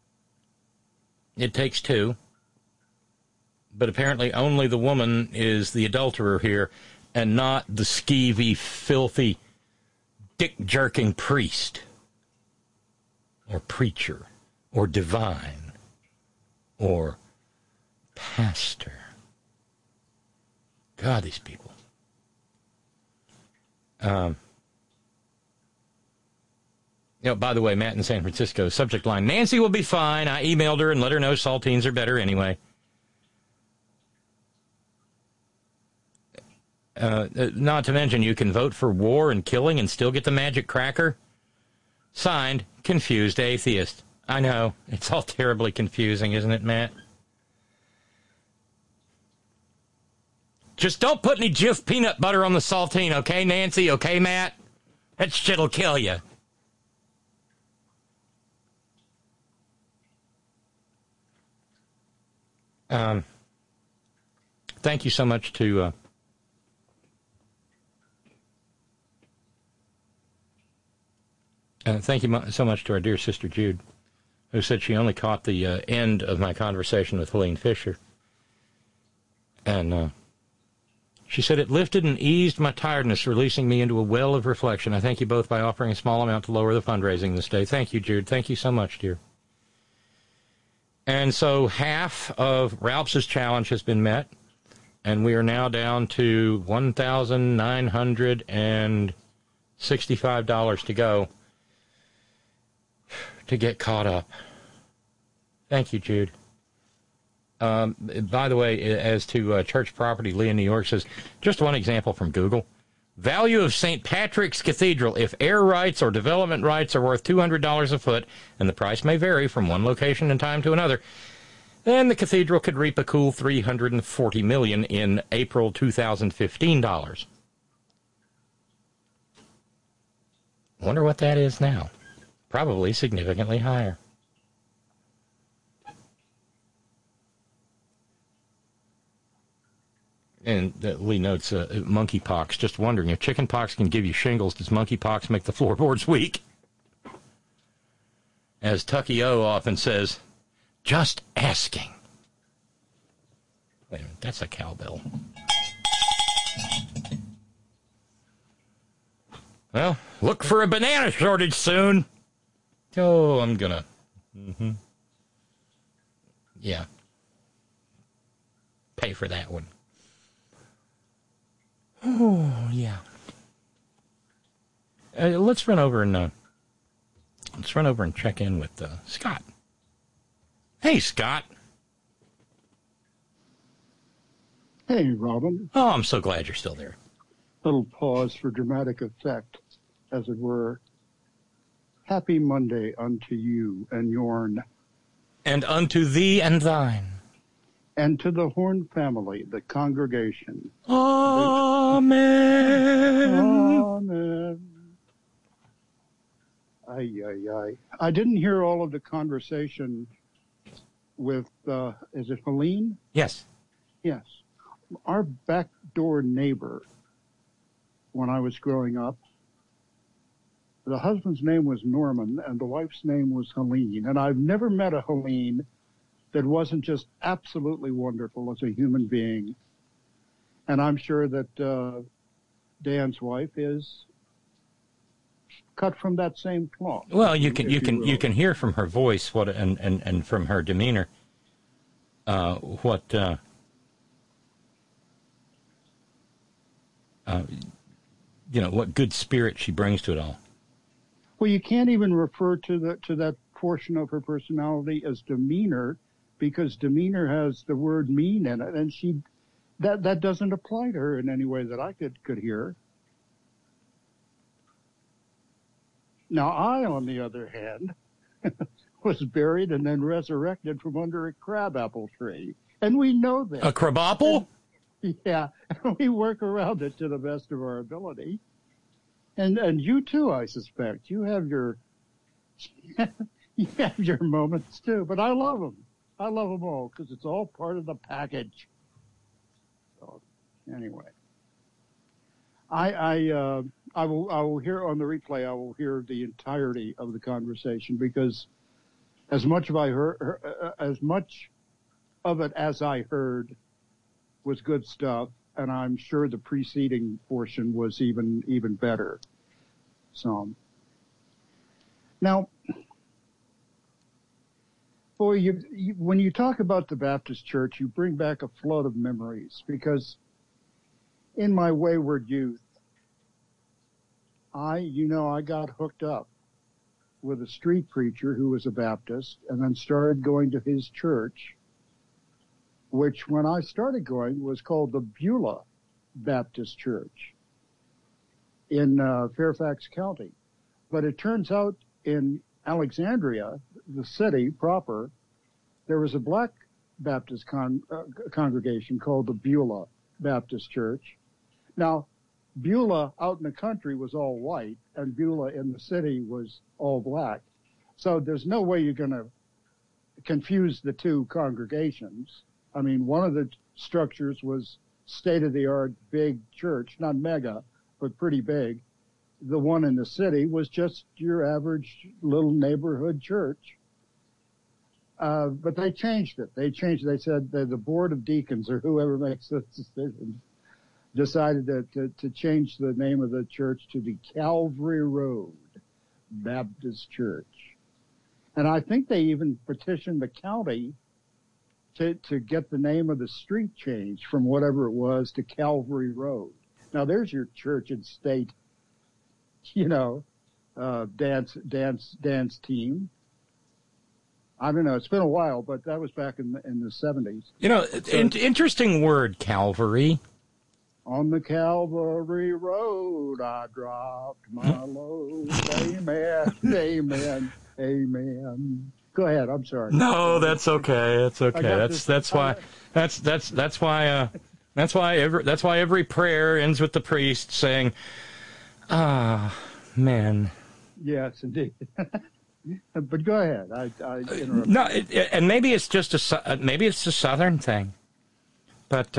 it takes two, but apparently only the woman is the adulterer here and not the skeevy, filthy, dick-jerking priest or preacher or divine or pastor. God, these people. By the way, Matt in San Francisco, subject line, Nancy will be fine. I emailed her and let her know saltines are better anyway. Not to mention, you can vote for war and killing and still get the magic cracker. Signed, Confused Atheist. I know, it's all terribly confusing, isn't it, Matt? Just don't put any Jif peanut butter on the saltine, okay, Nancy? Okay, Matt? That shit'll kill you. Thank you so much to Thank you so much to our dear sister Jude, who said she only caught the end of my conversation with Helene Fisher. And she said, it lifted and eased my tiredness, releasing me into a well of reflection. I thank you both by offering a small amount to lower the fundraising this day. Thank you, Jude. Thank you so much, dear. And so half of Ralph's challenge has been met, and we are now down to $1,965 to go to get caught up. Thank you, Jude. By the way, as to church property, Lee in New York says, just one example from Google. Value of St. Patrick's Cathedral. If air rights or development rights are worth $200 a foot, and the price may vary from one location and time to another, then the cathedral could reap a cool $340 million in April 2015 dollars. Wonder what that is now. Probably significantly higher. And Lee notes monkeypox. Just wondering, if chickenpox can give you shingles, does monkeypox make the floorboards weak? As Tucky O often says, just asking. Wait a minute, that's a cowbell. Well, look for a banana shortage soon. Oh, I'm gonna. Yeah. Pay for that one. Oh, yeah. Let's run over and check in with Scott. Hey, Scott. Hey, Robin. Oh, I'm so glad you're still there. Little pause for dramatic effect, as it were. Happy Monday unto you and yourn. And unto thee and thine. And to the Horn family, the congregation. Amen. Amen. Ay, ay, ay. I didn't hear all of the conversation with, is it Helene? Yes. Yes. Our backdoor neighbor, when I was growing up, the husband's name was Norman and the wife's name was Helene. And I've never met a Helene that wasn't just absolutely wonderful as a human being. And I'm sure that Dan's wife is cut from that same cloth. Well, you can hear from her voice what and from her demeanor what what good spirit she brings to it all. Well, you can't even refer to that portion of her personality as demeanor, because demeanor has the word mean in it, and that doesn't apply to her in any way that I could hear. Now, I, on the other hand, was buried and then resurrected from under a crabapple tree, and we know that. A crabapple? Yeah, we work around it to the best of our ability. And you too, I suspect. You have your moments too, but I love them. I love them all because it's all part of the package. So, anyway, I will hear on the replay. I will hear the entirety of the conversation, because as much of it as I heard was good stuff, and I'm sure the preceding portion was even better. So now, boy, when you talk about the Baptist Church, you bring back a flood of memories, because in my wayward youth, I got hooked up with a street preacher who was a Baptist, and then started going to his church, which when I started going was called the Beulah Baptist Church in Fairfax County. But it turns out in Alexandria, the city proper, there was a black Baptist congregation called the Beulah Baptist Church. Now, Beulah out in the country was all white, and Beulah in the city was all black. So there's no way you're going to confuse the two congregations. I mean, one of the structures was state-of-the-art big church, not mega, but pretty big. the one in the city was just your average little neighborhood church. But they changed it. They said that the board of deacons or whoever makes those decisions decided to change the name of the church to the Calvary Road Baptist Church. And I think they even petitioned the county to get the name of the street changed from whatever it was to Calvary Road. Now there's your church and state, dance team. I don't know. It's been a while, but that was back in the 70s. Interesting word, Calvary. On the Calvary Road, I dropped my load. Amen, amen, amen. Go ahead. I'm sorry. No, that's okay. That's okay. That's why every prayer ends with the priest saying, "Ah, man." Yes, indeed. But go ahead. I interrupted. No, and maybe it's just a Southern thing, but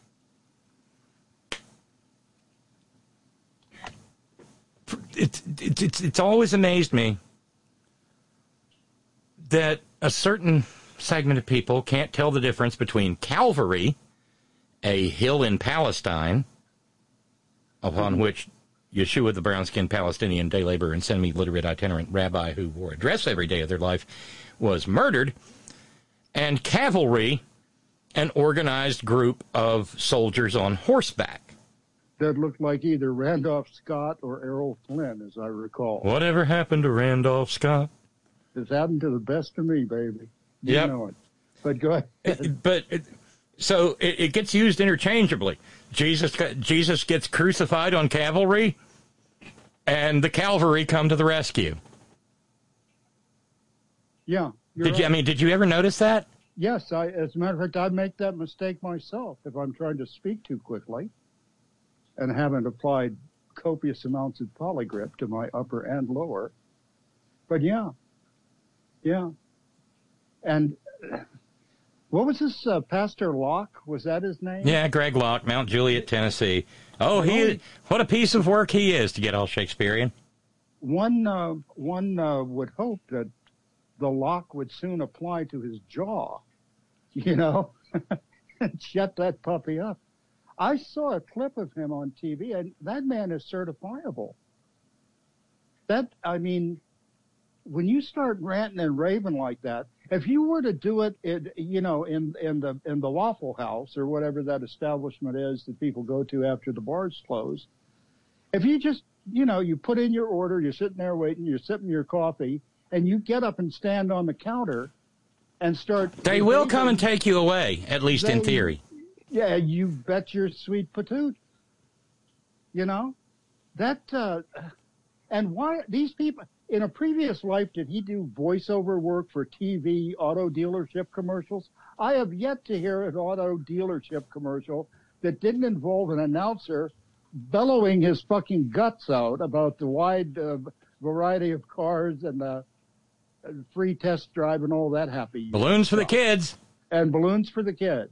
it's always amazed me that a certain segment of people can't tell the difference between Calvary, a hill in Palestine, upon which Yeshua, the brown-skinned Palestinian day laborer and semi-literate itinerant rabbi who wore a dress every day of their life, was murdered, and cavalry, an organized group of soldiers on horseback. That looked like either Randolph Scott or Errol Flynn, as I recall. Whatever happened to Randolph Scott? It's happened to the best of me, baby. You know it. But go ahead. So it gets used interchangeably. Jesus gets crucified on cavalry, and the cavalry come to the rescue. Yeah. Did you ever notice that? Yes. As a matter of fact, I make that mistake myself if I'm trying to speak too quickly and haven't applied copious amounts of polygrip to my upper and lower. But yeah. And what was this, Pastor Locke? Was that his name? Yeah, Greg Locke, Mount Juliet, Tennessee. Oh, what a piece of work he is, to get all Shakespearean. One would hope that the lock would soon apply to his jaw, and shut that puppy up. I saw a clip of him on TV, and that man is certifiable. When you start ranting and raving like that, if you were to do it, in the Waffle House or whatever that establishment is that people go to after the bars close, if you just, you put in your order, you're sitting there waiting, you're sipping your coffee, and you get up and stand on the counter and start. They will come and take you away, at least in theory. Yeah, you bet your sweet patoot. And why these people? In a previous life, did he do voiceover work for TV auto dealership commercials? I have yet to hear an auto dealership commercial that didn't involve an announcer bellowing his fucking guts out about the wide variety of cars and the free test drive and all that happy balloons stuff. For the kids. And balloons for the kids.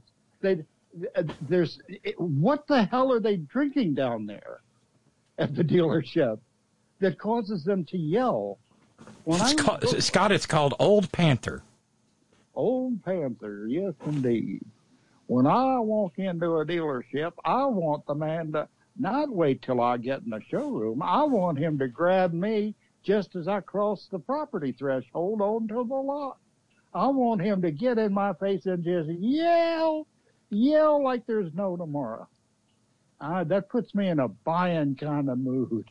What the hell are they drinking down there at the dealership that causes them to yell? Scott, it's called Old Panther. Old Panther, yes, indeed. When I walk into a dealership, I want the man to not wait till I get in the showroom. I want him to grab me just as I cross the property threshold onto the lot. I want him to get in my face and just yell like there's no tomorrow. That puts me in a buying kind of mood.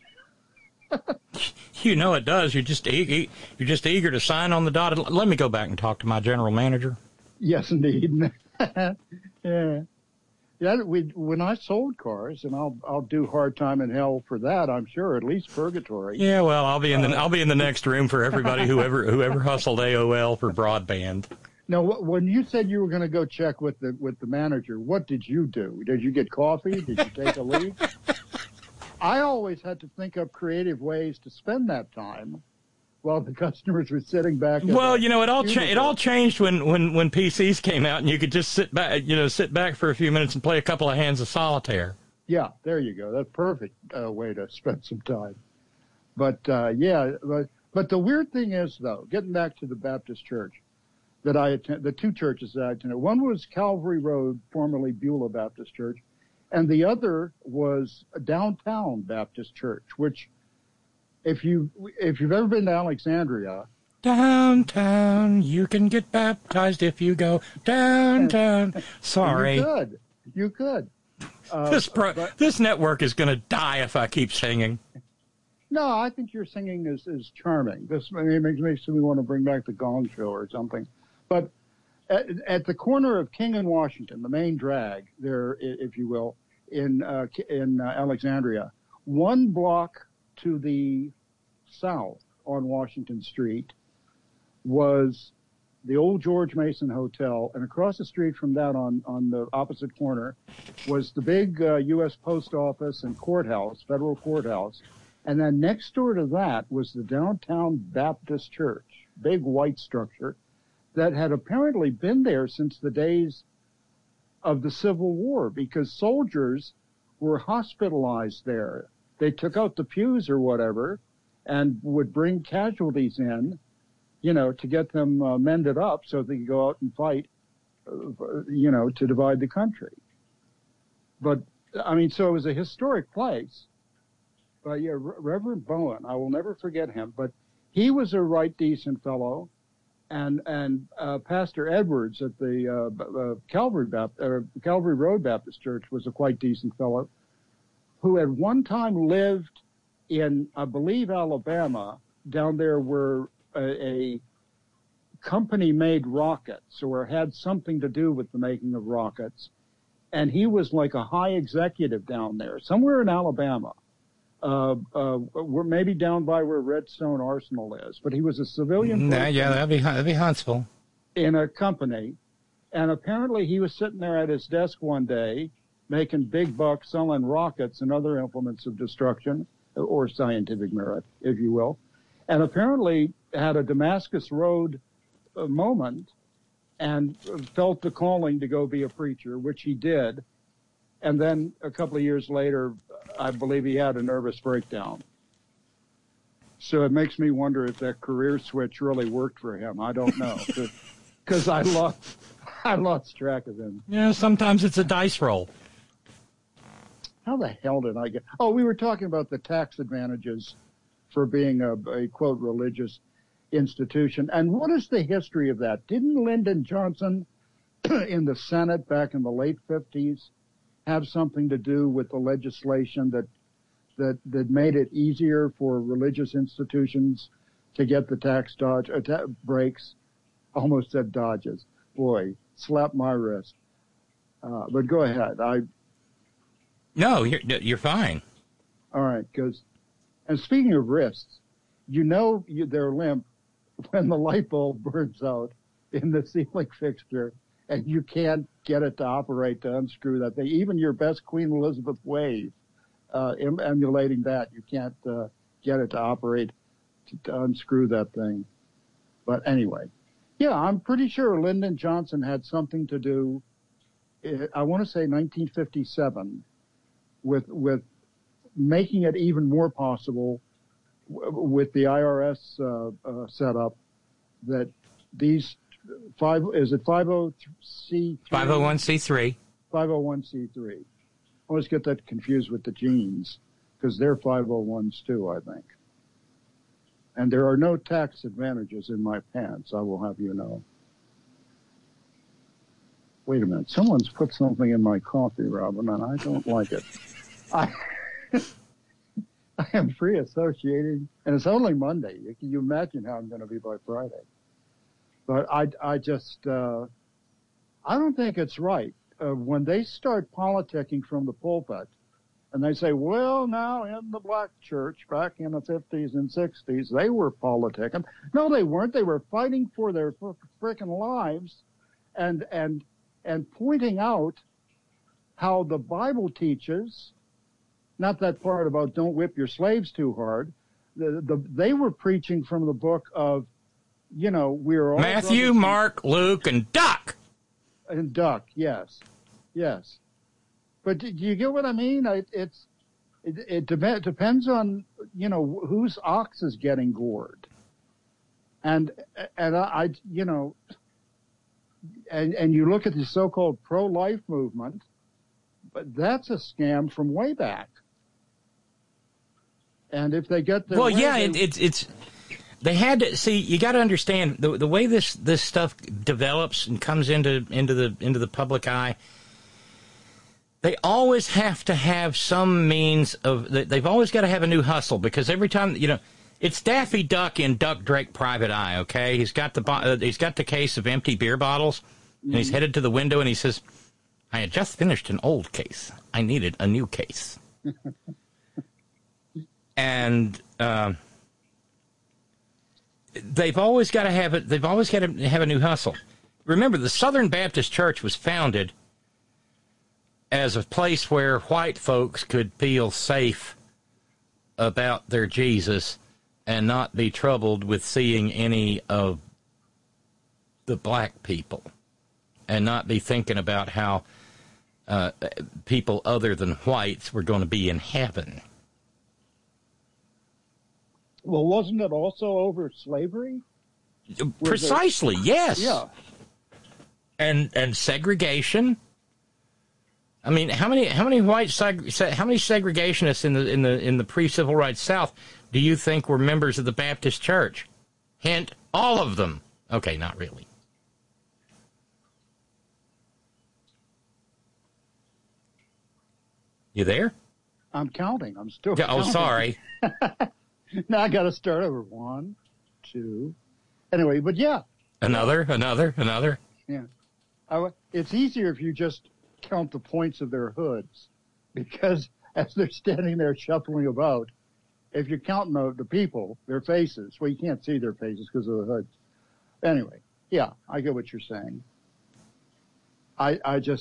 It does. You're just eager to sign on the dotted line. Let me go back and talk to my general manager. Yes, indeed. Yeah. When I sold cars, and I'll do hard time in hell for that, I'm sure, at least purgatory. Yeah, well, I'll be in the next room for everybody who ever hustled AOL for broadband. Now, when you said you were going to go check with the manager, what did you do? Did you get coffee? Did you take a leave? I always had to think up creative ways to spend that time while the customers were sitting back. Well, it all changed when PCs came out and you could just sit back for a few minutes and play a couple of hands of solitaire. Yeah, there you go. That's a perfect way to spend some time. But but the weird thing is, though, getting back to the Baptist church that I attend, the two churches that I attended, one was Calvary Road, formerly Beulah Baptist Church, and the other was a Downtown Baptist Church, which if you've ever been to Alexandria, downtown, you can get baptized if you go downtown. Sorry. You could. This network is going to die if I keep singing. No, I think your singing is charming. This makes me want to bring back the Gong Show or something. But at the corner of King and Washington, the main drag there, if you will, in Alexandria, one block to the south on Washington Street was the old George Mason Hotel, and across the street from that on the opposite corner was the big U.S. Post Office and courthouse, federal courthouse. And then next door to that was the Downtown Baptist Church, big white structure that had apparently been there since the days of the Civil War because soldiers were hospitalized there. They took out the pews or whatever and would bring casualties in, to get them mended up so they could go out and fight, to divide the country. But, so it was a historic place. But, yeah, Reverend Bowen, I will never forget him, but he was a right decent fellow. And Pastor Edwards at the Calvary Road Baptist Church was a quite decent fellow who had one time lived in, I believe, Alabama, down there where a company made rockets or had something to do with the making of rockets. And he was like a high executive down there, somewhere in Alabama. We're maybe down by where Redstone Arsenal is, but he was a civilian. That'd be Huntsville. In a company. And apparently he was sitting there at his desk one day making big bucks selling rockets and other implements of destruction or scientific merit, if you will. And apparently had a Damascus Road moment and felt the calling to go be a preacher, which he did. And then a couple of years later, I believe he had a nervous breakdown. So it makes me wonder if that career switch really worked for him. I don't know, because I lost track of him. Yeah, sometimes it's a dice roll. How the hell did I get? Oh, we were talking about the tax advantages for being a quote religious institution. And what is the history of that? Didn't Lyndon Johnson in the Senate back in the late 50s have something to do with the legislation that made it easier for religious institutions to get the tax breaks? Almost said dodges. Boy, slap my wrist. But go ahead. No, you're fine. All right, and speaking of wrists, they're limp when the light bulb burns out in the ceiling fixture and you can't get it to operate to unscrew that thing. Even your best Queen Elizabeth wave, emulating that, you can't get it to operate to unscrew that thing. But anyway, yeah, I'm pretty sure Lyndon Johnson had something to do, I want to say 1957, with making it even more possible with the IRS setup that these 501c3? 501c3. 501c3. I always get that confused with the genes because they're 501s too, I think. And there are no tax advantages in my pants, I will have you know. Wait a minute. Someone's put something in my coffee, Robin, and I don't like it. I am free associating, and it's only Monday. Can you imagine how I'm going to be by Friday? But I don't think it's right. When they start politicking from the pulpit, and they say, well, now in the black church back in the 50s and 60s, they were politicking. No, they weren't. They were fighting for their frickin' lives and pointing out how the Bible teaches, not that part about don't whip your slaves too hard. They were preaching from the book of, we're all Matthew, Mark, Luke, and Duck. And Duck, yes. But do you get what I mean? It depends on whose ox is getting gored? And I you know, and you look at the so-called pro-life movement, but that's a scam from way back. And if they get their it's they had to see. You got to understand the way this stuff develops and comes into the public eye. They always have to have some means of. They've always got to have a new hustle, because every time it's Daffy Duck in Duck Drake Private Eye. Okay, he's got the case of empty beer bottles, and he's headed to the window, and he says, "I had just finished an old case. I needed a new case." And they've always got to have it. They've always got to have a new hustle. Remember, the Southern Baptist Church was founded as a place where white folks could feel safe about their Jesus and not be troubled with seeing any of the black people, and not be thinking about how people other than whites were going to be in heaven. Well, wasn't it also over slavery? Precisely, yes. Yeah. And segregation. I mean, how many segregationists in the pre-civil rights South do you think were members of the Baptist Church? Hint, all of them. Okay, not really. You there? I'm counting. I'm still counting. Oh, sorry. Now I got to start over. 1, 2. Anyway, but yeah. Another. Yeah. It's easier if you just count the points of their hoods, because as they're standing there shuffling about, if you're counting the people, their faces, well, you can't see their faces because of the hoods. Anyway, yeah, I get what you're saying. I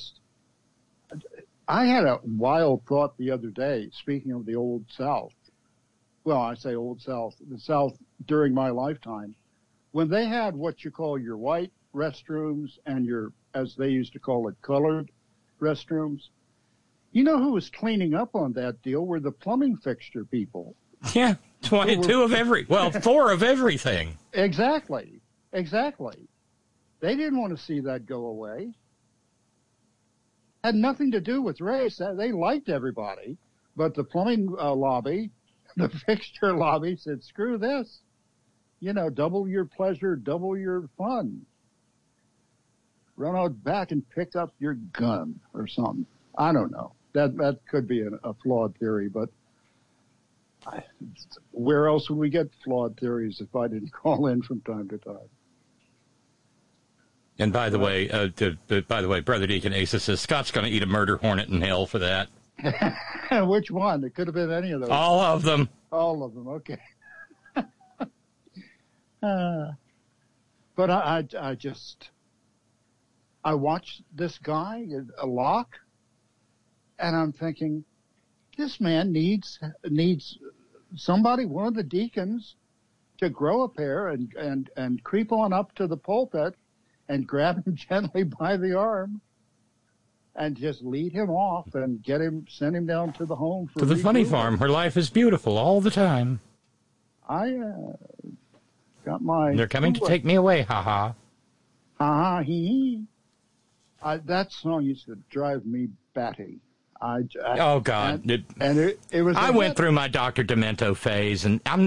had a wild thought the other day, speaking of the Old South. Well, I say Old South, the South during my lifetime, when they had what you call your white restrooms and your, as they used to call it, colored restrooms. You know who was cleaning up on that deal were the plumbing fixture people. Yeah, 22 of every, well, 4 of everything. Exactly. They didn't want to see that go away. Had nothing to do with race. They liked everybody, but the plumbing lobby, the fixture lobby said, screw this. Double your pleasure, double your fun. Run out back and pick up your gun or something. I don't know. That could be a flawed theory, but where else would we get flawed theories if I didn't call in from time to time? And by the way, Brother Deacon Asa says Scott's going to eat a murder hornet in hell for that. Which one? It could have been any of those. All of them. All of them. Okay. But I watched this guy, Locke, and I'm thinking, this man needs somebody, one of the deacons, to grow a pair and creep on up to the pulpit and grab him gently by the arm and just lead him off and send him down to the home for to the funny farm where life is beautiful all the time. I got my... They're coming to take me away, ha-ha. Ha-ha, hee-hee. That song used to drive me batty. Oh, God. It was... I went through my Dr. Demento phase, and I'm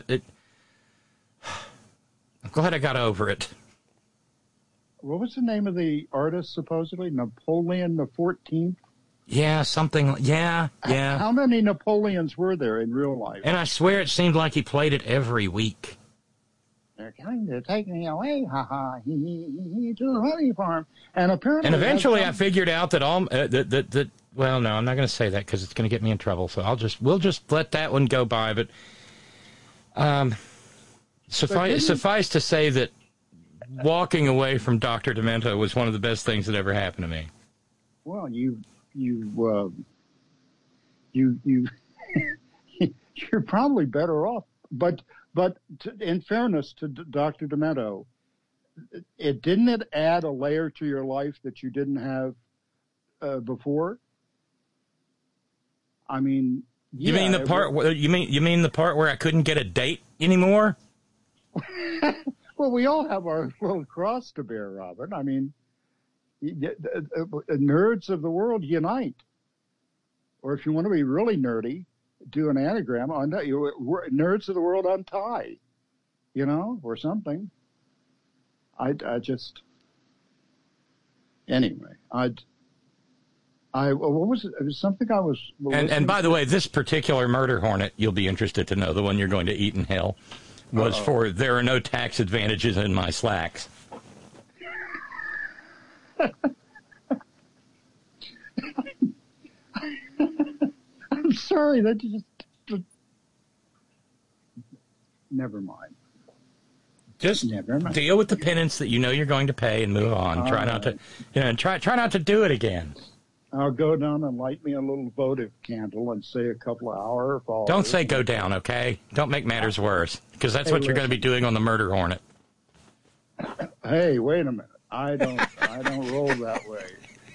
glad I got over it. What was the name of the artist, supposedly? Napoleon the 14th? Yeah, something. Yeah. How many Napoleons were there in real life? And I swear it seemed like he played it every week. They're coming to take me away, ha-ha, hee-hee, to the honey farm. And apparently... And eventually I figured out that all... well, no, I'm not going to say that because it's going to get me in trouble, so we'll just let that one go by. But suffice to say that walking away from Dr. Demento was one of the best things that ever happened to me. Well, you're probably better off. But in fairness to Dr. Demento, didn't it add a layer to your life that you didn't have before? I mean, You mean the part where you mean the part where I couldn't get a date anymore? Well, we all have our little cross to bear, Robin. I mean, nerds of the world unite. Or if you want to be really nerdy, do an anagram on that. Nerds of the world untie, or something. I just anyway. What was it? It was something I was. And by the way, this particular murder hornet, you'll be interested to know, the one you're going to eat in hell, was for there are no tax advantages in my slacks. I'm sorry, that just never mind. Just deal with the penance that you know you're going to pay and move on. Try not to, try not to do it again. I'll go down and light me a little votive candle and say a couple of hours. Don't say go down, okay? Don't make matters worse, because that's what you're going to be doing on the murder hornet. Hey, wait a minute. I don't roll that way.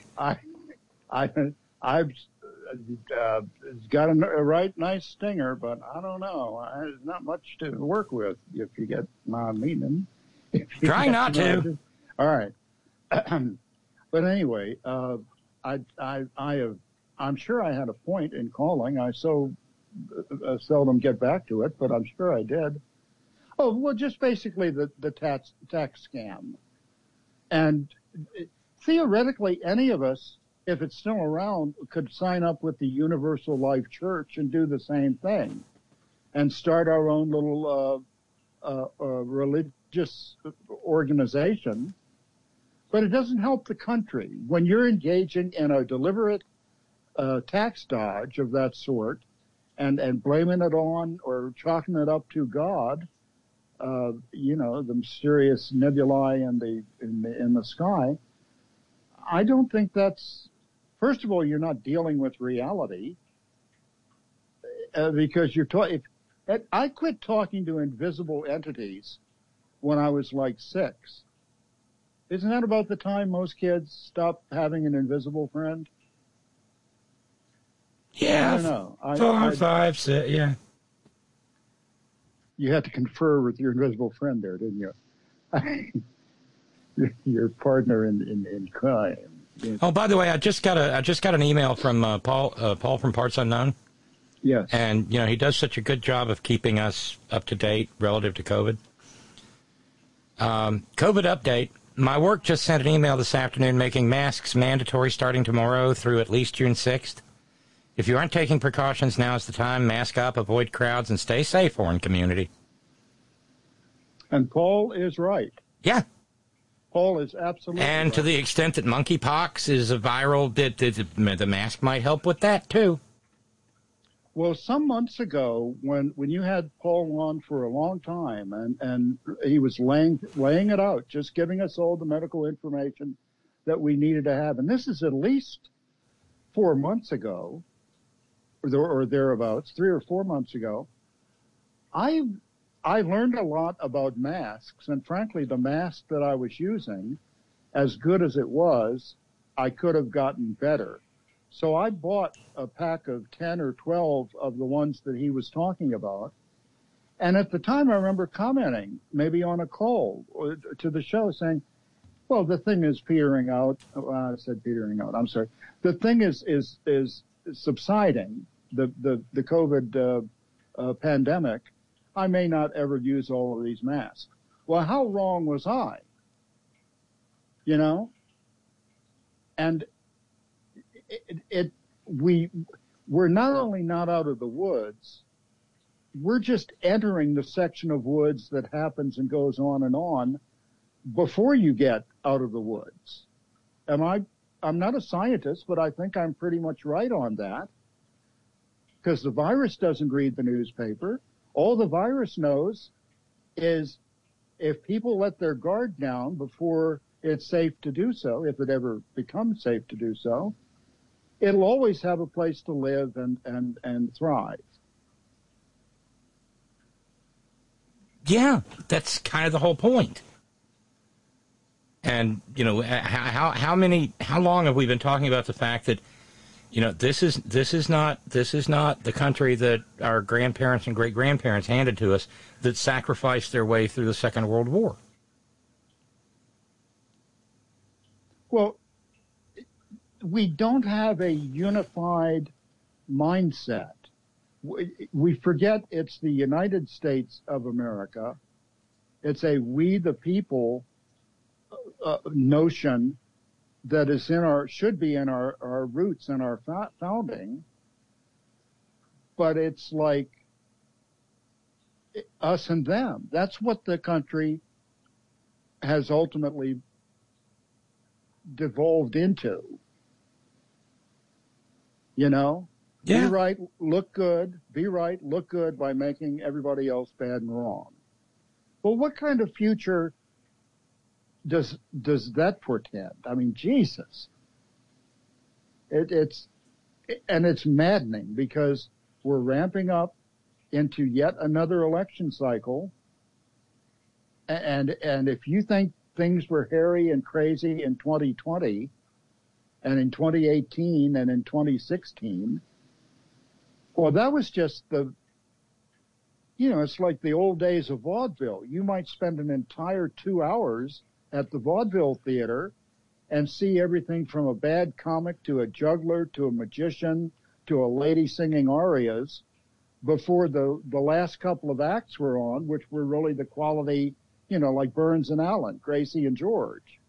I've got a nice stinger, but I don't know. There's not much to work with if you get my meaning. Try not to. All right. But anyway, I'm sure I had a point in calling. I so seldom get back to it, but I'm sure I did. Oh, well, just basically the tax scam. And theoretically, any of us, if it's still around, could sign up with the Universal Life Church and do the same thing and start our own little religious organization. But it doesn't help the country. When you're engaging in a deliberate tax dodge of that sort and blaming it on or chalking it up to God, the mysterious nebulae in the sky, I don't think that's, first of all, you're not dealing with reality because you're talking. I quit talking to invisible entities when I was like 6. Isn't that about the time most kids stop having an invisible friend? Yeah. I don't know. 4, 5, 6, yeah. You had to confer with your invisible friend there, didn't you? Your partner in crime. Oh, by the way, I just got an email from Paul from Parts Unknown. Yes. And he does such a good job of keeping us up to date relative to COVID. COVID update. My work just sent an email this afternoon making masks mandatory starting tomorrow through at least June 6th. If you aren't taking precautions, now is the time. Mask up, avoid crowds, and stay safe, foreign community. And Paul is right. Yeah. Paul is absolutely right. And to the extent that monkeypox is a viral, the mask might help with that, too. Well, some months ago, when you had Paul on for a long time, and he was laying it out, just giving us all the medical information that we needed to have, and this is at least 4 months ago, or thereabouts, 3 or 4 months ago, I learned a lot about masks, and frankly, the mask that I was using, as good as it was, I could have gotten better. So I bought a pack of 10 or 12 of the ones that he was talking about. And at the time, I remember commenting, maybe on a call to the show, saying, well, the thing is petering out. I said petering out. I'm sorry. The thing is subsiding, the COVID pandemic. I may not ever use all of these masks. Well, how wrong was I? And we're not only not out of the woods, we're just entering the section of woods that happens and goes on before you get out of the woods. I'm not a scientist, but I think I'm pretty much right on that, because the virus doesn't read the newspaper. All the virus knows is if people let their guard down before it's safe to do so, if it ever becomes safe to do so, it'll always have a place to live and thrive. Yeah, that's kind of the whole point. And, how long have we been talking about the fact that You know, this is not the country that our grandparents and great-grandparents handed to us that sacrificed their way through the Second World War. Well, we don't have a unified mindset. We forget it's the United States of America. It's a we the people notion that is should be in our roots and our founding. But it's like us and them. That's what the country has ultimately devolved into. You know? Yeah. Be right, look good. Be right, look good by making everybody else bad and wrong. Well, what kind of future does that portend? I mean, Jesus. It's maddening because we're ramping up into yet another election cycle. And if you think things were hairy and crazy in 2020 and in 2018 and in 2016, well, that was just it's like the old days of vaudeville. You might spend an entire 2 hours at the vaudeville theater and see everything from a bad comic to a juggler to a magician to a lady singing arias before the last couple of acts were on, which were really the quality, like Burns and Allen, Gracie and George.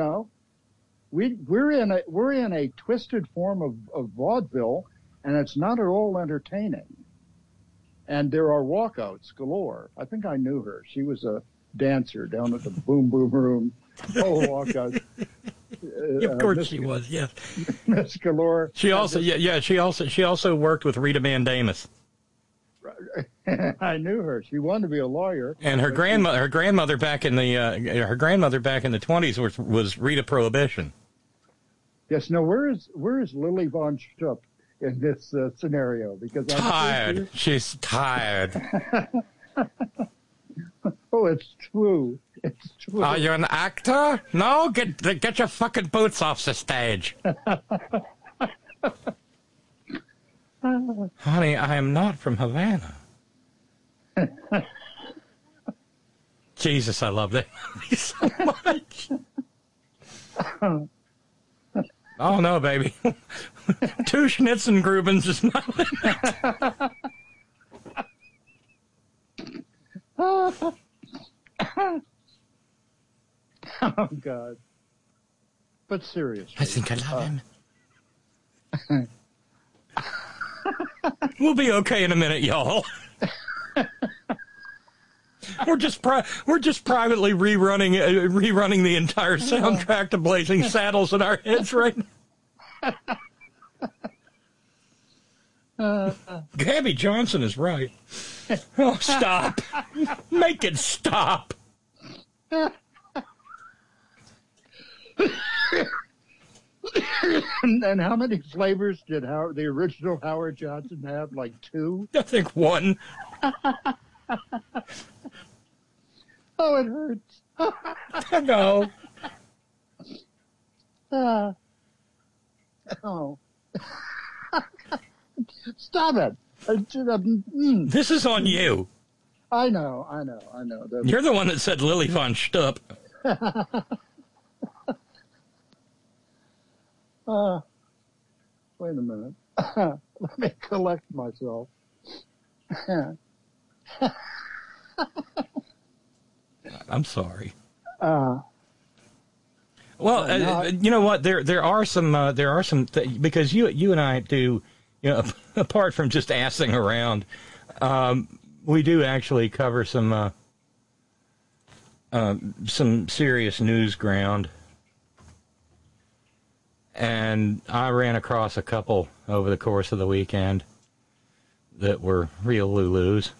We're in a twisted form of vaudeville, and it's not at all entertaining. And there are walkouts galore. I think I knew her. She was a dancer down at the Boom Boom Room. Oh, walkouts. Of course she was, yes. Miss Galore. She also worked with Rita Mandamus. I knew her. She wanted to be a lawyer. And her grandmother back in the 20s was Rita Prohibition. Yes. Now, where is Lily Von Shtupp in this scenario? Because tired. She's tired. Oh, it's true. It's true. Are you an actor? No, get your fucking boots off the stage. Honey, I am not from Havana. Jesus, I love that movie so much. Oh, no, baby. 2 Schnitzengrubens is my limit. Oh, God. But seriously. I think I love him. We'll be okay in a minute, y'all. We're just privately rerunning the entire soundtrack to Blazing Saddles in our heads right now. Gabby Johnson is right. Oh, stop. Make it stop. And how many flavors did the original Howard Johnson have? Like 2? I think 1. Oh, it hurts. No. Oh. Stop it. This is on you. I know. You're the one that said Lily Von Shtupp. Wait a minute. Let me collect myself. I'm sorry. Well, you know what? There are some because you and I do, apart from just assing around, we do actually cover some serious news ground. And I ran across a couple over the course of the weekend that were real Lulus.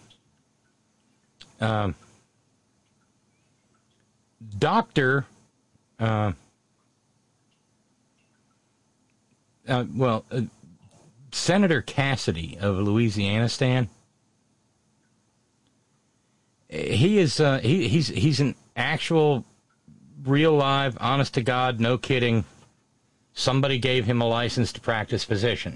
Senator Cassidy of Louisianistan. He is he's an actual, real live, honest to God, no kidding, Somebody gave him a license to practice physician.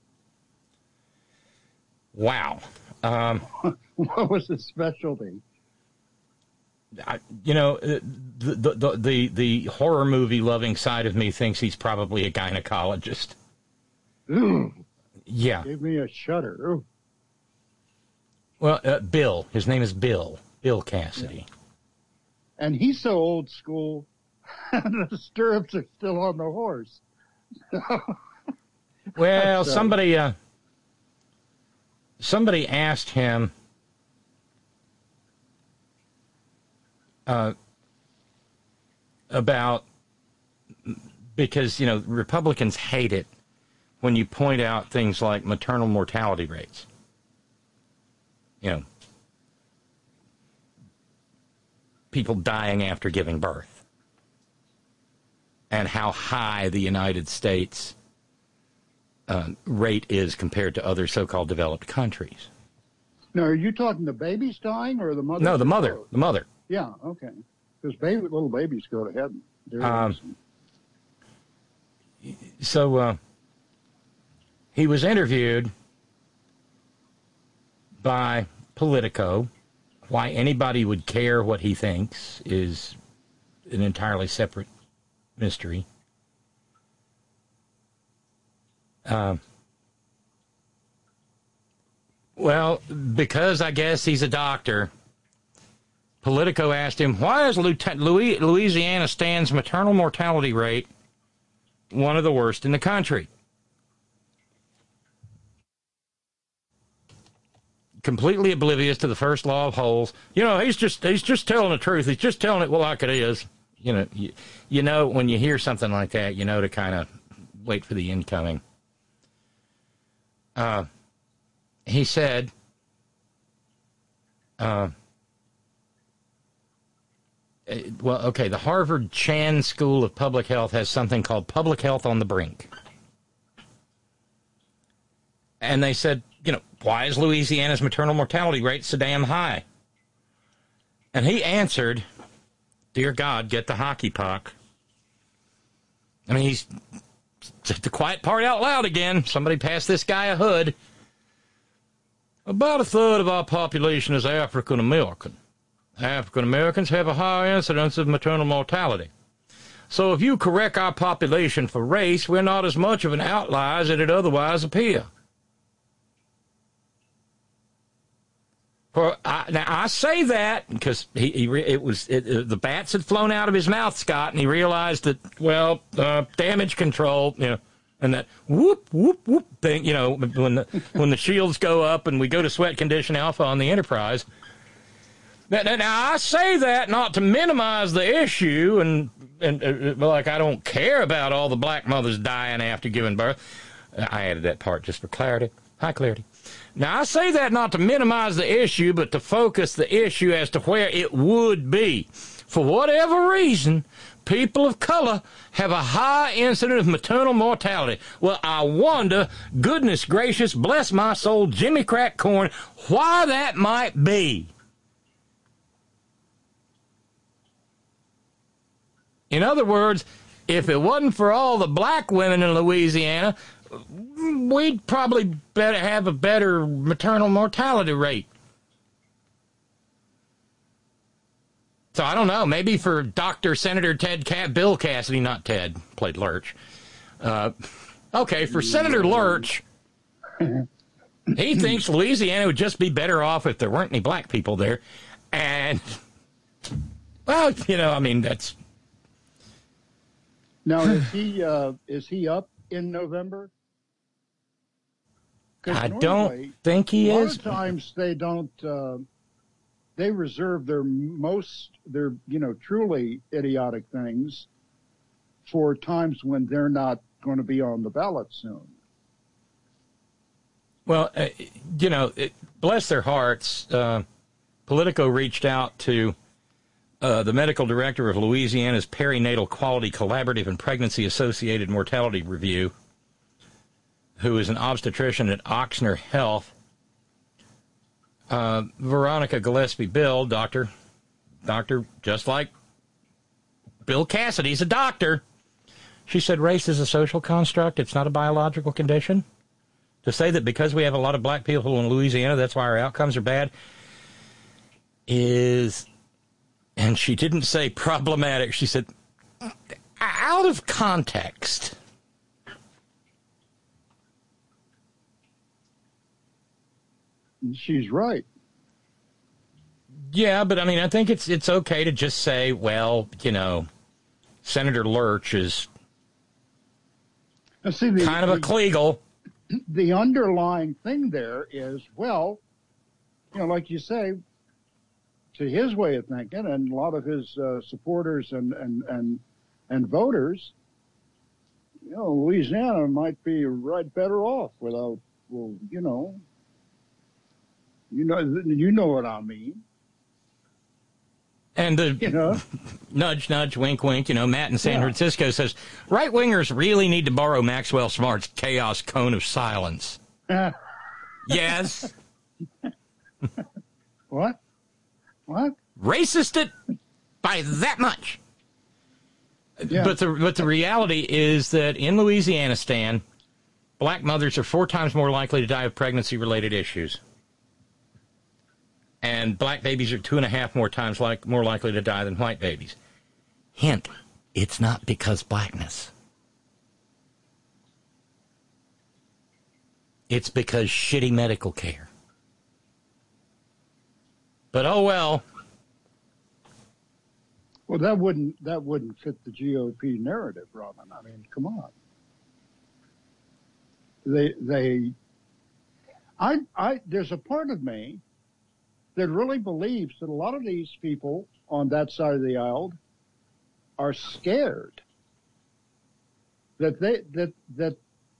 Wow. What was his specialty? The horror movie loving side of me thinks he's probably a gynecologist. Ooh. Yeah. Gave me a shudder. Ooh. Well, Bill. His name is Bill. Bill Cassidy. Yeah. And he's so old school, the stirrups are still on the horse. Well, somebody asked him about, because, Republicans hate it when you point out things like maternal mortality rates. People dying after giving birth, and how high the United States rate is compared to other so-called developed countries. Now, are you talking the babies dying or the mother? No, the mother. The mother. Yeah, okay. Because little babies go to heaven. So he was interviewed by Politico. Why anybody would care what he thinks is an entirely separate mystery. Well, because I guess he's a doctor, Politico asked him, why is Louisiana Stan's maternal mortality rate one of the worst in the country? Completely oblivious to the first law of holes. He's just telling the truth. He's just telling it like it is. When you hear something like that, to kind of wait for the incoming. He said, the Harvard Chan School of Public Health has something called Public Health on the Brink. And they said, why is Louisiana's maternal mortality rate so damn high? And he answered, dear God, get the hockey puck. I mean, he's said the quiet part out loud again. Somebody passed this guy a hood. About a third of our population is African American. African Americans have a higher incidence of maternal mortality. So if you correct our population for race, we're not as much of an outlier as it'd otherwise appear. Now I say that because the bats had flown out of his mouth, Scott, and he realized that damage control, and that whoop whoop whoop thing, when the shields go up and we go to sweat condition alpha on the Enterprise. Now I say that not to minimize the issue and like I don't care about all the black mothers dying after giving birth. I added that part just for clarity. High clarity. Now, I say that not to minimize the issue, but to focus the issue as to where it would be. For whatever reason, people of color have a high incidence of maternal mortality. Well, I wonder, goodness gracious, bless my soul, Jimmy Crack Corn, why that might be. In other words, if it wasn't for all the black women in Louisiana, we'd probably better have a better maternal mortality rate. So I don't know. Maybe for Senator Bill Cassidy, not Ted, played Lurch. For Senator Lurch, he thinks Louisiana would just be better off if there weren't any black people there. And, that's... Now, is he up in November? I don't think he is. A lot of times they don't, they reserve their truly idiotic things for times when they're not going to be on the ballot soon. Well, bless their hearts, Politico reached out to the medical director of Louisiana's Perinatal Quality Collaborative and Pregnancy-Associated Mortality Review, who is an obstetrician at Ochsner Health, Veronica Gillespie Bill, doctor, just like Bill Cassidy's a doctor. She said race is a social construct. It's not a biological condition. To say that because we have a lot of black people in Louisiana, that's why our outcomes are bad, is, and she didn't say problematic. She said out of context. She's right. Yeah, but I mean, I think it's okay to just say, well, you know, Senator Lurch is kind of a Kleagle. The underlying thing there is, well, you know, like you say, to his way of thinking, and a lot of his supporters and voters, you know, Louisiana might be right better off without, well, you know what I mean. And the nudge, nudge, wink, wink, you know, Matt in San Francisco says, right-wingers really need to borrow Maxwell Smart's chaos cone of silence. Yes. What? Racist it by that much. Yeah. But the reality is that in Louisiana, Stan, black mothers are 4 times more likely to die of pregnancy-related issues. And black babies are 2.5 times more likely to die than white babies. Hint, it's not because blackness. It's because shitty medical care. But oh well. Well, that wouldn't fit the GOP narrative, Robin. I mean, come on. There's a part of me that really believes that a lot of these people on that side of the aisle are scared that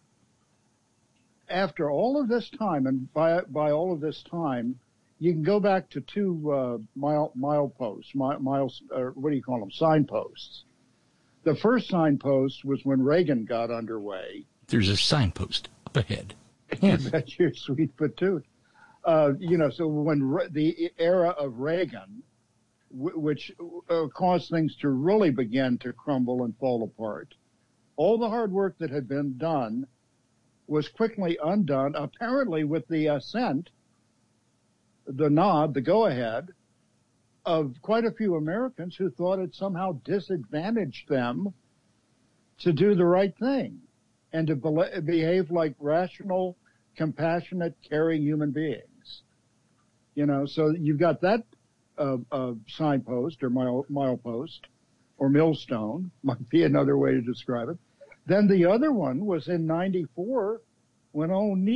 after all of this time, and by all of this time, you can go back to 2 mileposts, what do you call them, signposts. The first signpost was when Reagan got underway. There's a signpost up ahead. Yes. That's your sweet patoot. So when the era of Reagan, which caused things to really begin to crumble and fall apart, all the hard work that had been done was quickly undone, apparently with the assent, the nod, the go-ahead of quite a few Americans who thought it somehow disadvantaged them to do the right thing and to behave like rational, compassionate, caring human beings. You know, so you've got that signpost or milepost or millstone, might be another way to describe it. Then the other one was in '94 when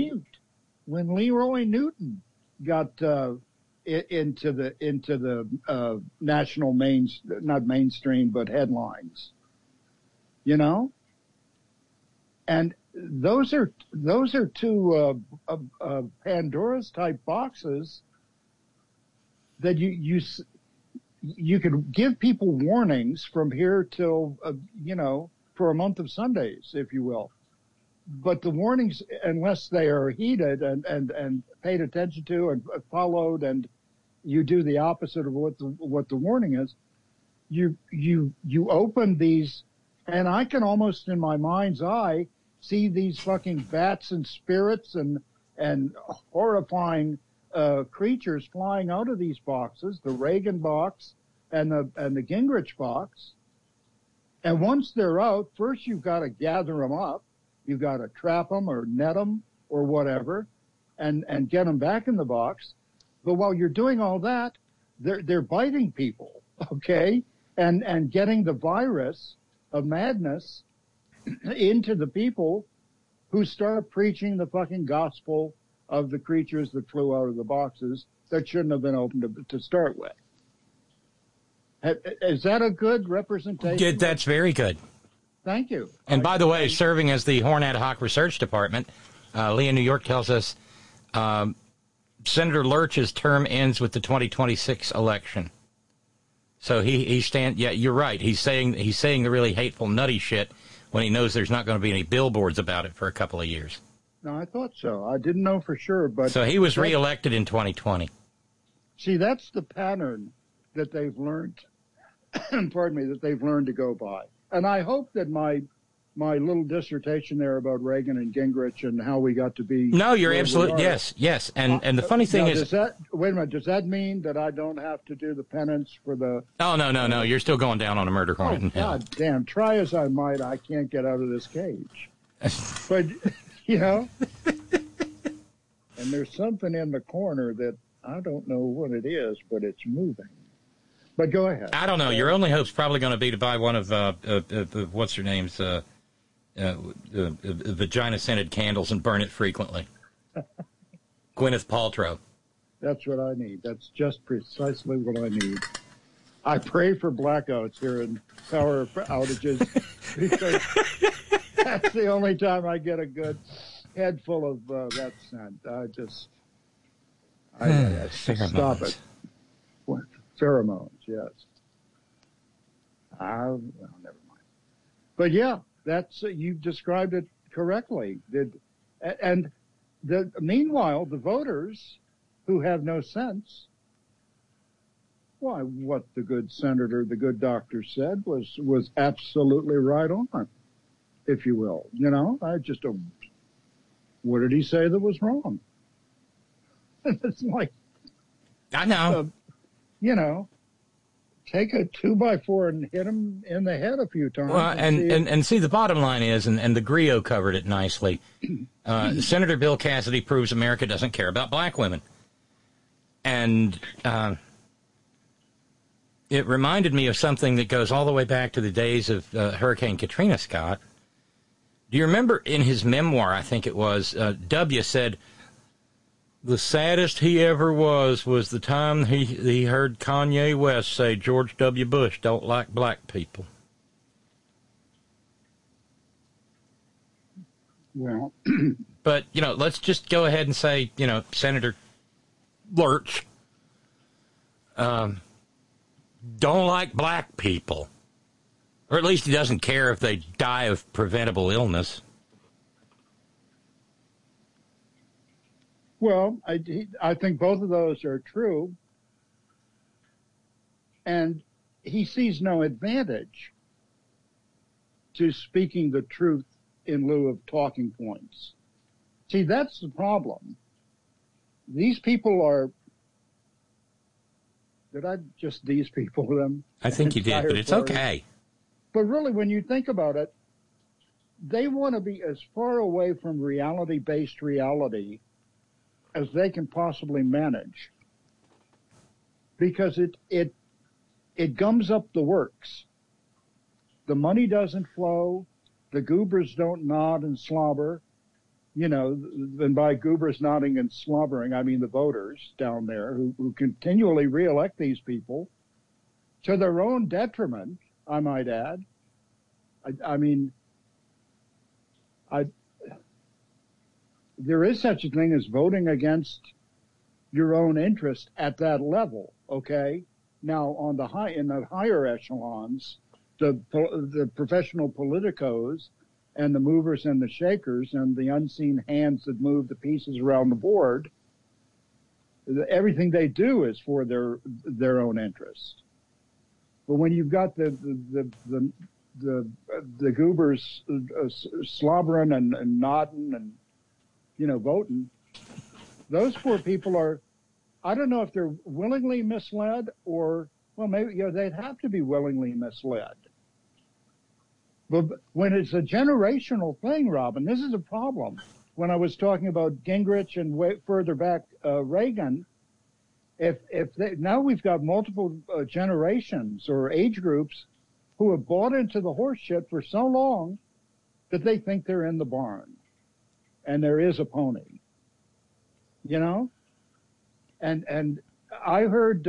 Leroy Newton got into the national not mainstream, but headlines. You know, and those are 2 Pandora's type boxes that you could give people warnings from here till for a month of Sundays, if you will. But the warnings, unless they are heeded and paid attention to and followed, and you do the opposite of what the warning is, you open these, and I can almost in my mind's eye see these fucking bats and spirits and horrifying creatures flying out of these boxes, the Reagan box and the Gingrich box. And once they're out, first you've got to gather them up. You've got to trap them or net them or whatever and get them back in the box. But while you're doing all that, they're biting people, okay? And getting the virus of madness into the people who start preaching the fucking gospel of the creatures that flew out of the boxes that shouldn't have been opened to start with. Is that a good representation? Yeah, that's very good. Thank you. And by the way, serving as the Horn Ad Hoc Research Department, Lee in New York tells us Senator Lurch's term ends with the 2026 election. So yeah, you're right. He's saying the really hateful, nutty shit when he knows there's not going to be any billboards about it for a couple of years. No, I thought so. I didn't know for sure, but so he was reelected in 2020. See, that's the pattern that they've learned. Pardon me, that they've learned to go by. And I hope that my my little dissertation there about Reagan and Gingrich and how we got to be. No, you're absolutely, yes. And the funny thing is. Wait a minute, does that mean that I don't have to do the penance for the. Oh, no. You're still going down on a murder hornet in hell. God damn, try as I might, I can't get out of this cage. But, you know, and there's something in the corner that I don't know what it is, but it's moving. But go ahead. I don't know. Your only hope's probably going to be to buy one of, what's her name's, vagina-scented candles and burn it frequently. Gwyneth Paltrow. That's what I need. That's just precisely what I need. I pray for blackouts here and power outages because that's the only time I get a good head full of that scent. I stop it. What? Pheromones, yes. Well, never mind. But yeah, that's you've described it correctly. Meanwhile, the voters who have no sense. Why, what the good senator, the good doctor said was absolutely right on, if you will. You know, what did he say that was wrong? It's like, I know. You know, take a 2x4 and hit him in the head a few times. Well, and see, the bottom line is, and the Griot covered it nicely, Senator Bill Cassidy proves America doesn't care about black women. And it reminded me of something that goes all the way back to the days of Hurricane Katrina, Scott. Do you remember in his memoir, I think it was, W. said, the saddest he ever was the time he heard Kanye West say George W. Bush don't like black people. Well, but, you know, let's just go ahead and say, you know, Senator Lurch don't like black people. Or at least he doesn't care if they die of preventable illness. Well, I think both of those are true. And he sees no advantage to speaking the truth in lieu of talking points. See, that's the problem. These people are, did I just these people them? I think you did, but it's okay. But really, when you think about it, they want to be as far away from reality-based reality as they can possibly manage, because it gums up the works. The money doesn't flow. The goobers don't nod and slobber. You know, and by goobers nodding and slobbering, I mean the voters down there who continually reelect these people to their own detriment, I might add. There is such a thing as voting against your own interest at that level, okay? Now, in the higher echelons, the professional politicos and the movers and the shakers and the unseen hands that move the pieces around the board, everything they do is for their own interest. But when you've got the goobers slobbering and nodding and, you know, voting, those poor people are, I don't know if they're willingly misled or, well, maybe, you know, they'd have to be willingly misled. But when it's a generational thing, Robin, this is a problem. When I was talking about Gingrich and way further back, Reagan, now we've got multiple generations or age groups who have bought into the horse shit for so long that they think they're in the barn and there is a pony, you know? And I heard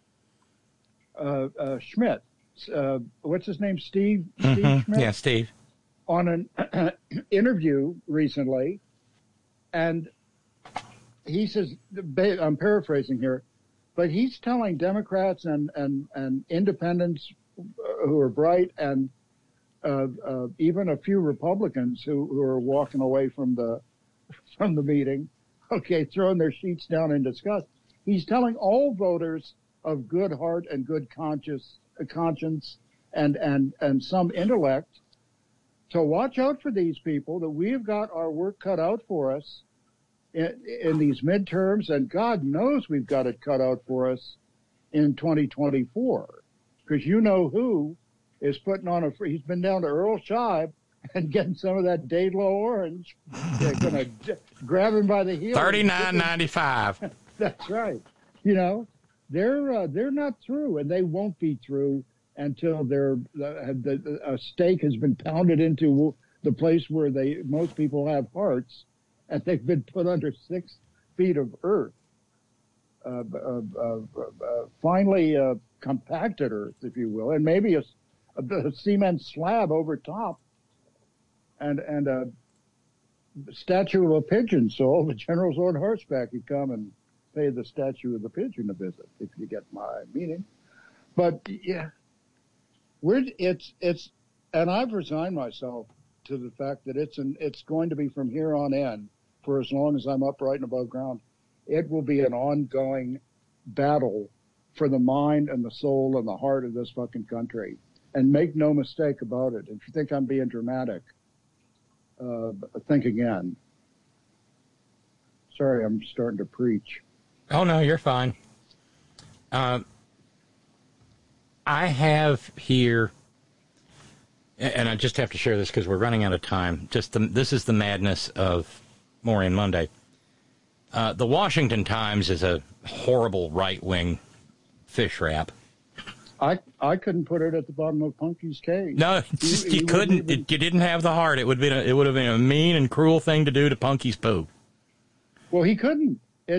Schmidt, what's his name, Steve Schmidt? Yeah, Steve. On an interview recently, and he says, I'm paraphrasing here, but he's telling Democrats and independents who are bright and even a few Republicans who are walking away from the meeting, okay, throwing their sheets down in disgust. He's telling all voters of good heart and good conscience and some intellect So watch out for these people, that we have got our work cut out for us in these midterms, and God knows we've got it cut out for us in 2024. Because you know who is putting on he's been down to Earl Scheib and getting some of that Daylor orange. They're going to grab him by the heel. $39.95. That's right. You know, they're not through, and they won't be through until a stake has been pounded into the place where most people have hearts, and they've been put under 6 feet of earth. Finally, compacted earth, if you will, and maybe a cement slab over top, and a statue of a pigeon, so the generals on horseback could come and pay the statue of the pigeon a visit, if you get my meaning. But yeah, and I've resigned myself to the fact that it's going to be from here on in, for as long as I'm upright and above ground. It will be an ongoing battle for the mind and the soul and the heart of this fucking country. And make no mistake about it. If you think I'm being dramatic, think again. Sorry, I'm starting to preach. Oh, no, you're fine. I have here, and I just have to share this because we're running out of time. This is the madness of Moran Monday. The Washington Times is a horrible right-wing fish wrap. I couldn't put it at the bottom of Punky's cage. No, you couldn't. You didn't have the heart. It would have been a mean and cruel thing to do to Punky's poo. Well, he couldn't.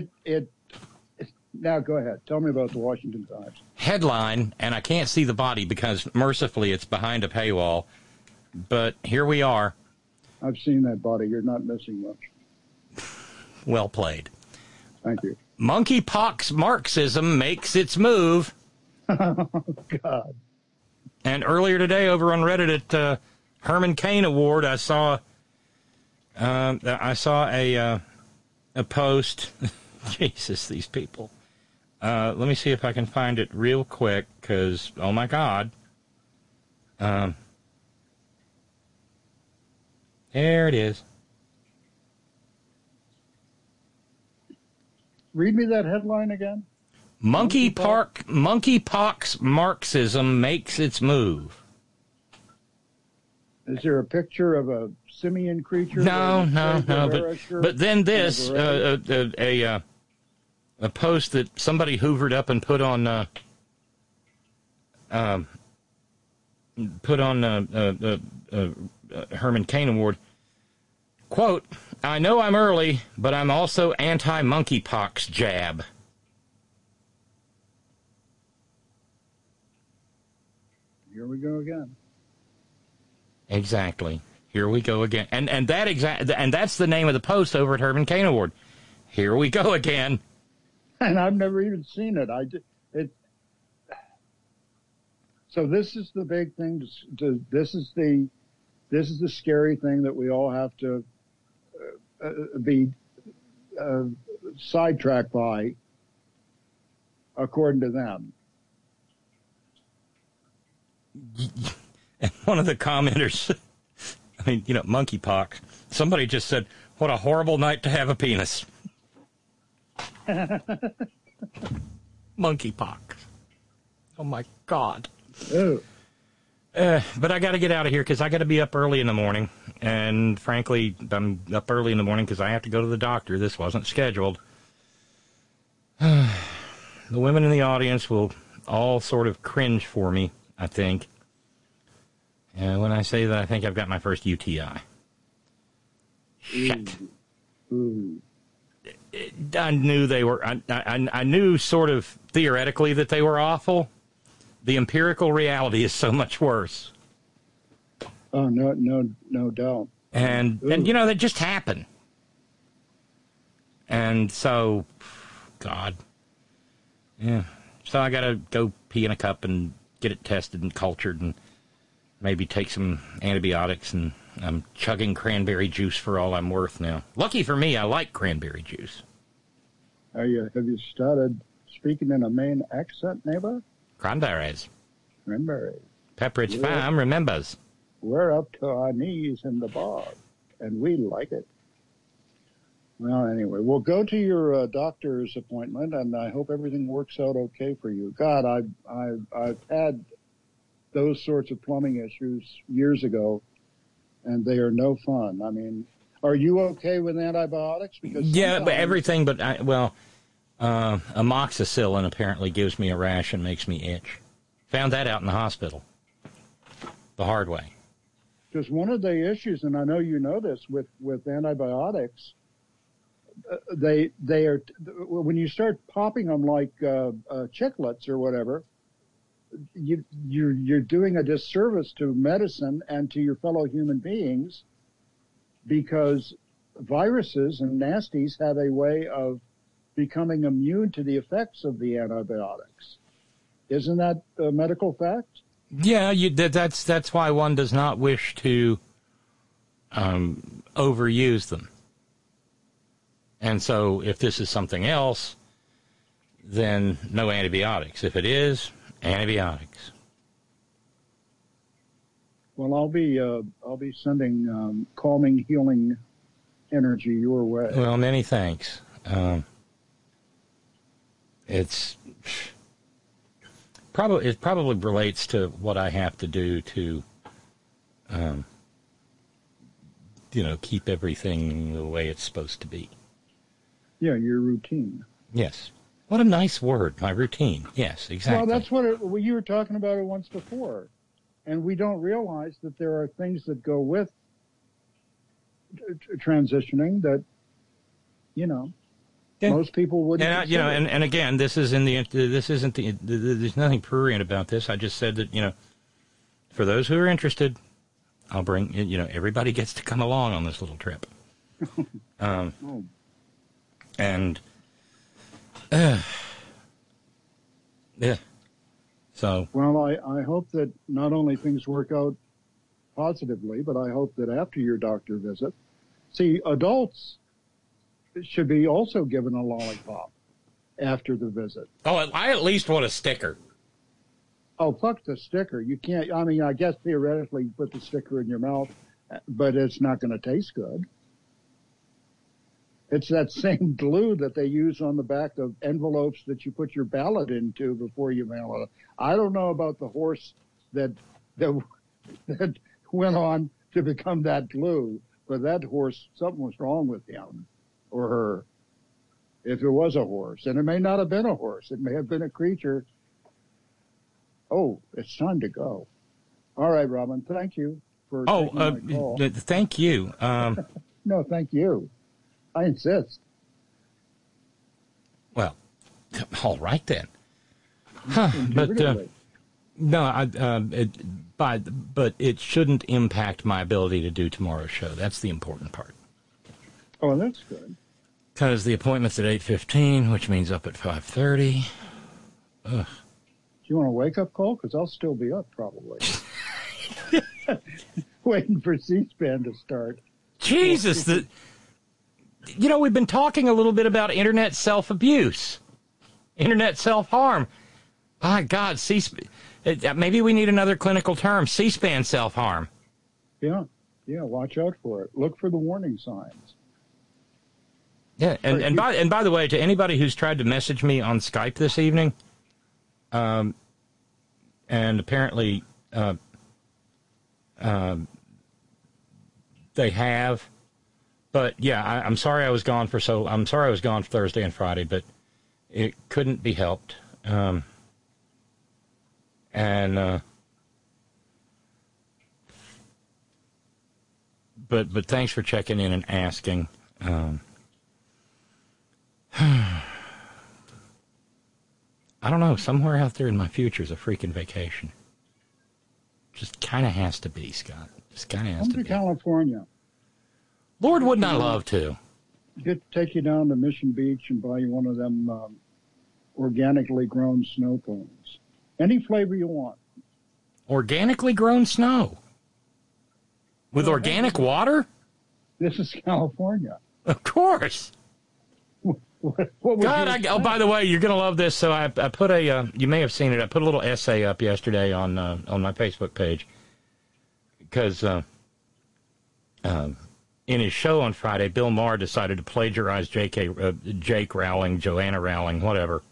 Now go ahead. Tell me about the Washington Times. Headline, and I can't see the body because mercifully it's behind a paywall. But here we are. I've seen that body. You're not missing much. Well played. Thank you. Monkeypox Marxism makes its move. Oh, God. And earlier today over on Reddit at Herman Cain Award, I saw a post. Jesus, these people. Let me see if I can find it real quick, because, oh, my God. There it is. Read me that headline again. Monkeypox Marxism makes its move. Is there a picture of a simian creature? No. But then this, a post that somebody hoovered up and put on Herman Cain Award. Quote, I know I'm early, but I'm also anti-monkeypox jab. Here we go again. Exactly. Here we go again. And that's the name of the post over at Herman Cain Award. Here we go again. And I've never even seen it. So this is the big thing. This is the scary thing that we all have to be sidetracked by, according to them. And one of the commenters, I mean, monkeypox. Somebody just said, what a horrible night to have a penis. Monkeypox. Oh, my God. Ew. But I got to get out of here because I got to be up early in the morning. And frankly, I'm up early in the morning because I have to go to the doctor. This wasn't scheduled. The women in the audience will all sort of cringe for me, I think. And when I say that, I think I've got my first UTI. Shit. Ooh. I knew they were. I knew sort of theoretically that they were awful. The empirical reality is so much worse. Oh, no doubt. And that just happened. And so, God. Yeah. So I got to go pee in a cup and get it tested and cultured and maybe take some antibiotics, and I'm chugging cranberry juice for all I'm worth now. Lucky for me, I like cranberry juice. Have you started speaking in a Maine accent, neighbor? Cranberries. Cranberries. Pepperidge Yeah. Farm remembers. We're up to our knees in the bog, and we like it. Well, anyway, we'll go to your doctor's appointment, and I hope everything works out okay for you. God, I've had those sorts of plumbing issues years ago, and they are no fun. I mean, are you okay with antibiotics? Because yeah, but everything but, amoxicillin apparently gives me a rash and makes me itch. Found that out in the hospital the hard way. Because one of the issues, and I know you know this, with antibiotics, they are, when you start popping them like chiclets or whatever, you're doing a disservice to medicine and to your fellow human beings, because viruses and nasties have a way of becoming immune to the effects of the antibiotics. Isn't that a medical fact? Yeah, that's why one does not wish to overuse them. And so if this is something else, then no antibiotics. If it is, antibiotics. Well, I'll be sending calming, healing energy your way. Well, many thanks. It probably relates to what I have to do to, keep everything the way it's supposed to be. Yeah, your routine. Yes. What a nice word, my routine. Yes, exactly. Well, that's what you were talking about it once before. And we don't realize that there are things that go with transitioning that, most people wouldn't. And and again, there's nothing prurient about this. I just said that, for those who are interested, I'll bring, everybody gets to come along on this little trip. Yeah. So. Well, I hope that not only things work out positively, but I hope that after your doctor visit, see, adults should be also given a lollipop after the visit. Oh, I at least want a sticker. Oh, fuck the sticker. You can't, I guess theoretically you put the sticker in your mouth, but it's not going to taste good. It's that same glue that they use on the back of envelopes that you put your ballot into before you mail it. I don't know about the horse that went on to become that glue, but that horse, something was wrong with him or her, if it was a horse. And it may not have been a horse. It may have been a creature. Oh, it's time to go. All right, Robin, thank you for taking my call. Thank you. No, thank you. I insist. Well, all right then. Huh, but but it shouldn't impact my ability to do tomorrow's show. That's the important part. Oh, that's good. Because the appointment's at 8:15, which means up at 5:30. Ugh. Do you want a wake-up call? Because I'll still be up, probably. Waiting for C-SPAN to start. Jesus, we've been talking a little bit about internet self-abuse, internet self-harm. My God, maybe we need another clinical term, C-SPAN self-harm. Yeah, watch out for it. Look for the warning signs. Yeah, and by the way, to anybody who's tried to message me on Skype this evening, and apparently they have, but yeah, I'm sorry I was gone Thursday and Friday, but it couldn't be helped. But thanks for checking in and asking. I don't know. Somewhere out there in my future is a freaking vacation. Just kind of has to be, Scott. Just kind of has to be. Come to California. Lord, wouldn't I love to? Take you down to Mission Beach and buy you one of them organically grown snow cones. Any flavor you want. Organically grown snow? With organic water? This is California. Of course. God, by the way, you're going to love this. So I put you may have seen it. I put a little essay up yesterday on my Facebook page because in his show on Friday, Bill Maher decided to plagiarize Jake Rowling, Joanna Rowling, whatever,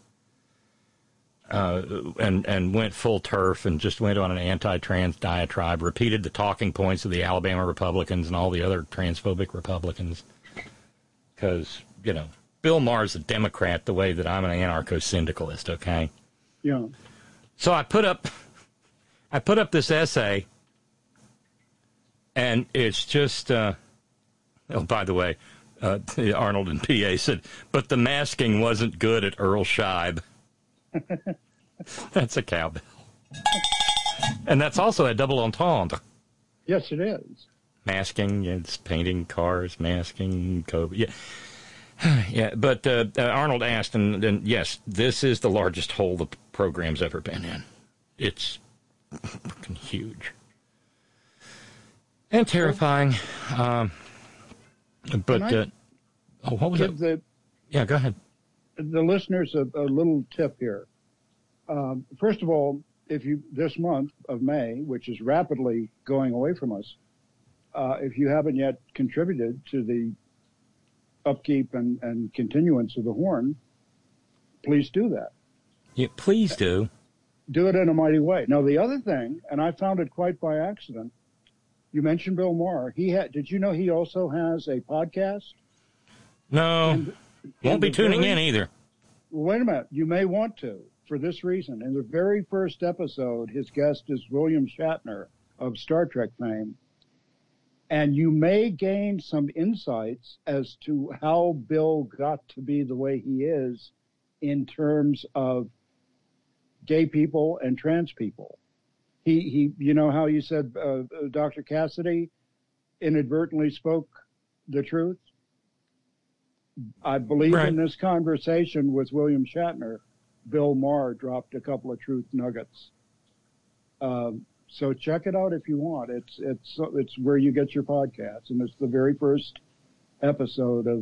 and went full turf and just went on an anti-trans diatribe, repeated the talking points of the Alabama Republicans and all the other transphobic Republicans. Because, Bill Maher's a Democrat the way that I'm an anarcho-syndicalist, okay? Yeah. So I put up this essay, and it's just, oh, by the way, Arnold and PA said, but the masking wasn't good at Earl Scheib. That's a cowbell. And that's also a double entendre. Yes, it is. Masking, it's painting cars, masking, COVID. Yeah. Yeah, but Arnold asked, and yes, this is the largest hole the program's ever been in. It's fucking huge. And terrifying. But, what was it? Yeah, go ahead. The listeners a little tip here. First of all, this month of May, which is rapidly going away from us, if you haven't yet contributed to the upkeep and continuance of the Horn, please do that. Yeah, please do. Do it in a mighty way. Now, the other thing, and I found it quite by accident, you mentioned Bill Maher. Did you know he also has a podcast? No. Won't be tuning in either. Wait a minute. You may want to, for this reason. In the very first episode, his guest is William Shatner of Star Trek fame. And you may gain some insights as to how Bill got to be the way he is in terms of gay people and trans people. He you know how you said Dr. Cassidy inadvertently spoke the truth? I believe in this conversation with William Shatner, Bill Maher dropped a couple of truth nuggets. So check it out if you want. It's where you get your podcasts, and it's the very first episode of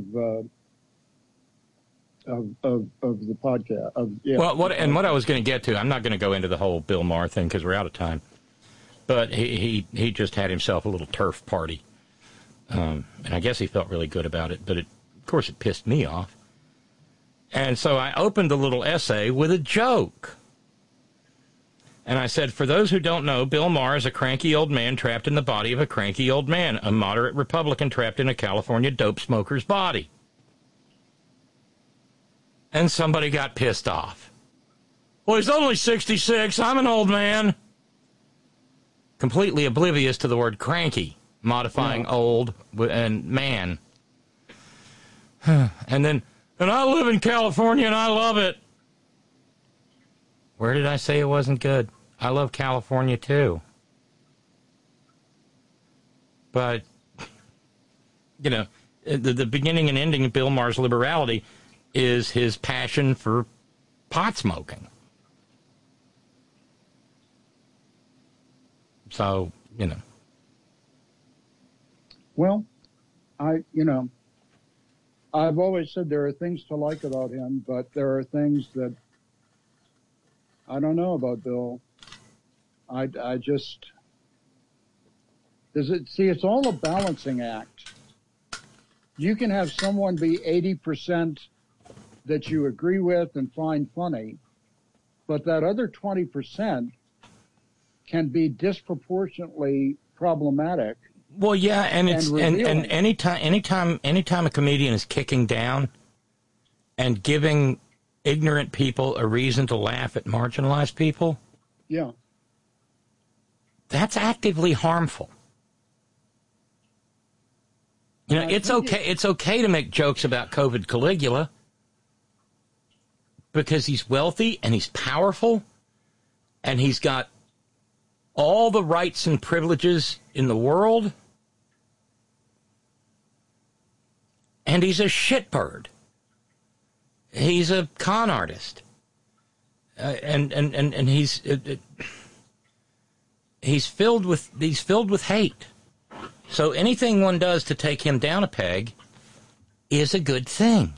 the podcast. What I was going to get to, I'm not going to go into the whole Bill Maher thing because we're out of time. But he just had himself a little turf party, and I guess he felt really good about it. But of course, it pissed me off. And so I opened the little essay with a joke. And I said, for those who don't know, Bill Maher is a cranky old man trapped in the body of a cranky old man, a moderate Republican trapped in a California dope smoker's body. And somebody got pissed off. Well, he's only 66. I'm an old man. Completely oblivious to the word cranky, modifying old and man. And I live in California and I love it. Where did I say it wasn't good? I love California, too. But, the beginning and ending of Bill Maher's liberality is his passion for pot smoking. So, Well, I've always said there are things to like about him, but there are things that I don't know about Bill. It's all a balancing act. You can have someone be 80% that you agree with and find funny, but that other 20% can be disproportionately problematic. Well, yeah, and anytime a comedian is kicking down and giving ignorant people a reason to laugh at marginalized people, yeah, that's actively harmful. It's okay to make jokes about COVID Caligula because he's wealthy and he's powerful and he's got all the rights and privileges in the world, and he's a shitbird. He's a con artist, and he's filled with hate. So anything one does to take him down a peg is a good thing.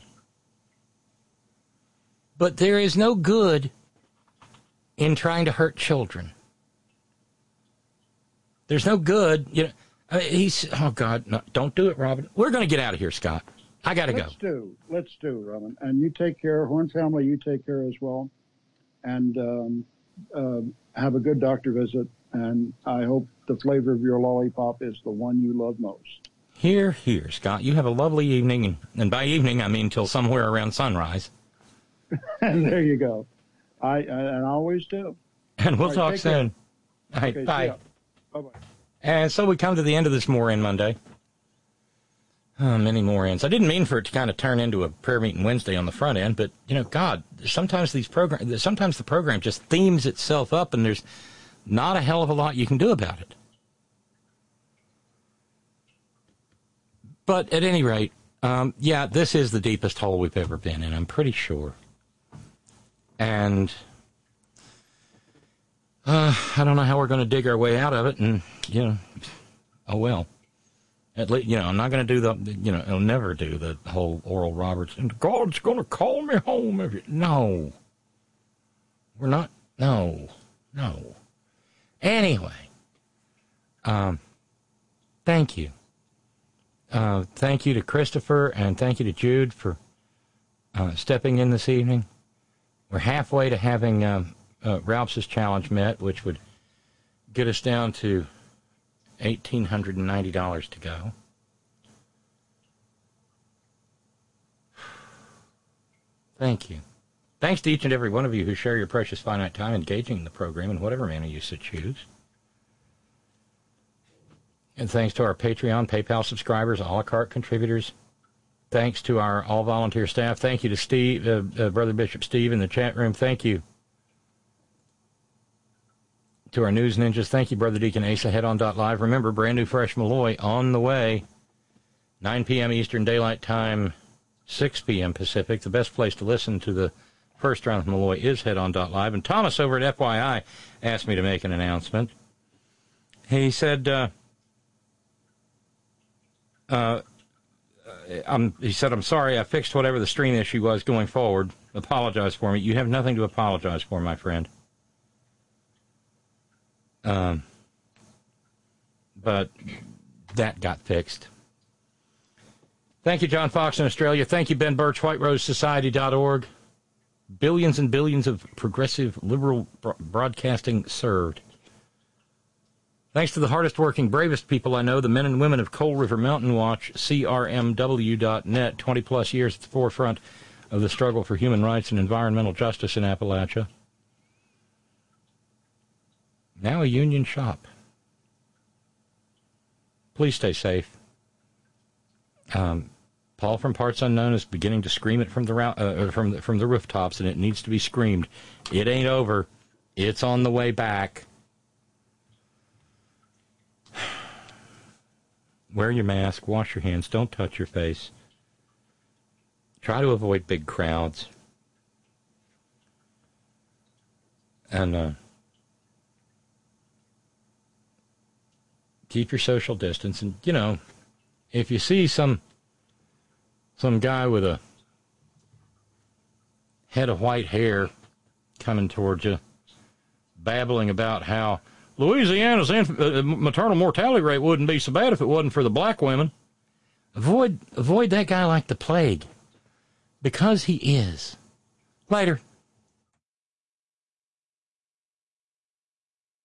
But there is no good in trying to hurt children. There's no good, you know. Oh, God, no, don't do it, Robin. We're going to get out of here, Scott. I got to go. Let's do, Robin. And you take care. Horn family, you take care as well. And have a good doctor visit. And I hope the flavor of your lollipop is the one you love most. Here, Scott. You have a lovely evening. And by evening, I mean till somewhere around sunrise. And there you go. I always do. And we'll talk soon. All right, bye. Bye-bye. And so we come to the end of this More In Monday. Many more ends. I didn't mean for it to kind of turn into a prayer meeting Wednesday on the front end, but, you know, God, sometimes the program just themes itself up, and there's not a hell of a lot you can do about it. But at any rate, yeah, this is the deepest hole we've ever been in, I'm pretty sure. And I don't know how we're going to dig our way out of it, and, you know, oh well. At least, you know, I'm not going to do I'll never do the whole Oral Roberts, and God's going to call me home. No. We're not, no. Anyway, thank you. Thank you to Christopher, and thank you to Jude for stepping in this evening. We're halfway to having Ralph's challenge met, which would get us down to $1,890 to go. Thank you. Thanks to each and every one of you who share your precious finite time engaging in the program in whatever manner you so choose. And thanks to our Patreon, PayPal subscribers, a la carte contributors. Thanks to our all-volunteer staff. Thank you to Steve, Brother Bishop Steve in the chat room. Thank you to our news ninjas. Thank you, Brother Deacon Asa. Head on .live. Remember, brand new fresh Malloy on the way. 9 p.m. Eastern Daylight Time, 6 p.m. Pacific. The best place to listen to the first round of Malloy is Head on .live. And Thomas over at FYI asked me to make an announcement. He said, I'm sorry, I fixed whatever the stream issue was going forward. Apologize for me. You have nothing to apologize for, my friend. But that got fixed. Thank you, John Fox in Australia. Thank you, Ben Birch, WhiteRoseSociety.org. Billions and billions of progressive liberal broadcasting served. Thanks to the hardest working, bravest people I know, the men and women of Coal River Mountain Watch, CRMW.net, 20-plus years at the forefront of the struggle for human rights and environmental justice in Appalachia. Now a union shop. Please stay safe. Paul from Parts Unknown is beginning to scream it from the rooftops, and it needs to be screamed. It ain't over. It's on the way back. Wear your mask. Wash your hands. Don't touch your face. Try to avoid big crowds. And keep your social distance. And, you know, if you see some guy with a head of white hair coming towards you, babbling about how Louisiana's maternal mortality rate wouldn't be so bad if it wasn't for the black women, avoid that guy like the plague, because he is. Later.